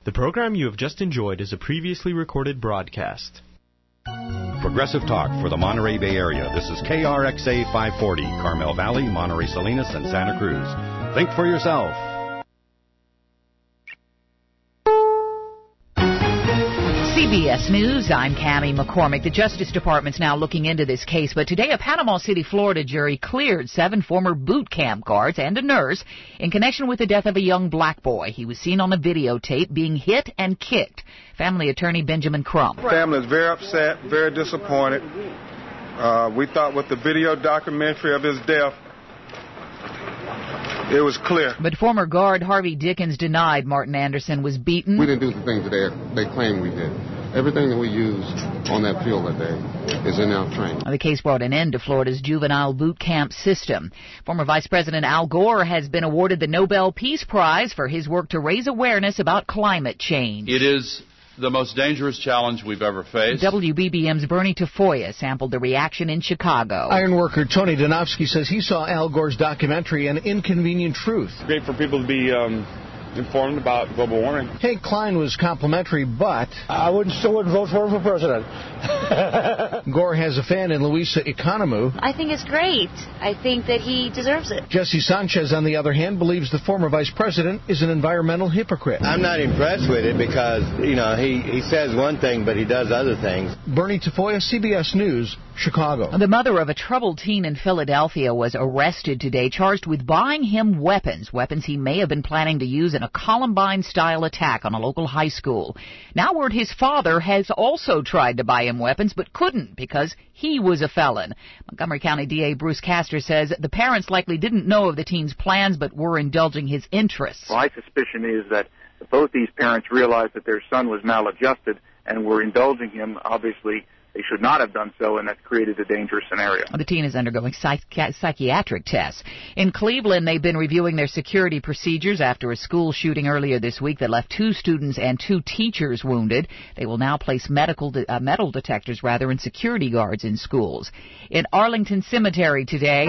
The program you have just enjoyed is a previously recorded broadcast. Progressive Talk for the Monterey Bay Area. This is KRXA 540, Carmel Valley, Monterey Salinas, and Santa Cruz. Think for yourself. CBS News, I'm Cammie McCormick. The Justice Department's now looking into this case, but today a Panama City, Florida jury cleared 7 former boot camp guards and a nurse in connection with the death of a young black boy. He was seen on a videotape being hit and kicked. Family attorney Benjamin Crump. Family is very upset, very disappointed. We thought with the video documentary of his death, it was clear. But former guard Harvey Dickens denied Martin Anderson was beaten. We didn't do the things that they claim we did. Everything that we used on that field that day is in our training. The case brought an end to Florida's juvenile boot camp system. Former Vice President Al Gore has been awarded the Nobel Peace Prize for his work to raise awareness about climate change. It is the most dangerous challenge we've ever faced. WBBM's Bernie Tafoya sampled the reaction in Chicago. Ironworker Tony Donofsky says he saw Al Gore's documentary, An Inconvenient Truth. Great for people to be informed about global warming. Hank Klein was complimentary, but I still wouldn't vote for him for president. Gore has a fan in Luisa Economou. I think it's great. I think that he deserves it. Jesse Sanchez, on the other hand, believes the former vice president is an environmental hypocrite. I'm not impressed with it because, he says one thing, but he does other things. Bernie Tafoya, CBS News, Chicago. The mother of a troubled teen in Philadelphia was arrested today, charged with buying him weapons he may have been planning to use in a Columbine-style attack on a local high school. Now word his father has also tried to buy him weapons, but couldn't because he was a felon. Montgomery County DA Bruce Castor says the parents likely didn't know of the teen's plans, but were indulging his interests. My suspicion is that both these parents realized that their son was maladjusted and were indulging him. Obviously, they should not have done so, and that created a dangerous scenario. The teen is undergoing psychiatric tests. In Cleveland, they've been reviewing their security procedures after a school shooting earlier this week that left 2 students and 2 teachers wounded. They will now place metal detectors in security guards in schools. In Arlington Cemetery today,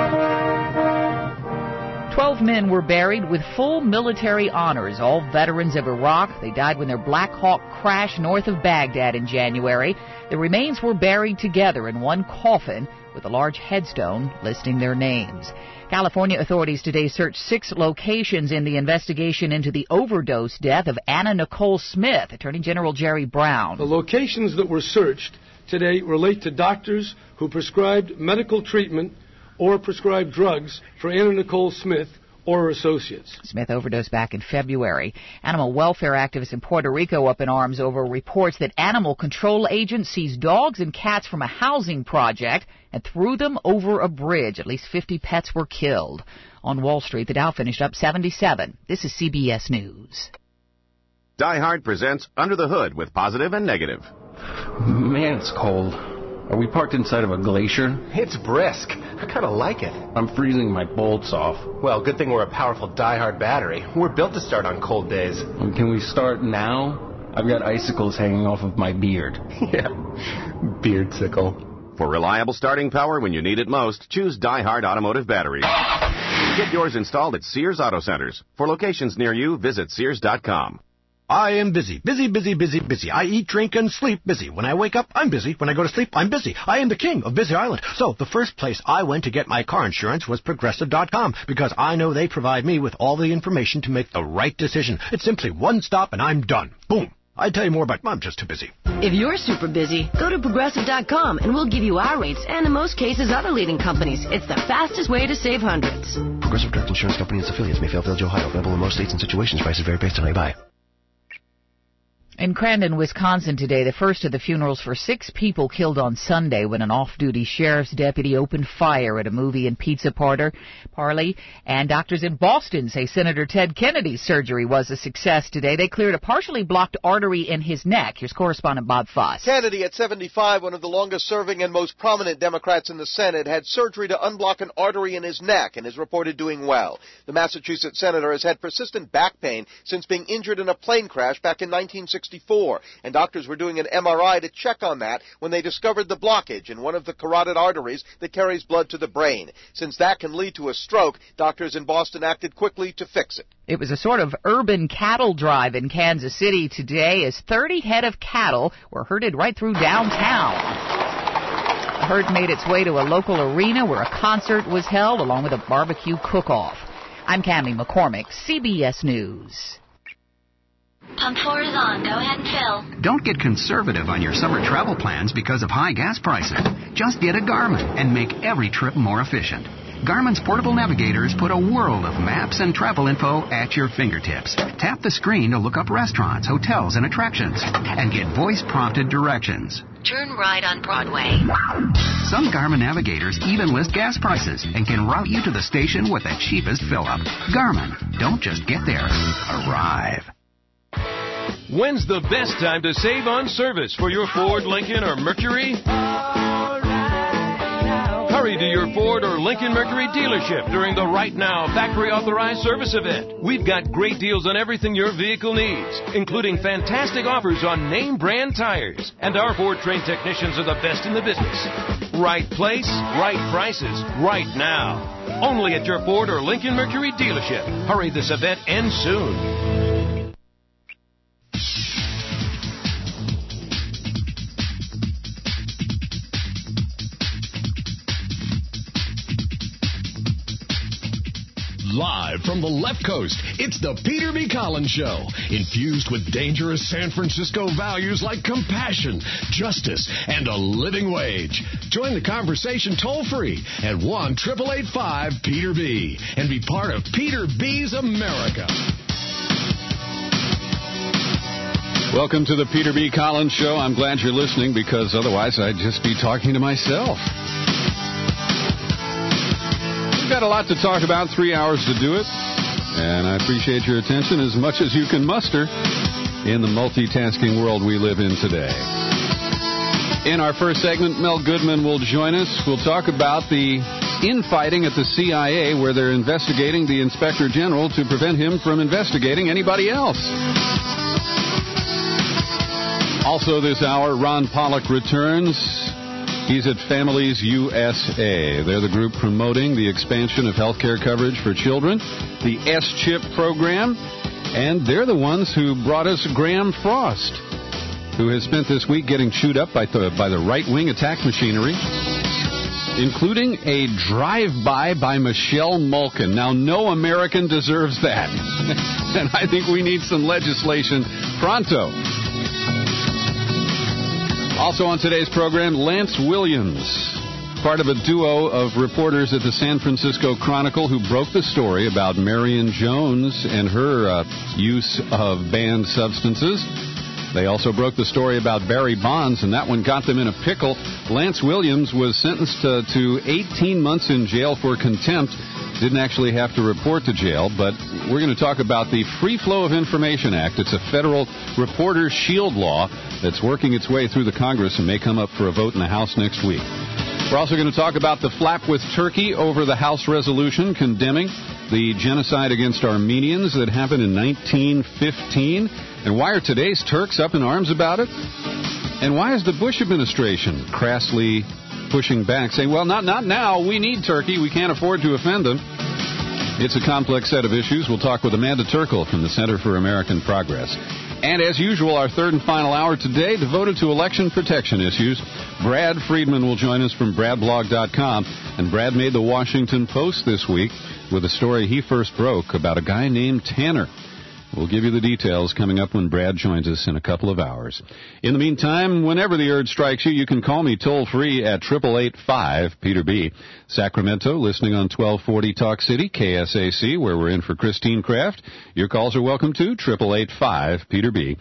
12 men were buried with full military honors, all veterans of Iraq. They died when their Black Hawk crashed north of Baghdad in January. The remains were buried together in one coffin with a large headstone listing their names. California authorities today searched 6 locations in the investigation into the overdose death of Anna Nicole Smith. Attorney General Jerry Brown. The locations that were searched today relate to doctors who prescribed medical treatment or prescribed drugs for Anna Nicole Smith or her associates. Smith overdosed back in February. Animal welfare activists in Puerto Rico up in arms over reports that animal control agents seized dogs and cats from a housing project and threw them over a bridge. At least 50 pets were killed. On Wall Street, the Dow finished up 77. This is CBS News. Die Hard presents Under the Hood with Positive and Negative. Man, it's cold. Are we parked inside of a glacier? It's brisk. I kind of like it. I'm freezing my bolts off. Well, good thing we're a powerful Die-Hard battery. We're built to start on cold days. Can we start now? I've got icicles hanging off of my beard. Yeah, beardsicle. For reliable starting power when you need it most, choose Die-Hard Automotive Batteries. Get yours installed at Sears Auto Centers. For locations near you, visit Sears.com. I am busy. Busy. I eat, drink, and sleep busy. When I wake up, I'm busy. When I go to sleep, I'm busy. I am the king of Busy Island. So the first place I went to get my car insurance was Progressive.com because I know they provide me with all the information to make the right decision. It's simply one stop and I'm done. Boom. I'd tell you more, but I'm just too busy. If you're super busy, go to Progressive.com and we'll give you our rates and, in most cases, other leading companies. It's the fastest way to save hundreds. Progressive Direct Insurance Company and its affiliates may fail Village, Ohio. Available in most states and situations. Prices vary based on how you buy. In Crandon, Wisconsin today, the first of the funerals for 6 people killed on Sunday when an off-duty sheriff's deputy opened fire at a movie and pizza parley. And doctors in Boston say Senator Ted Kennedy's surgery was a success today. They cleared a partially blocked artery in his neck. Here's correspondent Bob Foss. Kennedy, at 75, one of the longest-serving and most prominent Democrats in the Senate, had surgery to unblock an artery in his neck and is reported doing well. The Massachusetts senator has had persistent back pain since being injured in a plane crash back in 1960. 1964, and doctors were doing an MRI to check on that when they discovered the blockage in one of the carotid arteries that carries blood to the brain. Since that can lead to a stroke, doctors in Boston acted quickly to fix it. It was a sort of urban cattle drive in Kansas City today as 30 head of cattle were herded right through downtown. The herd made its way to a local arena where a concert was held along with a barbecue cook-off. I'm Cammie McCormick, CBS News. Pump 4 is on. Go ahead and fill. Don't get conservative on your summer travel plans because of high gas prices. Just get a Garmin and make every trip more efficient. Garmin's portable navigators put a world of maps and travel info at your fingertips. Tap the screen to look up restaurants, hotels, and attractions, and get voice-prompted directions. Turn right on Broadway. Some Garmin navigators even list gas prices and can route you to the station with the cheapest fill-up. Garmin, don't just get there, arrive. When's the best time to save on service for your Ford, Lincoln, or Mercury? Hurry to your Ford or Lincoln Mercury dealership during the Right Now Factory Authorized Service event. We've got great deals on everything your vehicle needs, including fantastic offers on name brand tires. And our Ford trained technicians are the best in the business. Right place, right prices, right now. Only at your Ford or Lincoln Mercury dealership. Hurry, this event ends soon. Live from the left coast, it's the Peter B. Collins Show, infused with dangerous San Francisco values like compassion, justice, and a living wage. Join the conversation toll-free at 1-888-5-PETER-B and be part of Peter B's America. Welcome to the Peter B. Collins Show. I'm glad you're listening because otherwise I'd just be talking to myself. Got a lot to talk about, 3 hours to do it, and I appreciate your attention as much as you can muster in the multitasking world we live in today. In our first segment, Mel Goodman will join us. We'll talk about the infighting at the CIA where they're investigating the Inspector General to prevent him from investigating anybody else. Also this hour, Ron Pollock returns. He's at Families USA. They're the group promoting the expansion of health care coverage for children, the S-CHIP program, and they're the ones who brought us Graham Frost, who has spent this week getting chewed up by the right-wing attack machinery, including a drive-by by Michelle Malkin. Now, no American deserves that, and I think we need some legislation pronto. Also on today's program, Lance Williams, part of a duo of reporters at the San Francisco Chronicle who broke the story about Marion Jones and her use of banned substances. They also broke the story about Barry Bonds, and that one got them in a pickle. Lance Williams was sentenced to 18 months in jail for contempt. Didn't actually have to report to jail, but we're going to talk about the Free Flow of Information Act. It's a federal reporter shield law that's working its way through the Congress and may come up for a vote in the House next week. We're also going to talk about the flap with Turkey over the House resolution condemning the genocide against Armenians that happened in 1915. And why are today's Turks up in arms about it? And why is the Bush administration crassly pushing back, saying, well, not now. We need Turkey. We can't afford to offend them. It's a complex set of issues. We'll talk with Amanda Turkle from the Center for American Progress. And as usual, our third and final hour today devoted to election protection issues. Brad Friedman will join us from bradblog.com. And Brad made the Washington Post this week with a story he first broke about a guy named Tanner. We'll give you the details coming up when Brad joins us in a couple of hours. In the meantime, whenever the urge strikes you, you can call me toll-free at 888-5-PETER-B. Sacramento, listening on 1240 Talk City, KSAC, where we're in for Christine Kraft. Your calls are welcome to 888-5-PETER-B,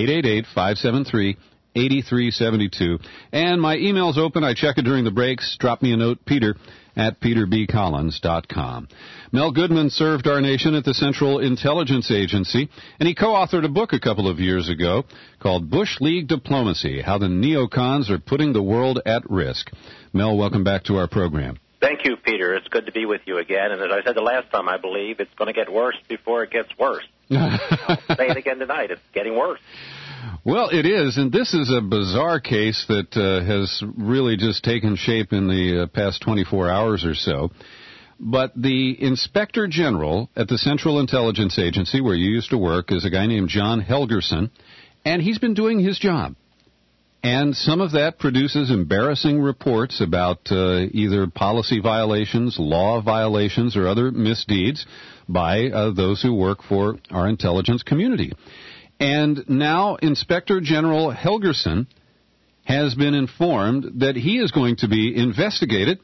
888-573-8372. And my email's open. I check it during the breaks. Drop me a note, peter@peterbcollins.com. Mel Goodman served our nation at the Central Intelligence Agency, and he co-authored a book a couple of years ago called Bush League Diplomacy, How the Neocons Are Putting the World at Risk. Mel, welcome back to our program. Thank you, Peter. It's good to be with you again. And as I said the last time, I believe it's going to get worse before it gets worse. I'll say it again tonight. It's getting worse. Well, it is, and this is a bizarre case that has really just taken shape in the past 24 hours or so. But the Inspector General at the Central Intelligence Agency, where you used to work, is a guy named John Helgerson, and he's been doing his job. And some of that produces embarrassing reports about either policy violations, law violations, or other misdeeds by those who work for our intelligence community. And now Inspector General Helgerson has been informed that he is going to be investigated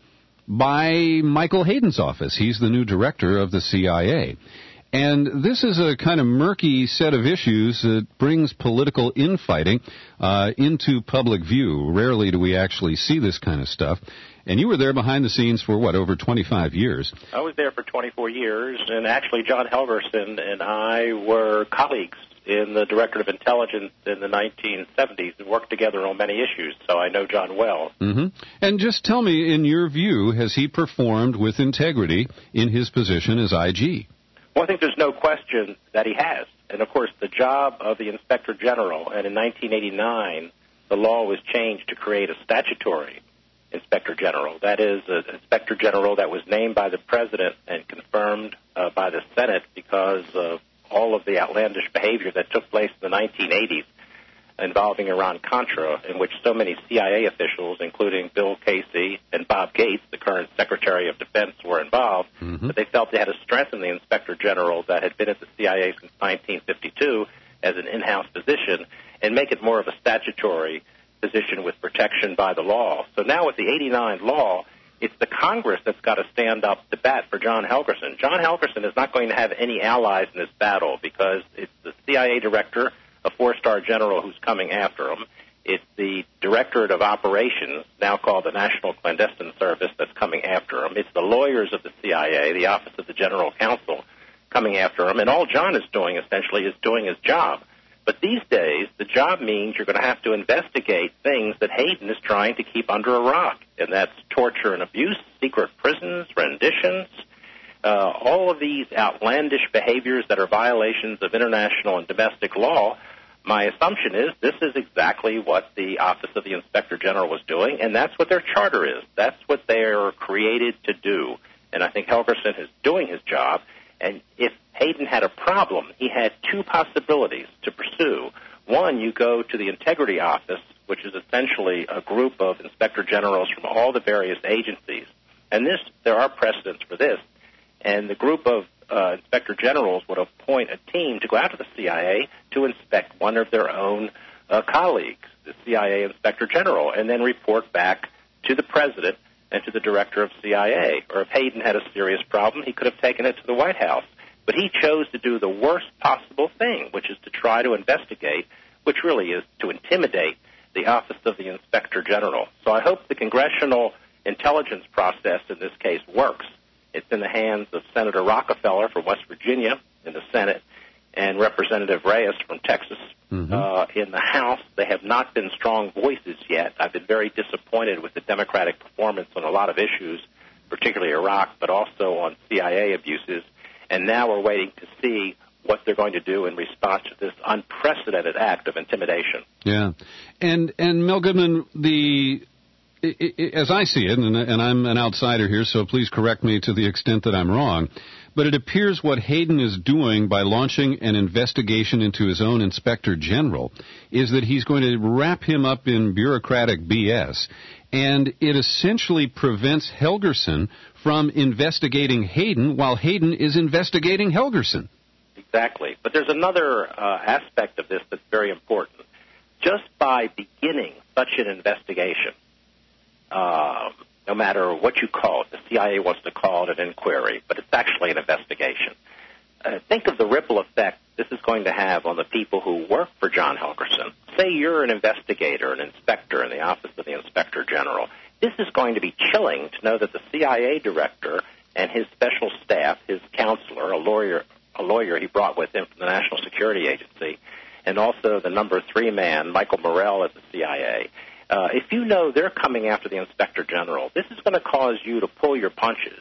by Michael Hayden's office. He's the new director of the CIA. And this is a kind of murky set of issues that brings political infighting into public view. Rarely do we actually see this kind of stuff. And you were there behind the scenes for, over 25 years? I was there for 24 years, and actually John Helgerson and I were colleagues in the Directorate of Intelligence in the 1970s and worked together on many issues, so I know John well. Mm-hmm. And just tell me, in your view, has he performed with integrity in his position as IG? Well, I think there's no question that he has. And, of course, the job of the Inspector General, and in 1989, the law was changed to create a statutory Inspector General. That is, an Inspector General that was named by the President and confirmed by the Senate because of all of the outlandish behavior that took place in the 1980s involving Iran-Contra, in which so many CIA officials, including Bill Casey and Bob Gates, the current Secretary of Defense, were involved. Mm-hmm. But they felt they had to strengthen the Inspector General that had been at the CIA since 1952 as an in-house position and make it more of a statutory position with protection by the law. So now with the 89 law, it's the Congress that's got to stand up to bat for John Helgerson. John Helgerson is not going to have any allies in this battle because it's the CIA director, a four-star general, who's coming after him. It's the Directorate of Operations, now called the National Clandestine Service, that's coming after him. It's the lawyers of the CIA, the Office of the General Counsel, coming after him. And all John is doing, essentially, is doing his job. But these days, the job means you're going to have to investigate things that Hayden is trying to keep under a rock, and that's torture and abuse, secret prisons, renditions, all of these outlandish behaviors that are violations of international and domestic law. My assumption is this is exactly what the Office of the Inspector General was doing, and that's what their charter is. That's what they're created to do. And I think Helgerson is doing his job. And if Hayden had a problem, he had two possibilities to pursue. One, you go to the Integrity Office, which is essentially a group of inspector generals from all the various agencies. And there are precedents for this. And the group of inspector generals would appoint a team to go out to the CIA to inspect one of their own colleagues, the CIA inspector general, and then report back to the president and to the director of CIA. Or if Hayden had a serious problem, he could have taken it to the White House. But he chose to do the worst possible thing, which is to try to investigate, which really is to intimidate the Office of the Inspector General. So I hope the congressional intelligence process in this case works. It's in the hands of Senator Rockefeller from West Virginia in the Senate and Representative Reyes from Texas. Mm-hmm. In the House, they have not been strong voices yet. I've been very disappointed with the Democratic performance on a lot of issues, particularly Iraq, but also on CIA abuses. And now we're waiting to see what they're going to do in response to this unprecedented act of intimidation. Yeah. And Mel Goodman, as I see it, and I'm an outsider here, so please correct me to the extent that I'm wrong, but it appears what Hayden is doing by launching an investigation into his own Inspector General is that he's going to wrap him up in bureaucratic BS, and it essentially prevents Helgerson from investigating Hayden while Hayden is investigating Helgerson. Exactly. But there's another aspect of this that's very important. Just by beginning such an investigation, no matter what you call it, the CIA wants to call it an inquiry, but it's actually an investigation. Think of the ripple effect this is going to have on the people who work for John Helgerson. Say you're an investigator, an inspector in the Office of the Inspector General. This is going to be chilling to know that the CIA director and his special staff, his counselor, a lawyer he brought with him from the National Security Agency, and also the number 3 man, Michael Morrell at the CIA, if you know they're coming after the Inspector General, this is going to cause you to pull your punches.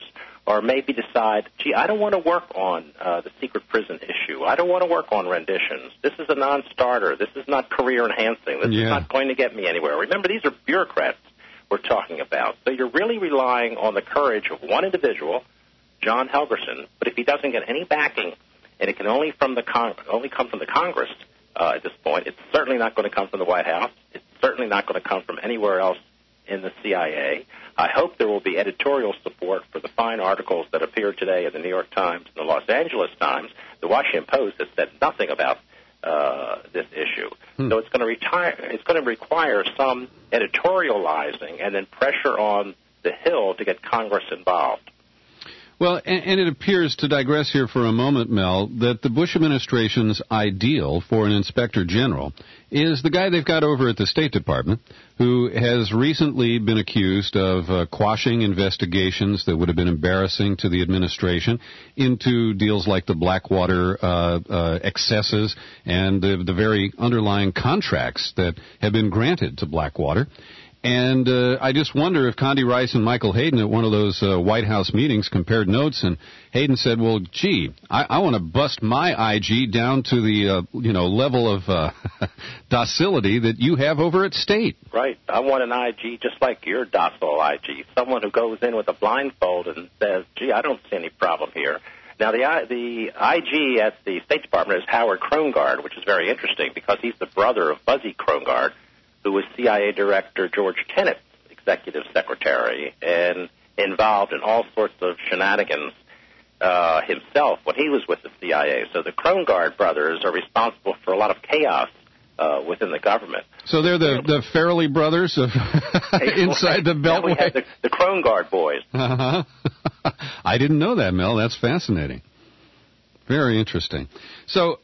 or maybe decide, gee, I don't want to work on the secret prison issue. I don't want to work on renditions. This is a non-starter. This is not career-enhancing. This is not going to get me anywhere. Remember, these are bureaucrats we're talking about. So you're really relying on the courage of one individual, John Helgerson, but if he doesn't get any backing, and it can only come from the Congress at this point, it's certainly not going to come from the White House. It's certainly not going to come from anywhere else in the CIA. I hope there will be editorial support for the fine articles that appear today in the New York Times and the Los Angeles Times. The Washington Post has said nothing about this issue. So it's going to require some editorializing and then pressure on the Hill to get Congress involved. Well, and it appears, to digress here for a moment, Mel, that the Bush administration's ideal for an inspector general is the guy they've got over at the State Department, who has recently been accused of quashing investigations that would have been embarrassing to the administration into deals like the Blackwater excesses and the very underlying contracts that have been granted to Blackwater. And I just wonder if Condi Rice and Michael Hayden at one of those White House meetings compared notes, and Hayden said, well, gee, I want to bust my IG down to the level of docility that you have over at State. Right. I want an IG just like your docile IG, someone who goes in with a blindfold and says, gee, I don't see any problem here. Now, the IG at the State Department is Howard Krongard, which is very interesting because he's the brother of Buzzy Krongard, who was CIA Director George Tenet's executive secretary and involved in all sorts of shenanigans himself when he was with the CIA. So the Krongard brothers are responsible for a lot of chaos within the government. So they're the Farrelly brothers of inside the Beltway? We have the Krongard boys. I didn't know that, Mel. That's fascinating. Very interesting. So,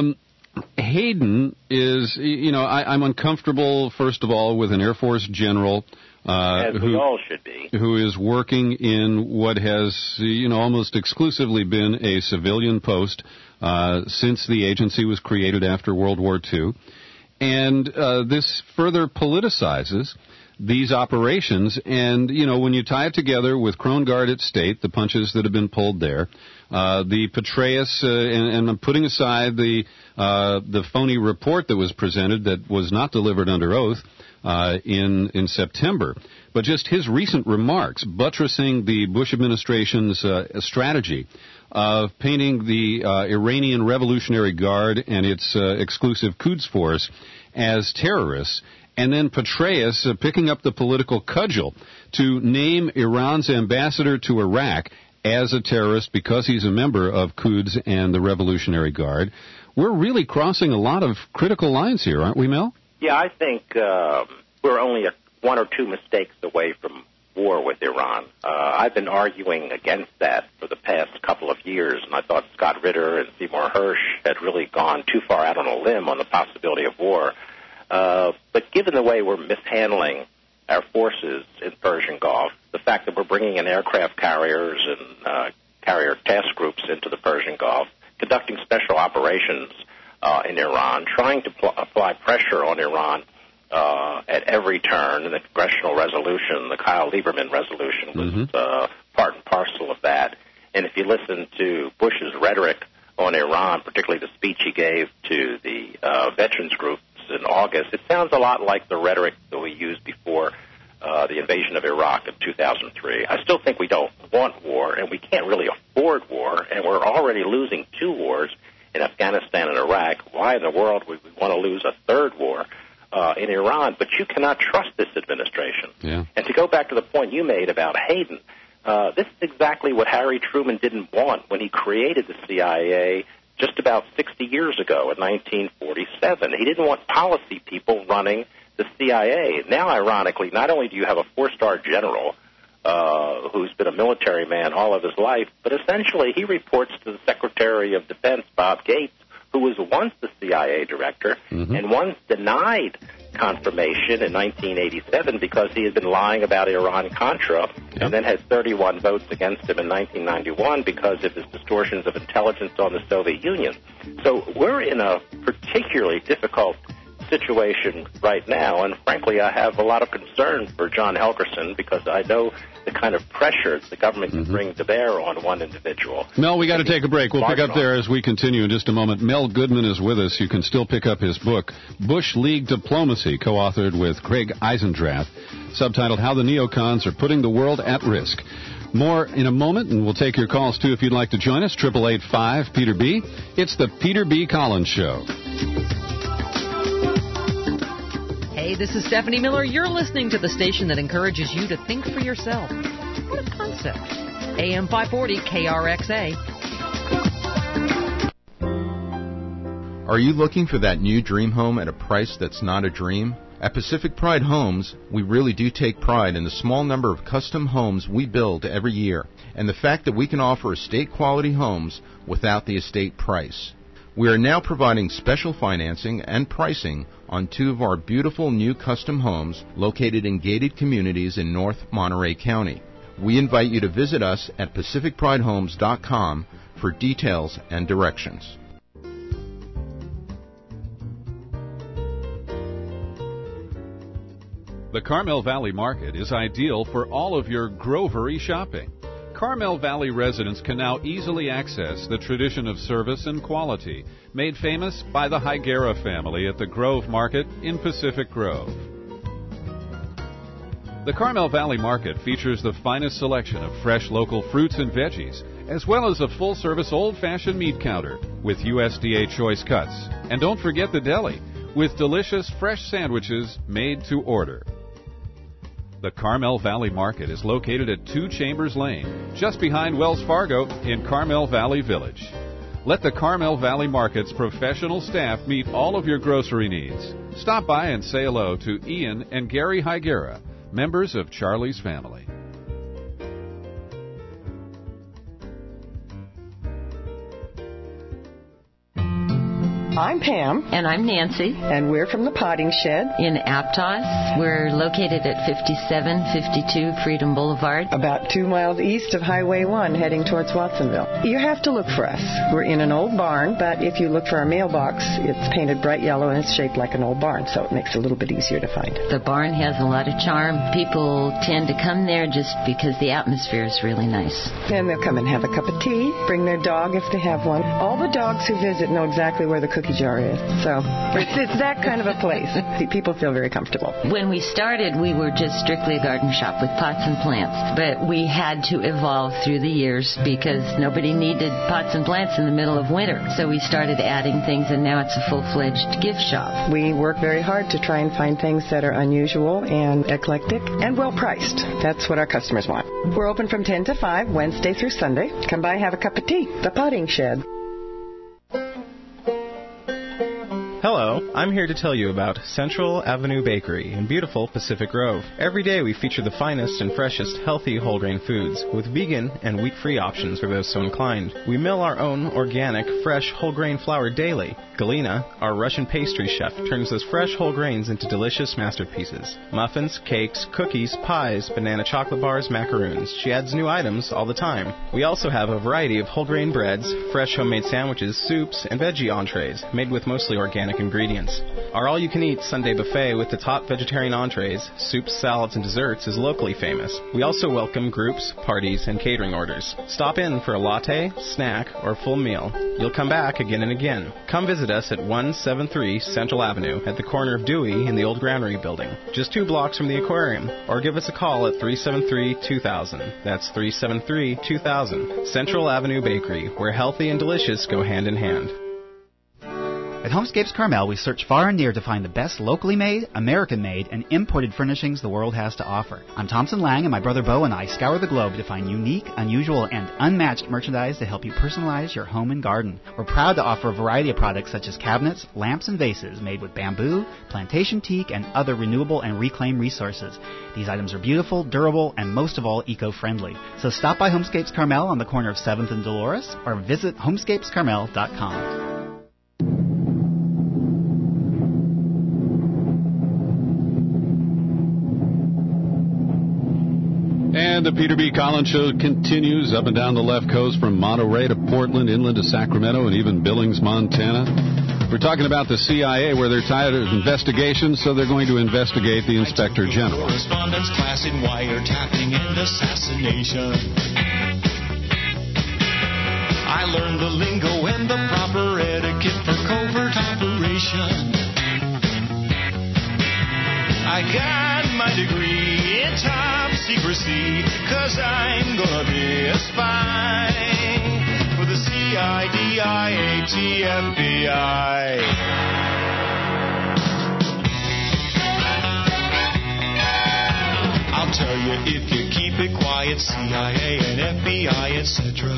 Hayden is, I'm uncomfortable, first of all, with an Air Force general as we all should be, who is working in what has, almost exclusively been a civilian post since the agency was created after World War II. And this further politicizes these operations, and, when you tie it together with Krongard at State, the punches that have been pulled there, the Petraeus, and I'm putting aside the phony report that was presented that was not delivered under oath in September, but just his recent remarks buttressing the Bush administration's strategy of painting the Iranian Revolutionary Guard and its exclusive Quds Force as terrorists, and then Petraeus picking up the political cudgel to name Iran's ambassador to Iraq as a terrorist because he's a member of Quds and the Revolutionary Guard. We're really crossing a lot of critical lines here, aren't we, Mel? Yeah, I think we're only one or two mistakes away from war with Iran. I've been arguing against that for the past couple of years, and I thought Scott Ritter and Seymour Hersh had really gone too far out on a limb on the possibility of war. But given the way we're mishandling our forces in Persian Gulf, the fact that we're bringing in aircraft carriers and carrier task groups into the Persian Gulf, conducting special operations in Iran, trying to apply pressure on Iran at every turn, and the congressional resolution, the Kyle Lieberman resolution, was part and parcel of that. And if you listen to Bush's rhetoric on Iran, particularly the speech he gave to the veterans groups in August, it sounds a lot like the rhetoric that we used before the invasion of Iraq in 2003. I still think we don't want war, and we can't really afford war, and we're already losing two wars in Afghanistan and Iraq. Why in the world would we want to lose a third war in Iran? But you cannot trust this administration. Yeah. And to go back to the point you made about Hayden, this is exactly what Harry Truman didn't want when he created the CIA just about 60 years ago in 1947. He didn't want policy people running the CIA. Now, ironically, not only do you have a four-star general who's been a military man all of his life, but essentially he reports to the Secretary of Defense, Bob Gates, who was once the CIA director and once denied confirmation in 1987 because he had been lying about Iran-Contra and then had 31 votes against him in 1991 because of his distortions of intelligence on the Soviet Union. So we're in a particularly difficult situation right now, and frankly, I have a lot of concern for John Helgerson because I know the kind of pressure the government can bring to bear on one individual. Mel, we got to take a break. We'll pick up there as we continue in just a moment. Mel Goodman is with us. You can still pick up his book, Bush League Diplomacy, co-authored with Craig Eisendrath, subtitled How the Neocons Are Putting the World at Risk. More in a moment, and we'll take your calls, too, if you'd like to join us, 888-5-PETER-B. It's the Peter B. Collins Show. Hey, this is Stephanie Miller. You're listening to the station that encourages you to think for yourself. What a concept. AM 540 KRXA. Are you looking for that new dream home at a price that's not a dream? At Pacific Pride Homes, we really do take pride in the small number of custom homes we build every year, and the fact that we can offer estate-quality homes without the estate price. We are now providing special financing and pricing on 2 of our beautiful new custom homes located in gated communities in North Monterey County. We invite you to visit us at PacificPrideHomes.com for details and directions. The Carmel Valley Market is ideal for all of your grovery shopping. Carmel Valley residents can now easily access the tradition of service and quality made famous by the Higuera family at the Grove Market in Pacific Grove. The Carmel Valley Market features the finest selection of fresh local fruits and veggies, as well as a full-service old-fashioned meat counter with USDA choice cuts. And don't forget the deli, with delicious fresh sandwiches made to order. The Carmel Valley Market is located at 2 Chambers Lane, just behind Wells Fargo in Carmel Valley Village. Let the Carmel Valley Market's professional staff meet all of your grocery needs. Stop by and say hello to Ian and Gary Higuera, members of Charlie's family. I'm Pam. And I'm Nancy. And we're from the Potting Shed in Aptos. We're located at 5752 Freedom Boulevard. About 2 miles east of Highway 1 heading towards Watsonville. You have to look for us. We're in an old barn, but if you look for our mailbox, it's painted bright yellow and it's shaped like an old barn, so it makes it a little bit easier to find. The barn has a lot of charm. People tend to come there just because the atmosphere is really nice. And they'll come and have a cup of tea, bring their dog if they have one. All the dogs who visit know exactly where the cookie jar is. So it's that kind of a place. People feel very comfortable. When we started, we were just strictly a garden shop with pots and plants. But we had to evolve through the years because nobody needed pots and plants in the middle of winter. So we started adding things, and now it's a full-fledged gift shop. We work very hard to try and find things that are unusual and eclectic and well-priced. That's what our customers want. We're open from 10 to 5, Wednesday through Sunday. Come by and have a cup of tea. The Potting Shed. Hello, I'm here to tell you about Central Avenue Bakery in beautiful Pacific Grove. Every day we feature the finest and freshest healthy whole grain foods with vegan and wheat-free options for those so inclined. We mill our own organic, fresh whole grain flour daily. Galina, our Russian pastry chef, turns those fresh whole grains into delicious masterpieces. Muffins, cakes, cookies, pies, banana chocolate bars, macaroons. She adds new items all the time. We also have a variety of whole grain breads, fresh homemade sandwiches, soups, and veggie entrees made with mostly organic ingredients. Our all-you-can-eat Sunday buffet with the top vegetarian entrees, soups, salads, and desserts is locally famous. We also welcome groups, parties, and catering orders. Stop in for a latte, snack, or full meal. You'll come back again and again. Come visit us at 173 Central Avenue at the corner of Dewey in the old Granary building, just 2 blocks from the aquarium, or give us a call at 373-2000. That's 373-2000. Central Avenue Bakery, where healthy and delicious go hand in hand. At Homescapes Carmel, we search far and near to find the best locally made, American-made, and imported furnishings the world has to offer. I'm Thompson Lang, and my brother Bo and I scour the globe to find unique, unusual, and unmatched merchandise to help you personalize your home and garden. We're proud to offer a variety of products such as cabinets, lamps, and vases made with bamboo, plantation teak, and other renewable and reclaimed resources. These items are beautiful, durable, and most of all, eco-friendly. So stop by Homescapes Carmel on the corner of 7th and Dolores, or visit homescapescarmel.com. And the Peter B. Collins Show continues up and down the left coast from Monterey to Portland, inland to Sacramento, and even Billings, Montana. We're talking about the CIA, where they're tired of investigations, so they're going to investigate the Inspector General. Correspondence class in wiretapping and assassination. I learned the lingo and the proper etiquette for covert operation. I got my degree in top secrecy, 'cause I'm gonna be a spy for the CIDIAT FBI. I'll tell you if you keep it quiet, CIA and FBI, etc.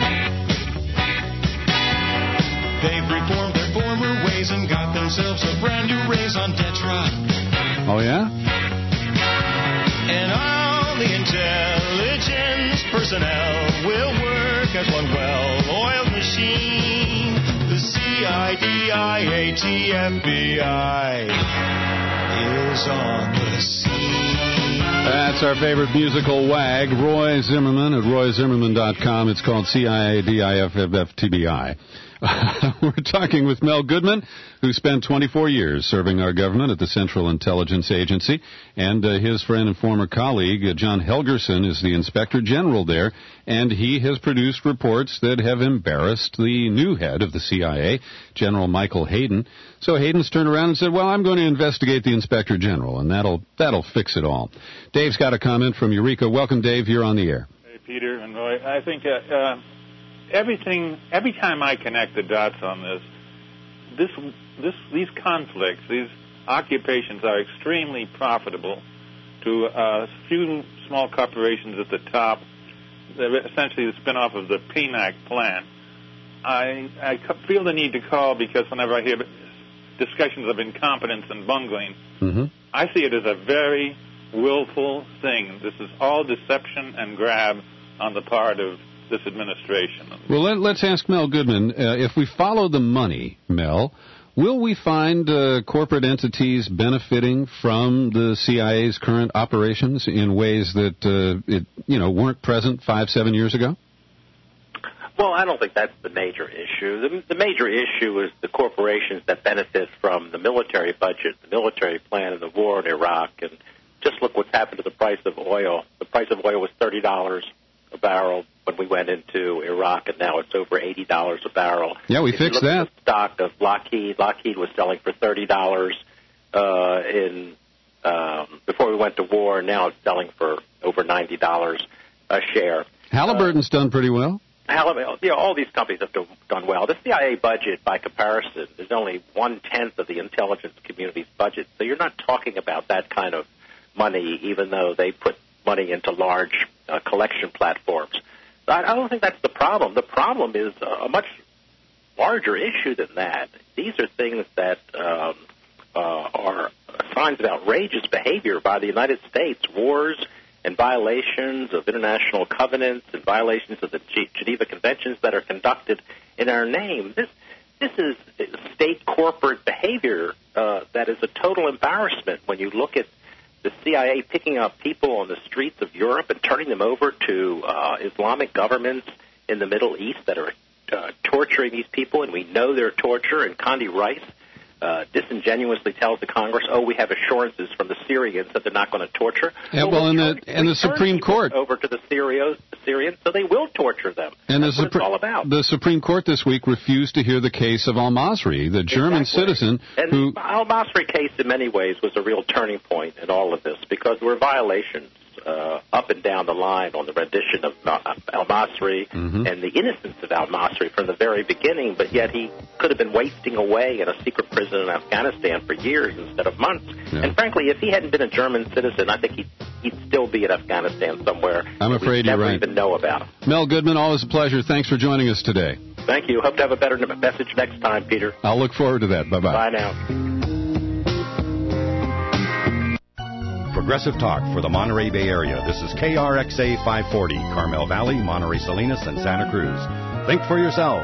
They've reformed their former ways and got themselves a brand new raison d'etre. Oh, yeah? And all the intelligence personnel will work as one well-oiled machine. The CIDIAT FBI is on the scene. That's our favorite musical wag, Roy Zimmerman at royzimmerman.com. It's called CIADIFFTBI. We're talking with Mel Goodman, who spent 24 years serving our government at the Central Intelligence Agency, and his friend and former colleague, John Helgerson, is the Inspector General there, and he has produced reports that have embarrassed the new head of the CIA, General Michael Hayden. So Hayden's turned around and said, well, I'm going to investigate the Inspector General, and that'll fix it all. Dave's got a comment from Eureka. Welcome, Dave. You're on the air. Hey, Peter and Roy. I think every time I connect the dots on these conflicts, these occupations are extremely profitable to a few small corporations at the top. They're essentially the spin-off of the PNAC plan. I feel the need to call because whenever I hear discussions of incompetence and bungling, I see it as a very willful thing. This is all deception and grab on the part of this administration. Well, let's ask Mel Goodman. If we follow the money, Mel, will we find corporate entities benefiting from the CIA's current operations in ways that weren't present 5-7 years ago? Well, I don't think that's the major issue. The major issue is the corporations that benefit from the military budget, the military plan, and the war in Iraq. And just look what's happened to the price of oil. The price of oil was $30 a barrel when we went into Iraq, and now it's over $80 a barrel. Yeah, we fixed that. The stock of Lockheed was selling for $30 before we went to war, and now it's selling for over $90 a share. Halliburton's done pretty well. All these companies have done well. The CIA budget, by comparison, is only 1/10 of the intelligence community's budget. So you're not talking about that kind of money, even though they put money into large collection platforms. I don't think that's the problem. The problem is a much larger issue than that. These are things that are signs of outrageous behavior by the United States, wars and violations of international covenants and violations of the Geneva Conventions that are conducted in our name. This is state corporate behavior that is a total embarrassment when you look at the CIA picking up people on the streets of Europe and turning them over to Islamic governments in the Middle East that are torturing these people, and we know they're torture. And Condi Rice disingenuously tells the Congress, we have assurances from the Syrians that they're not going to torture. Yeah, and the Supreme Court over to the Syrians, so they will torture them. And that's what it's all about. The Supreme Court this week refused to hear the case of al-Masri, the German citizen who... The al-Masri case, in many ways, was a real turning point in all of this, because there were violations up and down the line on the rendition of al-Masri and the innocence of al-Masri from the very beginning, but yet he could have been wasting away in a secret prison in Afghanistan for years instead of months. Yeah. And frankly, if he hadn't been a German citizen, I think he'd still be in Afghanistan somewhere. I'm afraid you're right. We'd never even know about. Mel Goodman, always a pleasure. Thanks for joining us today. Thank you. Hope to have a better message next time, Peter. I'll look forward to that. Bye-bye. Bye now. Progressive Talk for the Monterey Bay Area. This is KRXA 540, Carmel Valley, Monterey Salinas, and Santa Cruz. Think for yourself.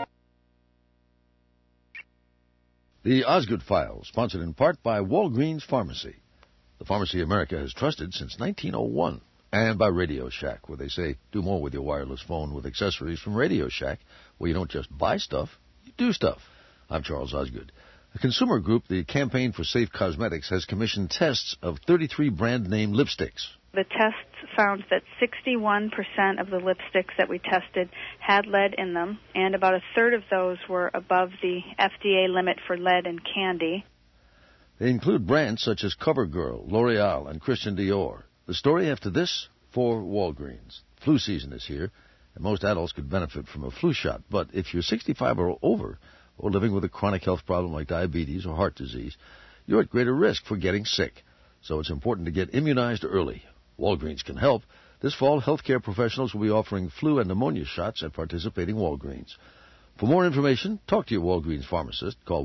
The Osgood Files, sponsored in part by Walgreens Pharmacy. The pharmacy America has trusted since 1901. And by Radio Shack, where they say, do more with your wireless phone with accessories from Radio Shack, where you don't just buy stuff, you do stuff. I'm Charles Osgood. A consumer group, the Campaign for Safe Cosmetics, has commissioned tests of 33 brand-name lipsticks. The tests found that 61% of the lipsticks that we tested had lead in them, and about a third of those were above the FDA limit for lead in candy. They include brands such as CoverGirl, L'Oreal, and Christian Dior. The story after this for Walgreens. Flu season is here, and most adults could benefit from a flu shot. But if you're 65 or over, or living with a chronic health problem like diabetes or heart disease, you're at greater risk for getting sick. So it's important to get immunized early. Walgreens can help. This fall, healthcare professionals will be offering flu and pneumonia shots at participating Walgreens. For more information, talk to your Walgreens pharmacist. Call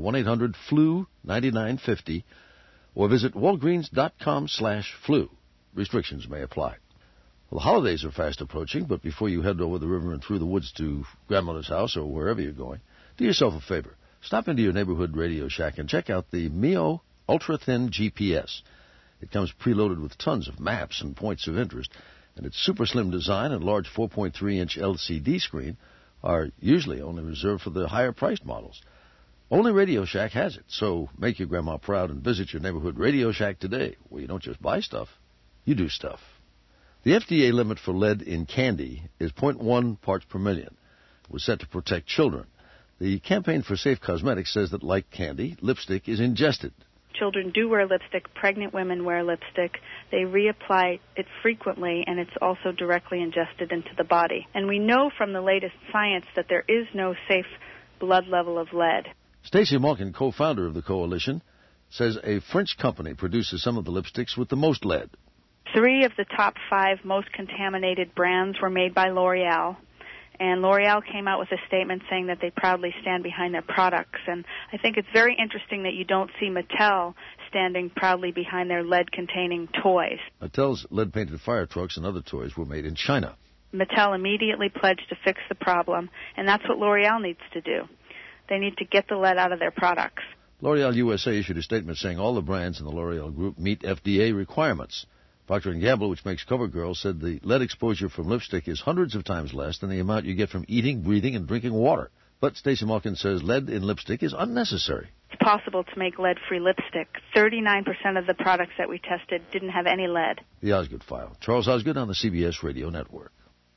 1-800-FLU-9950 or visit walgreens.com/flu. Restrictions may apply. Well, the holidays are fast approaching, but before you head over the river and through the woods to grandmother's house or wherever you're going, do yourself a favor. Stop into your neighborhood Radio Shack and check out the Mio Ultra Thin GPS. It comes preloaded with tons of maps and points of interest, and its super slim design and large 4.3-inch LCD screen are usually only reserved for the higher-priced models. Only Radio Shack has it, so make your grandma proud and visit your neighborhood Radio Shack today, where you don't just buy stuff, you do stuff. The FDA limit for lead in candy is 0.1 parts per million. It was set to protect children. The Campaign for Safe Cosmetics says that, like candy, lipstick is ingested. Children do wear lipstick. Pregnant women wear lipstick. They reapply it frequently, and it's also directly ingested into the body. And we know from the latest science that there is no safe blood level of lead. Stacy Malkin, co-founder of the coalition, says a French company produces some of the lipsticks with the most lead. 3 of the top 5 most contaminated brands were made by L'Oreal. And L'Oreal came out with a statement saying that they proudly stand behind their products. And I think it's very interesting that you don't see Mattel standing proudly behind their lead-containing toys. Mattel's lead-painted fire trucks and other toys were made in China. Mattel immediately pledged to fix the problem, and that's what L'Oreal needs to do. They need to get the lead out of their products. L'Oreal USA issued a statement saying all the brands in the L'Oreal group meet FDA requirements. Procter & Gamble, which makes CoverGirl, said the lead exposure from lipstick is hundreds of times less than the amount you get from eating, breathing, and drinking water. But Stacey Malkin says lead in lipstick is unnecessary. It's possible to make lead-free lipstick. 39% of the products that we tested didn't have any lead. The Osgood File. Charles Osgood on the CBS Radio Network.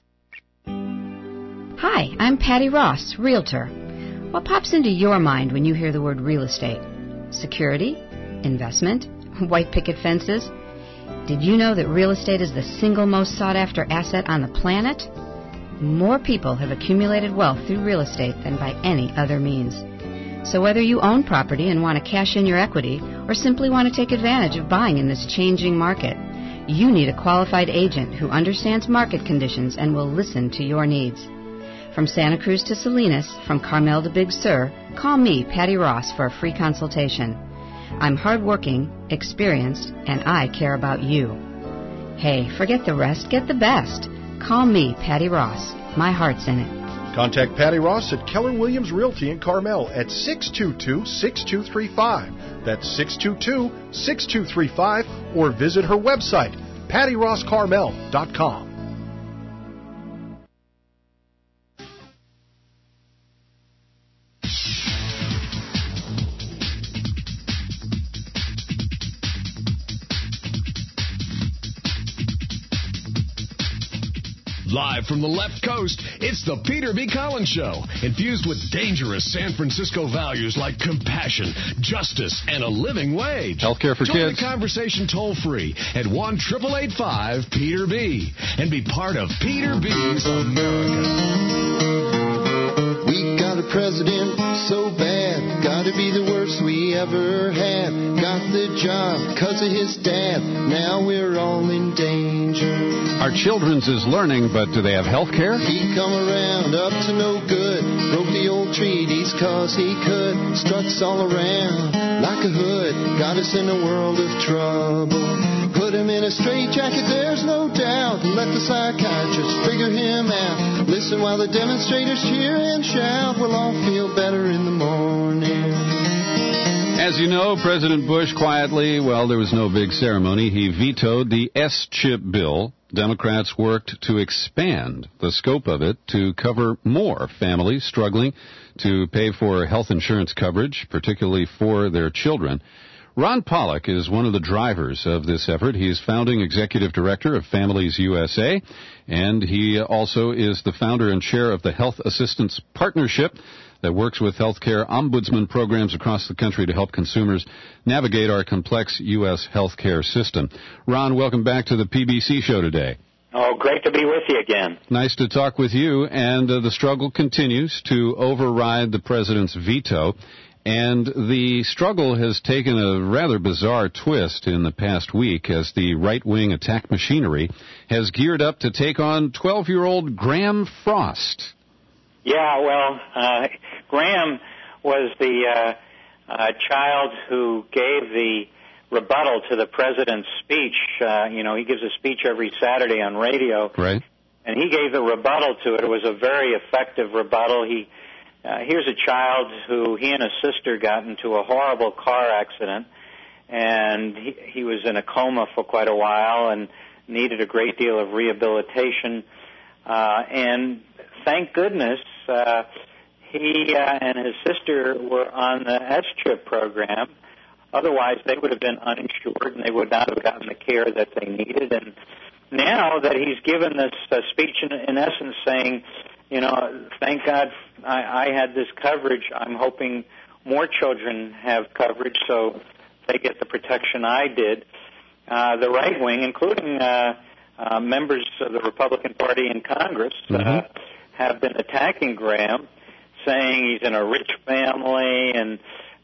Hi, I'm Patty Ross, Realtor. What pops into your mind when you hear the word real estate? Security? Investment? White picket fences? Did you know that real estate is the single most sought-after asset on the planet? More people have accumulated wealth through real estate than by any other means. So whether you own property and want to cash in your equity or simply want to take advantage of buying in this changing market, you need a qualified agent who understands market conditions and will listen to your needs. From Santa Cruz to Salinas, from Carmel to Big Sur, call me, Patty Ross, for a free consultation. I'm hardworking, experienced, and I care about you. Hey, forget the rest, get the best. Call me, Patty Ross. My heart's in it. Contact Patty Ross at Keller Williams Realty in Carmel at 622-6235. That's 622-6235, or visit her website, pattyrosscarmel.com. Live from the left coast, it's the Peter B. Collins Show, infused with dangerous San Francisco values like compassion, justice, and a living wage. Healthcare for Join kids. the conversation toll-free at 1-888-5-PETER-B and be part of Peter B's America. We got a president so bad, gotta be the worst we ever had. Got the job 'cause of his dad, now we're all in danger. Our children's is learning, but do they have health care? He come around up to no good, broke the old treaties 'cause he could. Struts all around like a hood, got us in a world of trouble. Put him in a straitjacket, there's no doubt. Let the psychiatrist figure him out. Listen while the demonstrators cheer and shout. We'll all feel better in the morning. As you know, President Bush quietly, well, there was no big ceremony. He vetoed the S-chip bill Democrats worked to expand the scope of it to cover more families struggling to pay for health insurance coverage, particularly for their children. Ron Pollock is one of the drivers of this effort. He is founding executive director of Families USA, and he also is the founder and chair of the Health Assistance Partnership that works with healthcare ombudsman programs across the country to help consumers navigate our complex U.S. healthcare system. Ron, welcome back to the PBC show today. Oh, great to be with you again. Nice to talk with you, and the struggle continues to override the president's veto. And the struggle has taken a rather bizarre twist in the past week as the right-wing attack machinery has geared up to take on 12-year-old Graham Frost. Yeah, well, Graham was the child who gave the rebuttal to the president's speech. He gives a speech every Saturday on radio. Right. And he gave the rebuttal to it. It was a very effective rebuttal. Here's a child who he and his sister got into a horrible car accident, and he was in a coma for quite a while and needed a great deal of rehabilitation. And thank goodness he and his sister were on the S-CHIP program. Otherwise, they would have been uninsured, and they would not have gotten the care that they needed. And now that he's given this speech, in essence saying, thank God I had this coverage, I'm hoping more children have coverage so they get the protection I did. The right wing, including members of the Republican Party in Congress, have been attacking Graham, saying he's in a rich family and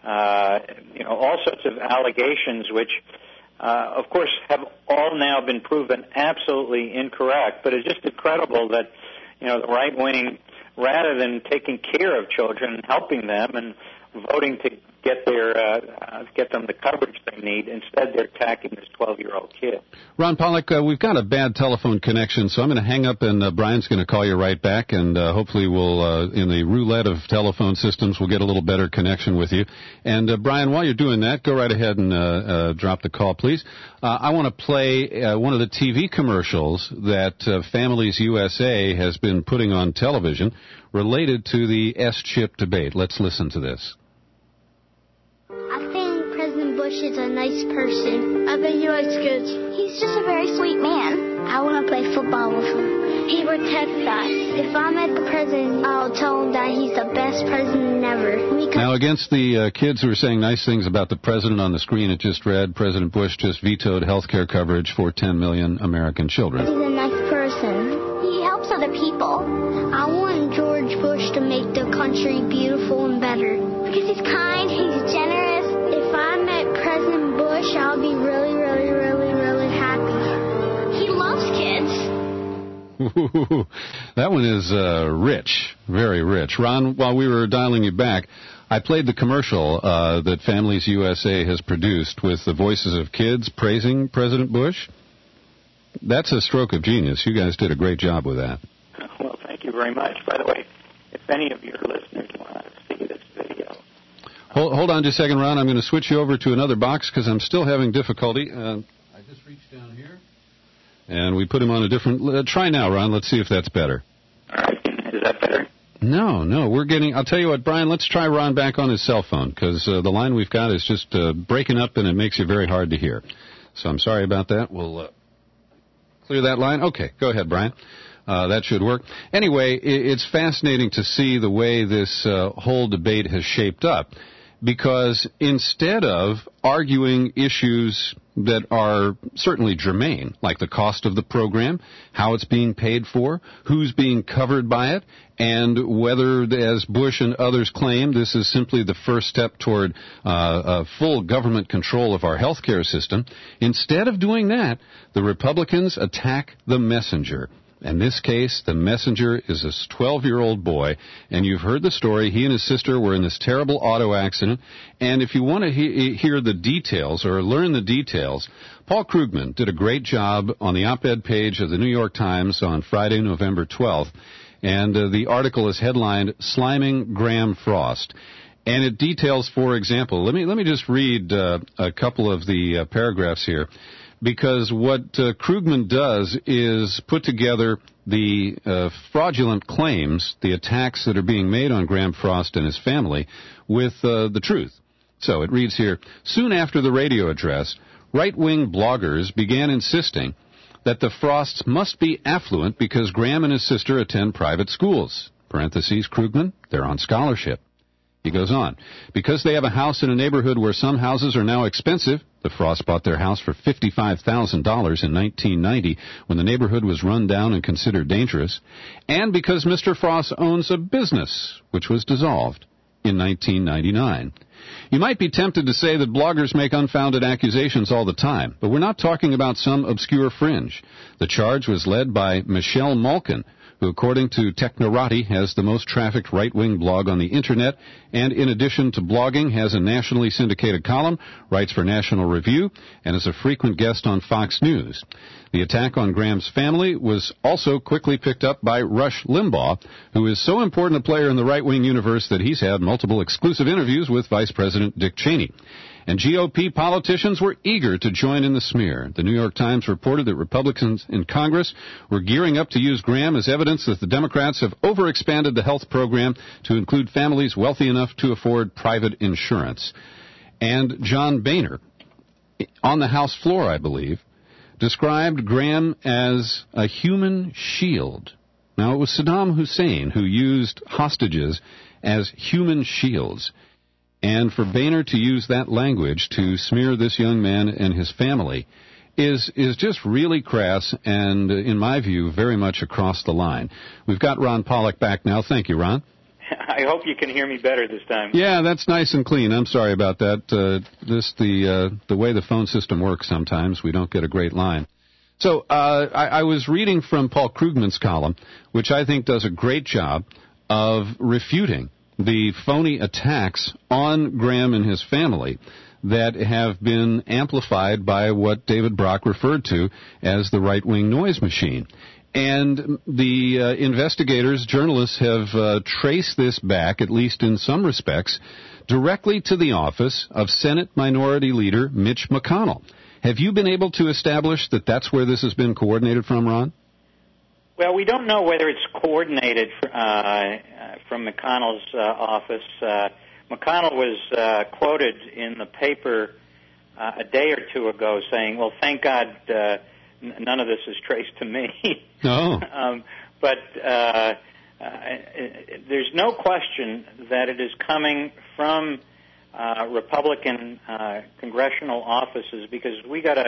all sorts of allegations which, of course, have all now been proven absolutely incorrect. But it's just incredible that, the right wing, rather than taking care of children and helping them and voting to get them the coverage they need, instead they're attacking this 12-year-old kid. Ron Pollock, we've got a bad telephone connection, so I'm going to hang up, and Brian's going to call you right back, and hopefully we'll, in the roulette of telephone systems, we'll get a little better connection with you. And Brian, while you're doing that, go right ahead and drop the call, please. I want to play one of the TV commercials that Families USA has been putting on television related to the S-CHIP debate. Let's listen to this. Bush is a nice person. I bet he likes kids. He's just a very sweet man. I want to play football with him. He protects us. If I met the president, I'll tell him that he's the best president ever. Now, against the kids who are saying nice things about the president on the screen, it just read, President Bush just vetoed health care coverage for 10 million American children. He's a nice person. He helps other people. I want George Bush to make the country beautiful and better. Because he's kind, he's generous. If I met President Bush, I'll be really, really, really, really happy. He loves kids. That one is rich, very rich. Ron, while we were dialing you back, I played the commercial that Families USA has produced with the voices of kids praising President Bush. That's a stroke of genius. You guys did a great job with that. Well, thank you very much. By the way, if any of your listeners want to see this video. Hold on just a second, Ron. I'm going to switch you over to another box because I'm still having difficulty. I just reached down here, and we put him on a different... try now, Ron. Let's see if that's better. All right. Is that better? No. We're getting... I'll tell you what, Brian, let's try Ron back on his cell phone because the line we've got is just breaking up, and it makes you very hard to hear. So I'm sorry about that. We'll clear that line. Okay, go ahead, Brian. That should work. Anyway, it's fascinating to see the way this whole debate has shaped up. Because instead of arguing issues that are certainly germane, like the cost of the program, how it's being paid for, who's being covered by it, and whether, as Bush and others claim, this is simply the first step toward full government control of our health care system, instead of doing that, the Republicans attack the messenger. In this case, the messenger is this 12-year-old boy, and you've heard the story. He and his sister were in this terrible auto accident, and if you want to hear the details or learn the details, Paul Krugman did a great job on the op-ed page of the New York Times on Friday, November 12th, and the article is headlined, Sliming Graham Frost. And it details, for example, let me just read a couple of the paragraphs here. because what Krugman does is put together the fraudulent claims, the attacks that are being made on Graham Frost and his family, with the truth. So it reads here, soon after the radio address, right-wing bloggers began insisting that the Frosts must be affluent because Graham and his sister attend private schools. Parentheses, Krugman, they're on scholarship. He goes on, because they have a house in a neighborhood where some houses are now expensive, the Frosts bought their house for $55,000 in 1990 when the neighborhood was run down and considered dangerous, and because Mr. Frost owns a business, which was dissolved in 1999. You might be tempted to say that bloggers make unfounded accusations all the time, but we're not talking about some obscure fringe. The charge was led by Michelle Malkin, who, according to Technorati, has the most trafficked right-wing blog on the Internet, and in addition to blogging, has a nationally syndicated column, writes for National Review, and is a frequent guest on Fox News. The attack on Graham's family was also quickly picked up by Rush Limbaugh, who is so important a player in the right-wing universe that he's had multiple exclusive interviews with Vice President Dick Cheney. And GOP politicians were eager to join in the smear. The New York Times reported that Republicans in Congress were gearing up to use Graham as evidence that the Democrats have overexpanded the health program to include families wealthy enough to afford private insurance. And John Boehner, on the House floor, I believe, described Graham as a human shield. Now, it was Saddam Hussein who used hostages as human shields. And for Boehner to use that language to smear this young man and his family is just really crass and, in my view, very much across the line. We've got Ron Pollock back now. Thank you, Ron. I hope you can hear me better this time. Yeah, that's nice and clean. I'm sorry about that. The way the phone system works sometimes, we don't get a great line. So I was reading from Paul Krugman's column, which I think does a great job of refuting the phony attacks on Graham and his family that have been amplified by what David Brock referred to as the right-wing noise machine. And the investigators, journalists, have traced this back, at least in some respects, directly to the office of Senate Minority Leader Mitch McConnell. Have you been able to establish that that's where this has been coordinated from, Ron? Well, we don't know whether it's coordinated from McConnell's office. McConnell was quoted in the paper a day or two ago saying, well, thank God none of this is traced to me. No. But there's no question that it is coming from Republican congressional offices, because we got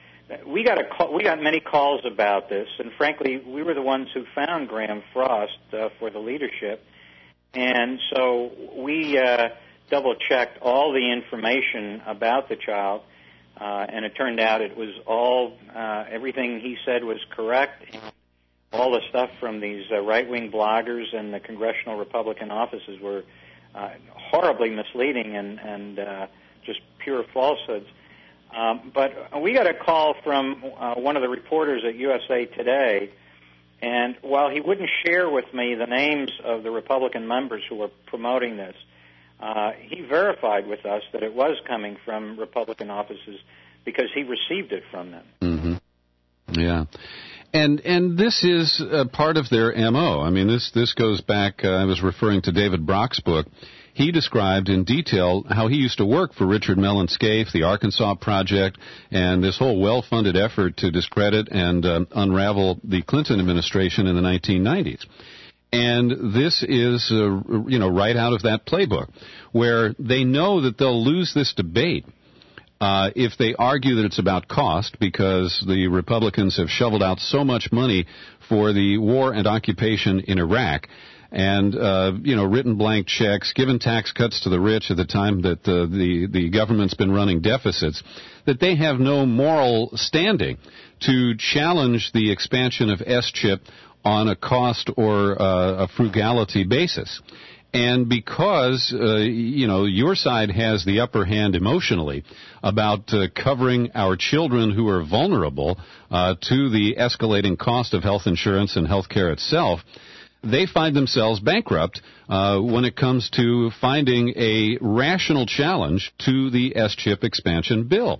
many calls about this, and frankly, we were the ones who found Graham Frost for the leadership, and so we double-checked all the information about the child, and it turned out it was all everything he said was correct. And all the stuff from these right-wing bloggers and the congressional Republican offices were horribly misleading and just pure falsehoods. But we got a call from one of the reporters at USA Today, and while he wouldn't share with me the names of the Republican members who were promoting this, he verified with us that it was coming from Republican offices because he received it from them. Mm-hmm. Yeah. And this is part of their MO. I mean, this goes back, I was referring to David Brock's book. He described in detail how he used to work for Richard Mellon Scaife, the Arkansas Project, and this whole well-funded effort to discredit and unravel the Clinton administration in the 1990s. And this is, right out of that playbook, where they know that they'll lose this debate if they argue that it's about cost, because the Republicans have shoveled out so much money for the war and occupation in Iraq, and written blank checks, given tax cuts to the rich at the time that the government's been running deficits, that they have no moral standing to challenge the expansion of S-chip on a cost or a frugality basis. And because, your side has the upper hand emotionally about covering our children who are vulnerable to the escalating cost of health insurance and health care itself, they find themselves bankrupt when it comes to finding a rational challenge to the S-chip expansion bill.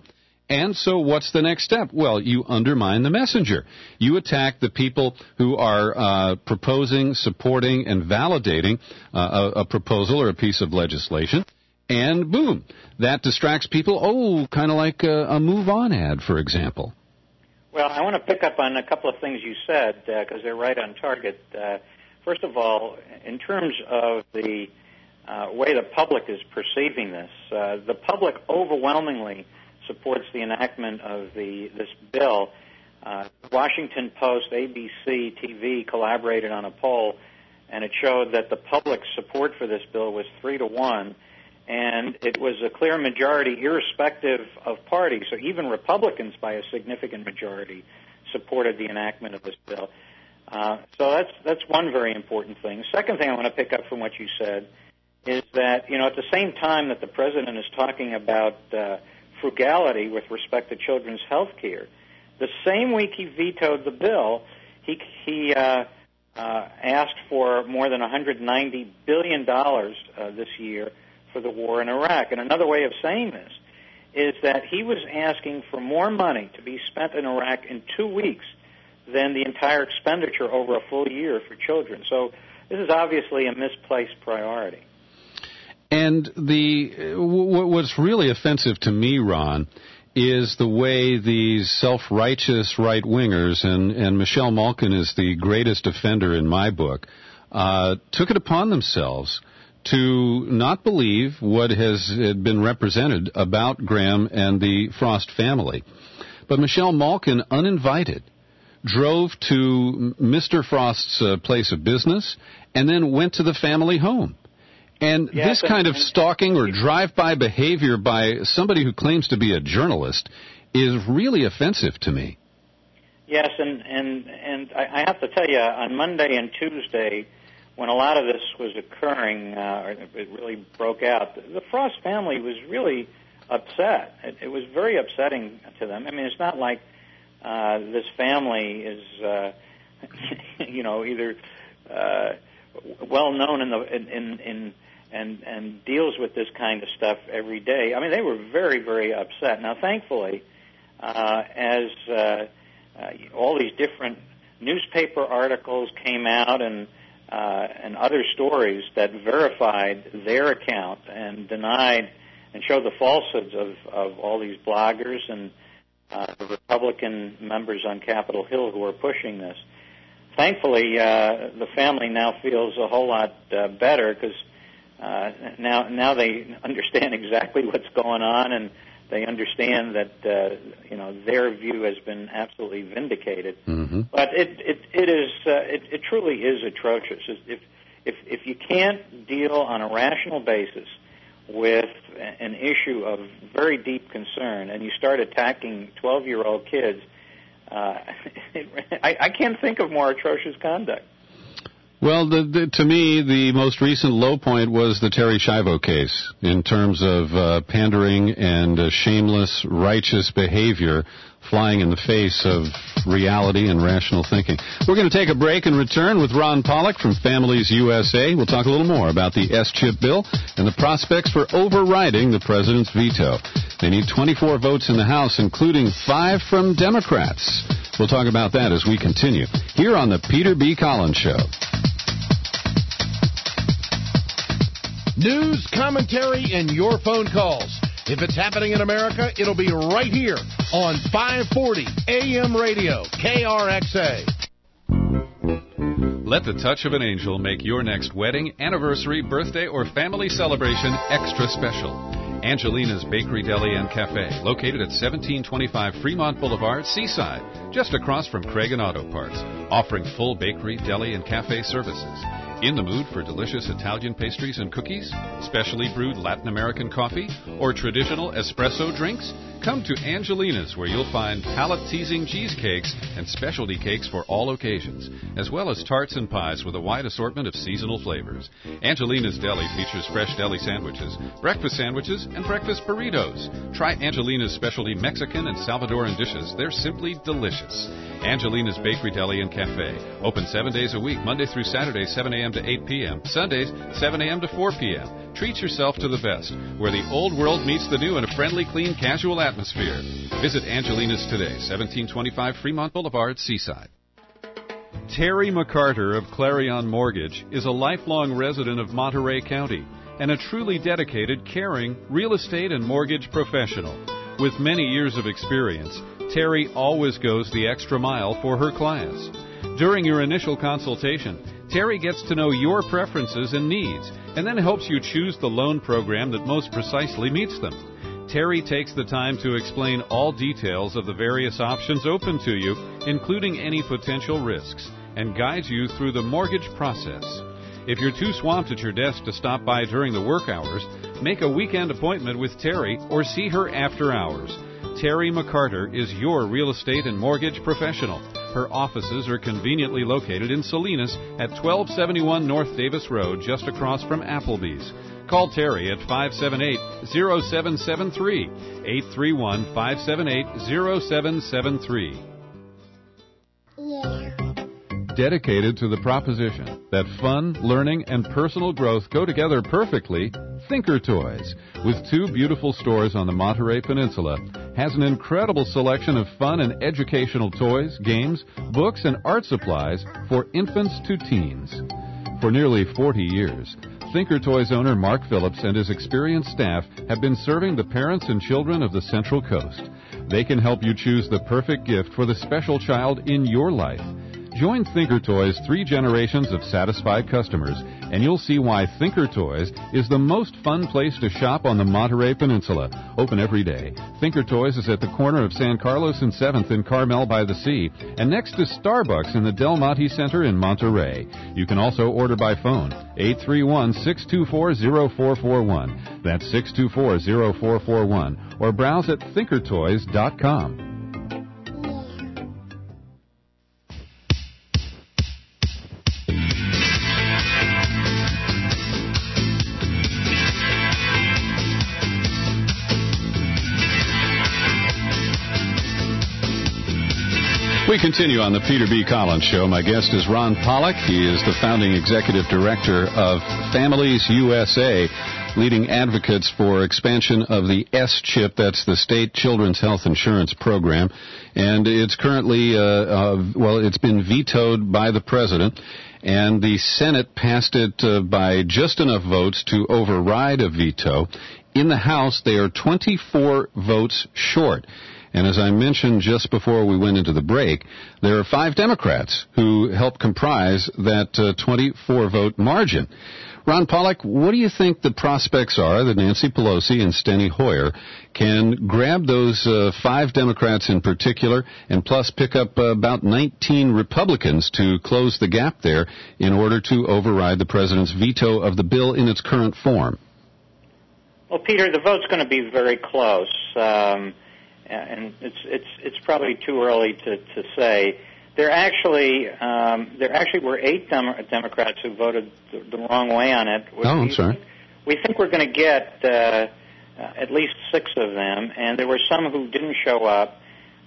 And so what's the next step? Well, you undermine the messenger. You attack the people who are proposing, supporting, and validating a proposal or a piece of legislation. And boom, that distracts people. Oh, kind of like a Move On ad, for example. Well, I want to pick up on a couple of things you said because they're right on target. First of all, in terms of the way the public is perceiving this, the public overwhelmingly supports the enactment of this bill. Washington Post, ABC, TV collaborated on a poll, and it showed that the public's support for this bill was 3-1, and it was a clear majority irrespective of party. So even Republicans, by a significant majority, supported the enactment of this bill. So that's one very important thing. Second thing I want to pick up from what you said is that, at the same time that the president is talking about frugality with respect to children's health care, the same week he vetoed the bill, he asked for more than $190 billion this year for the war in Iraq. And another way of saying this is that he was asking for more money to be spent in Iraq in 2 weeks than the entire expenditure over a full year for children. So this is obviously a misplaced priority. And what's really offensive to me, Ron, is the way these self-righteous right-wingers, and Michelle Malkin is the greatest offender in my book, took it upon themselves to not believe what has been represented about Graham and the Frost family. But Michelle Malkin, uninvited, drove to Mr. Frost's place of business and then went to the family home. And this kind of stalking or drive-by behavior by somebody who claims to be a journalist is really offensive to me. Yes, and I have to tell you, on Monday and Tuesday, when a lot of this was occurring, it really broke out, the Frost family was really upset. It was very upsetting to them. I mean, it's not like this family is, either well known and deals with this kind of stuff every day. I mean, they were very, very upset. Now, thankfully, as all these different newspaper articles came out and other stories that verified their account and denied and showed the falsehoods of all these bloggers and the Republican members on Capitol Hill who are pushing this. Thankfully, the family now feels a whole lot better because now they understand exactly what's going on, and they understand that their view has been absolutely vindicated. Mm-hmm. But it truly is atrocious. If you can't deal on a rational basis with an issue of very deep concern, and you start attacking 12-year-old kids, I can't think of more atrocious conduct. Well, to me, the most recent low point was the Terri Schiavo case in terms of pandering and shameless, righteous behavior flying in the face of reality and rational thinking. We're going to take a break and return with Ron Pollock from Families USA. We'll talk a little more about the S-chip bill and the prospects for overriding the president's veto. They need 24 votes in the House, including 5 from Democrats. We'll talk about that as we continue here on the Peter B. Collins Show. News, commentary, and your phone calls. If it's happening in America, it'll be right here on 540 AM Radio, KRXA. Let the touch of an angel make your next wedding, anniversary, birthday, or family celebration extra special. Angelina's Bakery, Deli, and Cafe, located at 1725 Fremont Boulevard, Seaside, just across from Craig and Auto Parts, offering full bakery, deli, and cafe services. In the mood for delicious Italian pastries and cookies, specially brewed Latin American coffee, or traditional espresso drinks? Come to Angelina's, where you'll find palate-teasing cheesecakes and specialty cakes for all occasions, as well as tarts and pies with a wide assortment of seasonal flavors. Angelina's Deli features fresh deli sandwiches, breakfast sandwiches, and breakfast burritos. Try Angelina's specialty Mexican and Salvadoran dishes. They're simply delicious. Angelina's Bakery, Deli, and Cafe. Open 7 days a week, Monday through Saturday, 7 a.m. to 8 p.m. Sundays, 7 a.m. to 4 p.m. Treat yourself to the best, where the old world meets the new in a friendly, clean, casual atmosphere atmosphere. Visit Angelina's today, 1725 Fremont Boulevard, Seaside. Terry McCarter of Clarion Mortgage is a lifelong resident of Monterey County and a truly dedicated, caring real estate and mortgage professional. With many years of experience, Terry always goes the extra mile for her clients. During your initial consultation, Terry gets to know your preferences and needs and then helps you choose the loan program that most precisely meets them. Terry takes the time to explain all details of the various options open to you, including any potential risks, and guides you through the mortgage process. If you're too swamped at your desk to stop by during the work hours, make a weekend appointment with Terry or see her after hours. Terry McCarter is your real estate and mortgage professional. Her offices are conveniently located in Salinas at 1271 North Davis Road, just across from Applebee's. Call Terry at 578-0773, 831-578-0773. Dedicated to the proposition that fun, learning, and personal growth go together perfectly, Thinker Toys, with 2 beautiful stores on the Monterey Peninsula, has an incredible selection of fun and educational toys, games, books, and art supplies for infants to teens. For nearly 40 years, Thinker Toys owner Mark Phillips and his experienced staff have been serving the parents and children of the Central Coast. They can help you choose the perfect gift for the special child in your life. Join Thinker Toys' 3 generations of satisfied customers, and you'll see why Thinker Toys is the most fun place to shop on the Monterey Peninsula. Open every day. Thinker Toys is at the corner of San Carlos and 7th in Carmel by the Sea, and next to Starbucks in the Del Monte Center in Monterey. You can also order by phone, 831-624-0441. That's 624-0441. Or browse at thinkertoys.com. We continue on the Peter B. Collins Show. My guest is Ron Pollock. He is the founding executive director of Families USA, leading advocates for expansion of the S-CHIP, that's the State Children's Health Insurance Program. And it's currently, it's been vetoed by the president, and the Senate passed it by just enough votes to override a veto. In the House, they are 24 votes short. And as I mentioned just before we went into the break, there are 5 Democrats who help comprise that 24-vote margin. Ron Pollock, what do you think the prospects are that Nancy Pelosi and Steny Hoyer can grab those 5 Democrats in particular and plus pick up about 19 Republicans to close the gap there in order to override the president's veto of the bill in its current form? Well, Peter, the vote's going to be very close. And it's probably too early to say. There actually were 8 Democrats who voted the wrong way on it. I'm sorry. We think we're going to get at least 6 of them, and there were some who didn't show up.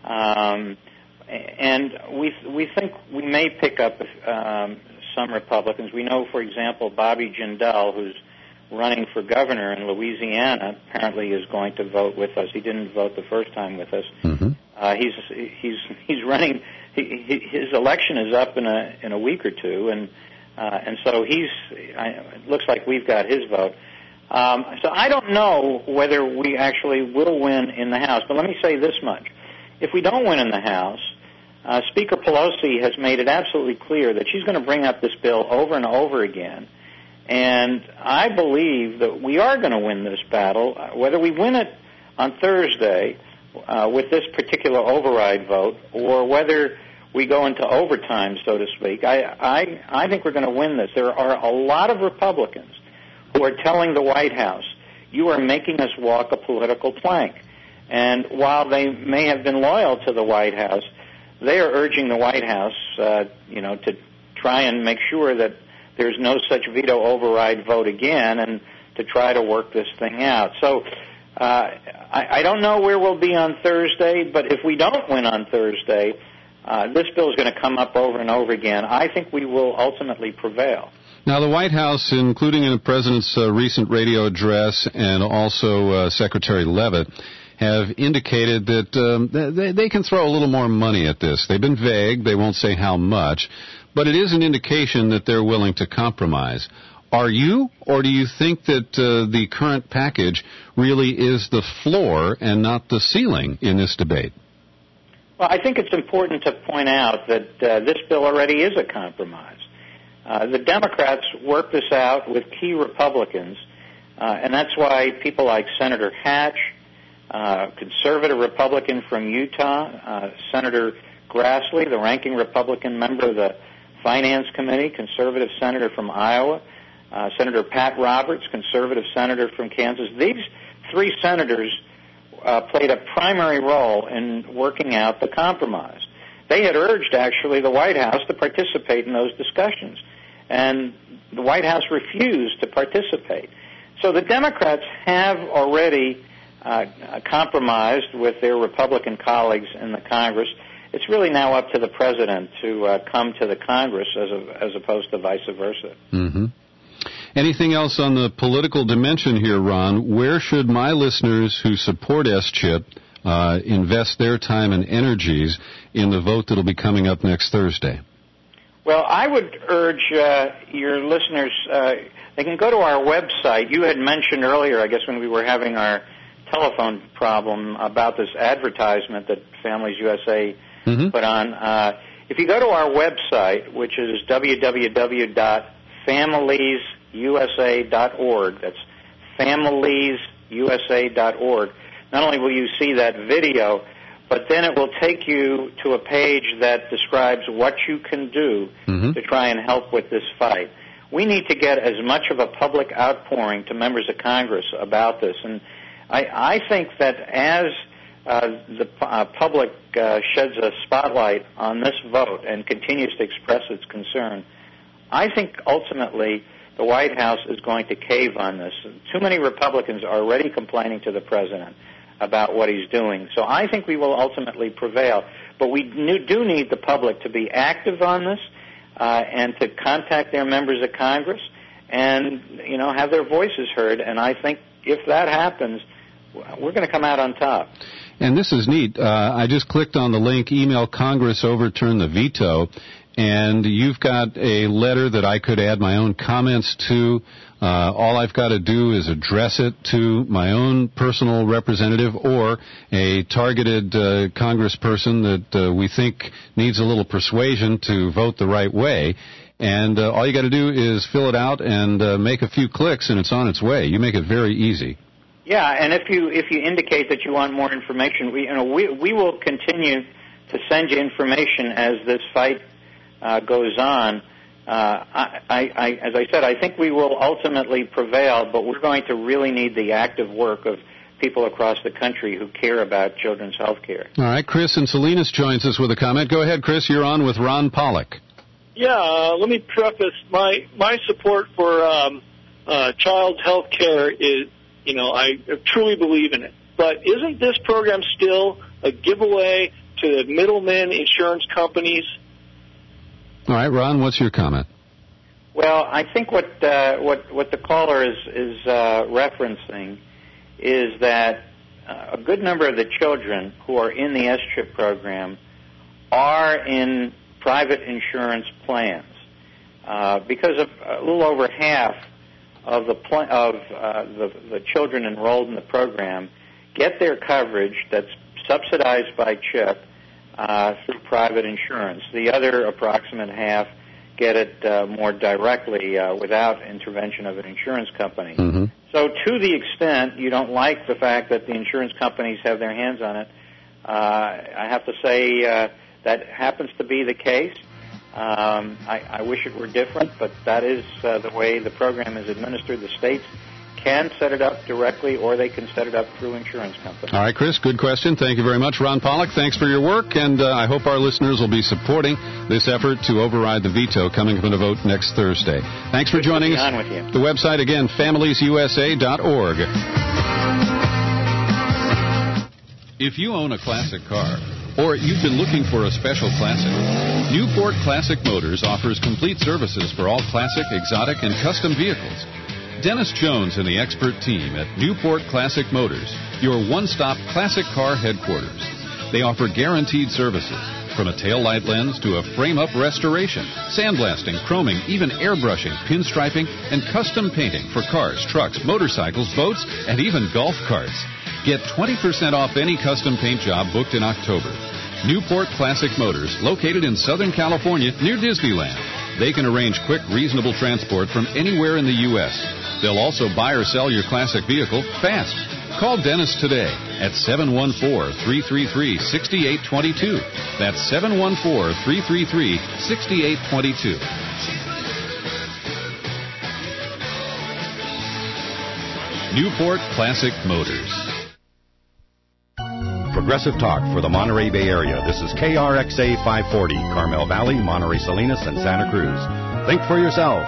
And we think we may pick up some Republicans. We know, for example, Bobby Jindal, who's running for governor in Louisiana, apparently is going to vote with us. He didn't vote the first time with us. Mm-hmm. He's running. His election is up in a week or two, and so it looks like we've got his vote. So I don't know whether we actually will win in the House. But let me say this much: if we don't win in the House, Speaker Pelosi has made it absolutely clear that she's going to bring up this bill over and over again. And I believe that we are going to win this battle, whether we win it on Thursday with this particular override vote or whether we go into overtime, so to speak. I think we're going to win this. There are a lot of Republicans who are telling the White House, you are making us walk a political plank. And while they may have been loyal to the White House, they are urging the White House, to try and make sure that there's no such veto override vote again and to try to work this thing out. So I don't know where we'll be on Thursday, but if we don't win on Thursday, this bill is going to come up over and over again. I think we will ultimately prevail. Now, the White House, including in the president's recent radio address and also Secretary Leavitt, have indicated that they can throw a little more money at this. They've been vague. They won't say how much. But it is an indication that they're willing to compromise. Are you, or do you think that the current package really is the floor and not the ceiling in this debate? Well, I think it's important to point out that this bill already is a compromise. The Democrats worked this out with key Republicans, and that's why people like Senator Hatch, conservative Republican from Utah, Senator Grassley, the ranking Republican member of the Finance Committee, conservative senator from Iowa, Senator Pat Roberts, conservative senator from Kansas. These three senators played a primary role in working out the compromise. They had urged, actually, the White House to participate in those discussions, and the White House refused to participate. So the Democrats have already compromised with their Republican colleagues in the Congress. It's really now up to the president to come to the Congress as opposed to vice versa. Mm-hmm. Anything else on the political dimension here, Ron? Where should my listeners who support SCHIP invest their time and energies in the vote that will be coming up next Thursday? Well, I would urge your listeners, they can go to our website. You had mentioned earlier, I guess, when we were having our telephone problem about this advertisement that Families USA put on. If you go to our website, which is www.familiesusa.org, that's familiesusa.org, not only will you see that video, but then it will take you to a page that describes what you can do to try and help with this fight. We need to get as much of a public outpouring to members of Congress about this. And I think that as the public sheds a spotlight on this vote and continues to express its concern, I think ultimately the White House is going to cave on this. Too many Republicans are already complaining to the president about what he's doing. So I think we will ultimately prevail. But we do need the public to be active on this and to contact their members of Congress and, have their voices heard. And I think if that happens, we're going to come out on top. And this is neat. I just clicked on the link, email Congress overturn the veto, and you've got a letter that I could add my own comments to. All I've got to do is address it to my own personal representative or a targeted congressperson that we think needs a little persuasion to vote the right way. And all you got to do is fill it out and make a few clicks, and it's on its way. You make it very easy. Yeah, and if you indicate that you want more information, we will continue to send you information as this fight goes on. As I said, I think we will ultimately prevail, but we're going to really need the active work of people across the country who care about children's health care. All right, Chris in Salinas joins us with a comment. Go ahead, Chris. You're on with Ron Pollock. Yeah, let me preface my support for child health care is, I truly believe in it. But isn't this program still a giveaway to the middlemen insurance companies? All right, Ron, what's your comment? Well, I think what the caller is referencing is that a good number of the children who are in the SCHIP program are in private insurance plans because of a little over half of the children enrolled in the program get their coverage that's subsidized by CHIP through private insurance. The other approximate half get it more directly without intervention of an insurance company. Mm-hmm. So to the extent you don't like the fact that the insurance companies have their hands on it, I have to say that happens to be the case. I wish it were different, but that is the way the program is administered. The states can set it up directly, or they can set it up through insurance companies. All right, Chris, good question. Thank you very much. Ron Pollock, thanks for your work, and I hope our listeners will be supporting this effort to override the veto coming from the vote next Thursday. Thanks for joining us. With you. The website, again, familiesusa.org. If you own a classic car, or you've been looking for a special classic, Newport Classic Motors offers complete services for all classic, exotic, and custom vehicles. Dennis Jones and the expert team at Newport Classic Motors, your one-stop classic car headquarters. They offer guaranteed services, from a taillight lens to a frame-up restoration, sandblasting, chroming, even airbrushing, pinstriping, and custom painting for cars, trucks, motorcycles, boats, and even golf carts. Get 20% off any custom paint job booked in October. Newport Classic Motors, located in Southern California near Disneyland. They can arrange quick, reasonable transport from anywhere in the U.S. They'll also buy or sell your classic vehicle fast. Call Dennis today at 714-333-6822. That's 714-333-6822. Newport Classic Motors. Progressive Talk for the Monterey Bay Area. This is KRXA 540, Carmel Valley, Monterey Salinas, and Santa Cruz. Think for yourself.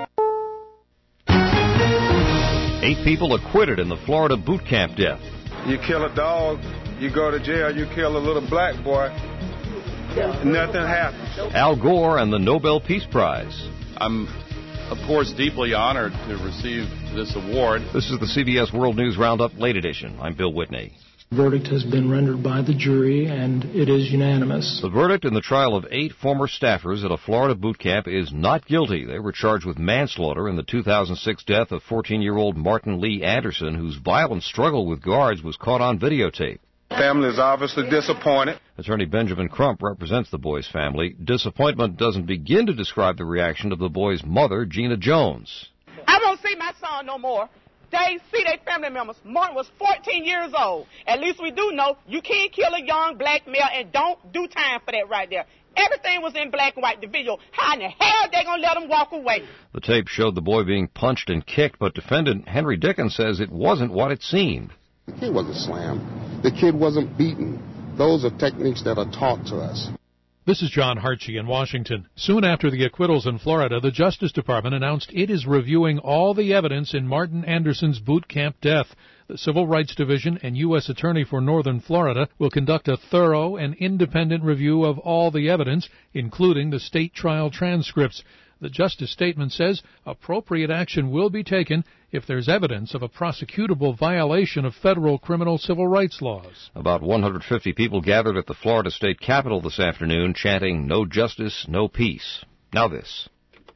8 people acquitted in the Florida boot camp death. You kill a dog, you go to jail. You kill a little black boy, nothing happens. Al Gore and the Nobel Peace Prize. I'm, of course, deeply honored to receive this award. This is the CBS World News Roundup Late Edition. I'm Bill Whitney. The verdict has been rendered by the jury, and it is unanimous. The verdict in the trial of 8 former staffers at a Florida boot camp is not guilty. They were charged with manslaughter in the 2006 death of 14-year-old Martin Lee Anderson, whose violent struggle with guards was caught on videotape. Family is obviously disappointed. Attorney Benjamin Crump represents the boy's family. Disappointment doesn't begin to describe the reaction of the boy's mother, Gina Jones. I won't see my son no more. They see their family members. Martin was 14 years old. At least we do know you can't kill a young black male and don't do time for that right there. Everything was in black and white. The video. How in the hell are they going to let him walk away? The tape showed the boy being punched and kicked, but defendant Henry Dickens says it wasn't what it seemed. The kid wasn't slammed. The kid wasn't beaten. Those are techniques that are taught to us. This is John Hartshee in Washington. Soon after the acquittals in Florida, the Justice Department announced it is reviewing all the evidence in Martin Anderson's boot camp death. The Civil Rights Division and U.S. Attorney for Northern Florida will conduct a thorough and independent review of all the evidence, including the state trial transcripts. The Justice statement says appropriate action will be taken if there's evidence of a prosecutable violation of federal criminal civil rights laws. About 150 people gathered at the Florida State Capitol this afternoon chanting, "No justice, no peace." Now this.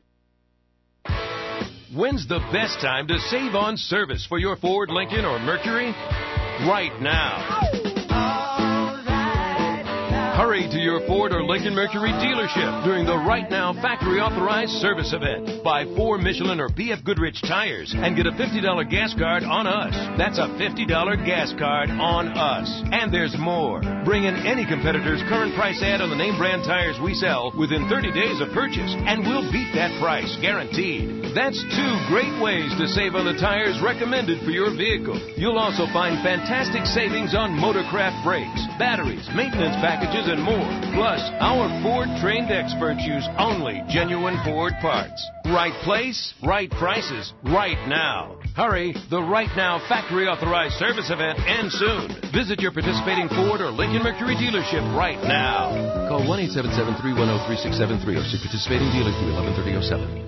When's the best time to save on service for your Ford, Lincoln, or Mercury? Right now. Hurry to your Ford or Lincoln Mercury dealership during the Right Now Factory Authorized Service Event. Buy 4 Michelin or BF Goodrich tires and get a $50 gas card on us. That's a $50 gas card on us. And there's more. Bring in any competitor's current price ad on the name brand tires we sell within 30 days of purchase, and we'll beat that price, guaranteed. That's 2 great ways to save on the tires recommended for your vehicle. You'll also find fantastic savings on Motorcraft brakes, batteries, maintenance packages, and more. Plus, our Ford-trained experts use only genuine Ford parts. Right place, right prices, right now. Hurry, the Right Now Factory Authorized Service Event ends soon. Visit your participating Ford or Lincoln Mercury dealership right now. Call 1-877-310-3673 or see participating dealer through 11/30/07.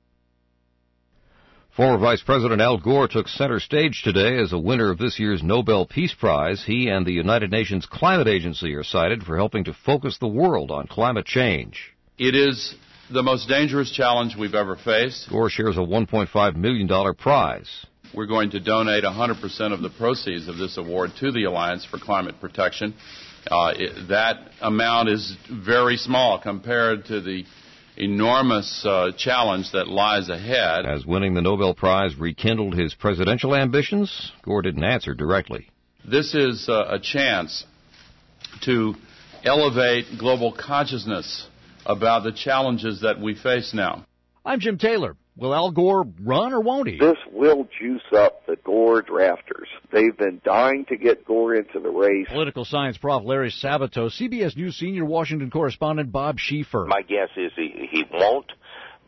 Former Vice President Al Gore took center stage today as a winner of this year's Nobel Peace Prize. He and the United Nations Climate Agency are cited for helping to focus the world on climate change. It is the most dangerous challenge we've ever faced. Gore shares a $1.5 million prize. We're going to donate 100% of the proceeds of this award to the Alliance for Climate Protection. That amount is very small compared to the enormous challenge that lies ahead. As winning the Nobel Prize rekindled his presidential ambitions, Gore didn't answer directly. This is a chance to elevate global consciousness about the challenges that we face now. I'm Jim Taylor. Will Al Gore run or won't he? This will juice up the Gore drafters. They've been dying to get Gore into the race. Political science prof Larry Sabato, CBS News senior Washington correspondent Bob Schieffer. My guess is he won't,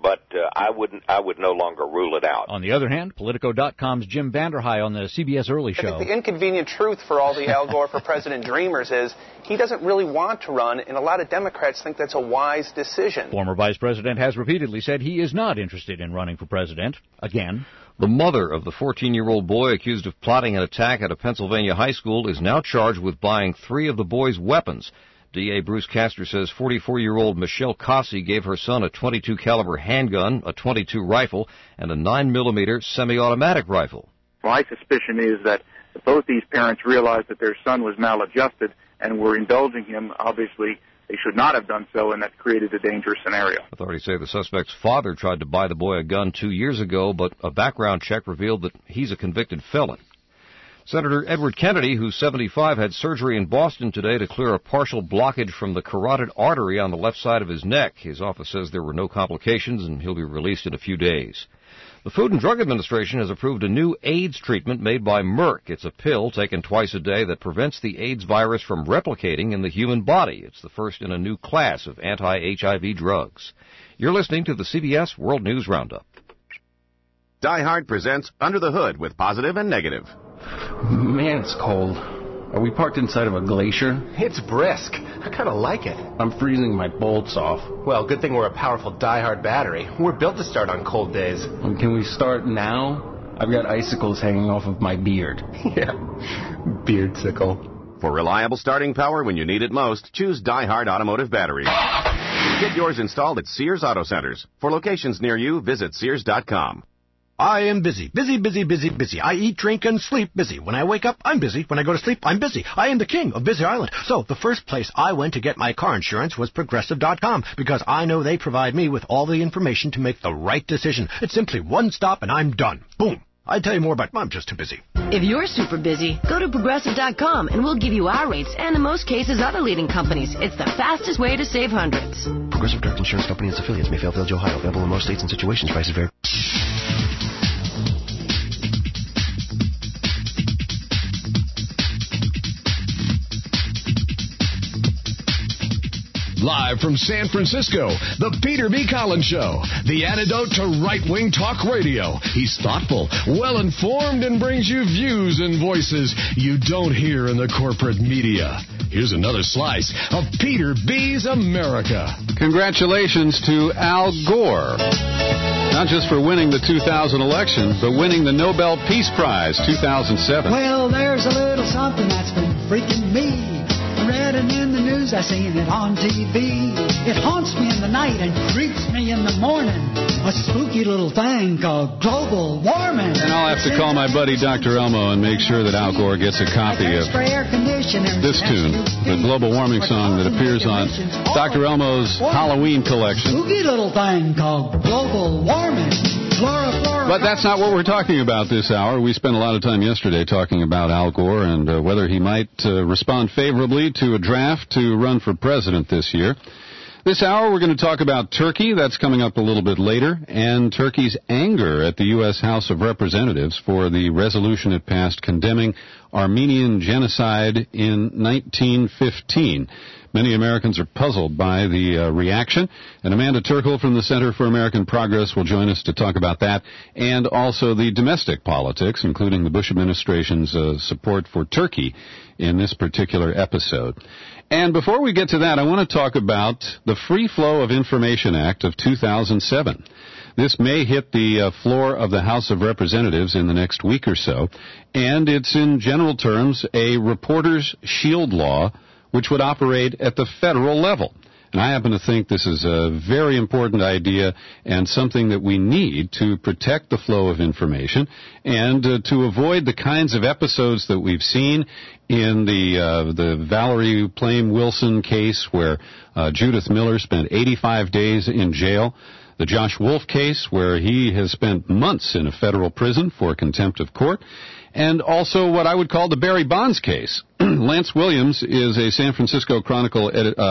but I would no longer rule it out. On the other hand, Politico.com's Jim Vanderhei on the CBS Early Show. I think the inconvenient truth for all the Al Gore for President dreamers is he doesn't really want to run, and a lot of Democrats think that's a wise decision. Former Vice President has repeatedly said he is not interested in running for president again. The mother of the 14-year-old boy accused of plotting an attack at a Pennsylvania high school is now charged with buying 3 of the boy's weapons. DA Bruce Castor says 44-year-old Michelle Cossey gave her son a .22 caliber handgun, a .22 rifle, and a 9mm semi-automatic rifle. My suspicion is that both these parents realized that their son was maladjusted and were indulging him. Obviously, they should not have done so, and that created a dangerous scenario. Authorities say the suspect's father tried to buy the boy a gun 2 years ago, but a background check revealed that he's a convicted felon. Senator Edward Kennedy, who's 75, had surgery in Boston today to clear a partial blockage from the carotid artery on the left side of his neck. His office says there were no complications, and he'll be released in a few days. The Food and Drug Administration has approved a new AIDS treatment made by Merck. It's a pill taken twice a day that prevents the AIDS virus from replicating in the human body. It's the first in a new class of anti-HIV drugs. You're listening to the CBS World News Roundup. Die Hard presents Under the Hood with Positive and Negative. Man, it's cold. Are we parked inside of a glacier? It's brisk. I kind of like it. I'm freezing my bolts off. Well, good thing we're a powerful Die Hard battery. We're built to start on cold days. And can we start now? I've got icicles hanging off of my beard. Yeah, beardsicle. For reliable starting power when you need it most, choose Die Hard Automotive Battery. Get yours installed at Sears Auto Centers. For locations near you, visit Sears.com. I am busy. Busy. I eat, drink, and sleep busy. When I wake up, I'm busy. When I go to sleep, I'm busy. I am the king of Busy Island. So the first place I went to get my car insurance was Progressive.com because I know they provide me with all the information to make the right decision. It's simply one stop and I'm done. Boom. I'd tell you more, but I'm just too busy. If you're super busy, go to Progressive.com and we'll give you our rates and in most cases other leading companies. It's the fastest way to save hundreds. Progressive Direct Insurance Company and its affiliates may fail Village, Ohio. Available in most states and situations. Prices vary. Live from San Francisco, the Peter B. Collins Show, the antidote to right-wing talk radio. He's thoughtful, well-informed, and brings you views and voices you don't hear in the corporate media. Here's another slice of Peter B.'s America. Congratulations to Al Gore. Not just for winning the 2000 election, but winning the Nobel Peace Prize 2007. Well, there's a little something that's been freaking me. Read it in the news, I seen it on TV. It haunts me in the night and creeps me in the morning. A spooky little thing called global warming. And I'll have to call my buddy Dr. Elmo and make sure that Al Gore gets a copy of this tune, the global warming song that appears on Dr. Elmo's Halloween collection. Spooky little thing called global warming. But that's not what we're talking about this hour. We spent a lot of time yesterday talking about Al Gore and whether he might respond favorably to a draft to run for president this year. This hour, we're going to talk about Turkey. That's coming up a little bit later. And Turkey's anger at the U.S. House of Representatives for the resolution it passed condemning Armenian genocide in 1915. Many Americans are puzzled by the reaction. And Amanda Turkle from the Center for American Progress will join us to talk about that and also the domestic politics, including the Bush administration's support for Turkey in this particular episode. And before we get to that, I want to talk about the Free Flow of Information Act of 2007. This may hit the floor of the House of Representatives in the next week or so, and it's in general terms a reporter's shield law which would operate at the federal level. And I happen to think this is a very important idea and something that we need to protect the flow of information and to avoid the kinds of episodes that we've seen in the Valerie Plame Wilson case where Judith Miller spent 85 days in jail. The Josh Wolf case where he has spent months in a federal prison for contempt of court. And also what I would call the Barry Bonds case. Lance Williams is a San Francisco Chronicle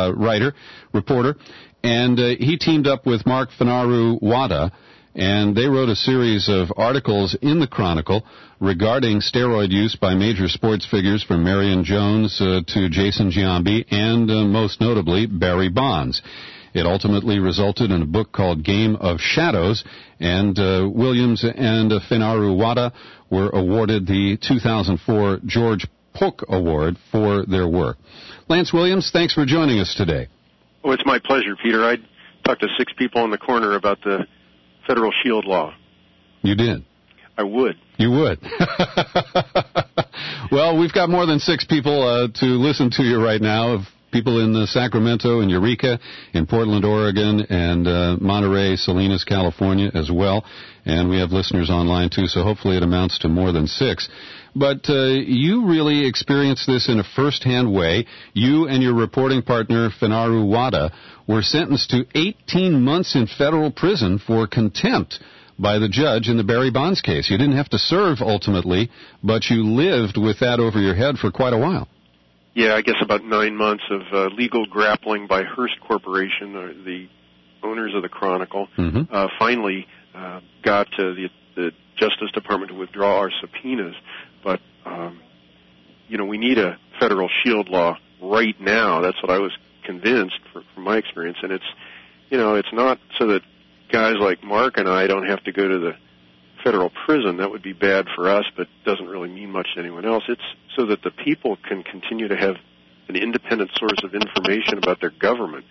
reporter, and he teamed up with Mark Finaru Wada, and they wrote a series of articles in the Chronicle regarding steroid use by major sports figures from Marion Jones to Jason Giambi and most notably Barry Bonds. It ultimately resulted in a book called Game of Shadows, and Williams and Finaru Wada were awarded the 2004 George Polk Award for their work. Lance Williams, thanks for joining us today. Oh, it's my pleasure, Peter. I talked to 6 people on the corner about the federal shield law. You did? I would. You would. Well, we've got more than 6 people to listen to you right now, of people in Sacramento and Eureka, in Portland, Oregon, and Monterey, Salinas, California as well. And we have listeners online, too, so hopefully it amounts to more than 6. But you really experienced this in a first-hand way. You and your reporting partner, Finaru Wada, were sentenced to 18 months in federal prison for contempt by the judge in the Barry Bonds case. You didn't have to serve, ultimately, but you lived with that over your head for quite a while. Yeah, I guess about 9 months of legal grappling by Hearst Corporation, the owners of the Chronicle, finally got the Justice Department to withdraw our subpoenas. But, we need a federal shield law right now. That's what I was convinced from my experience. And it's not so that guys like Mark and I don't have to go to the federal prison. That would be bad for us, but doesn't really mean much to anyone else. It's so that the people can continue to have an independent source of information about their government.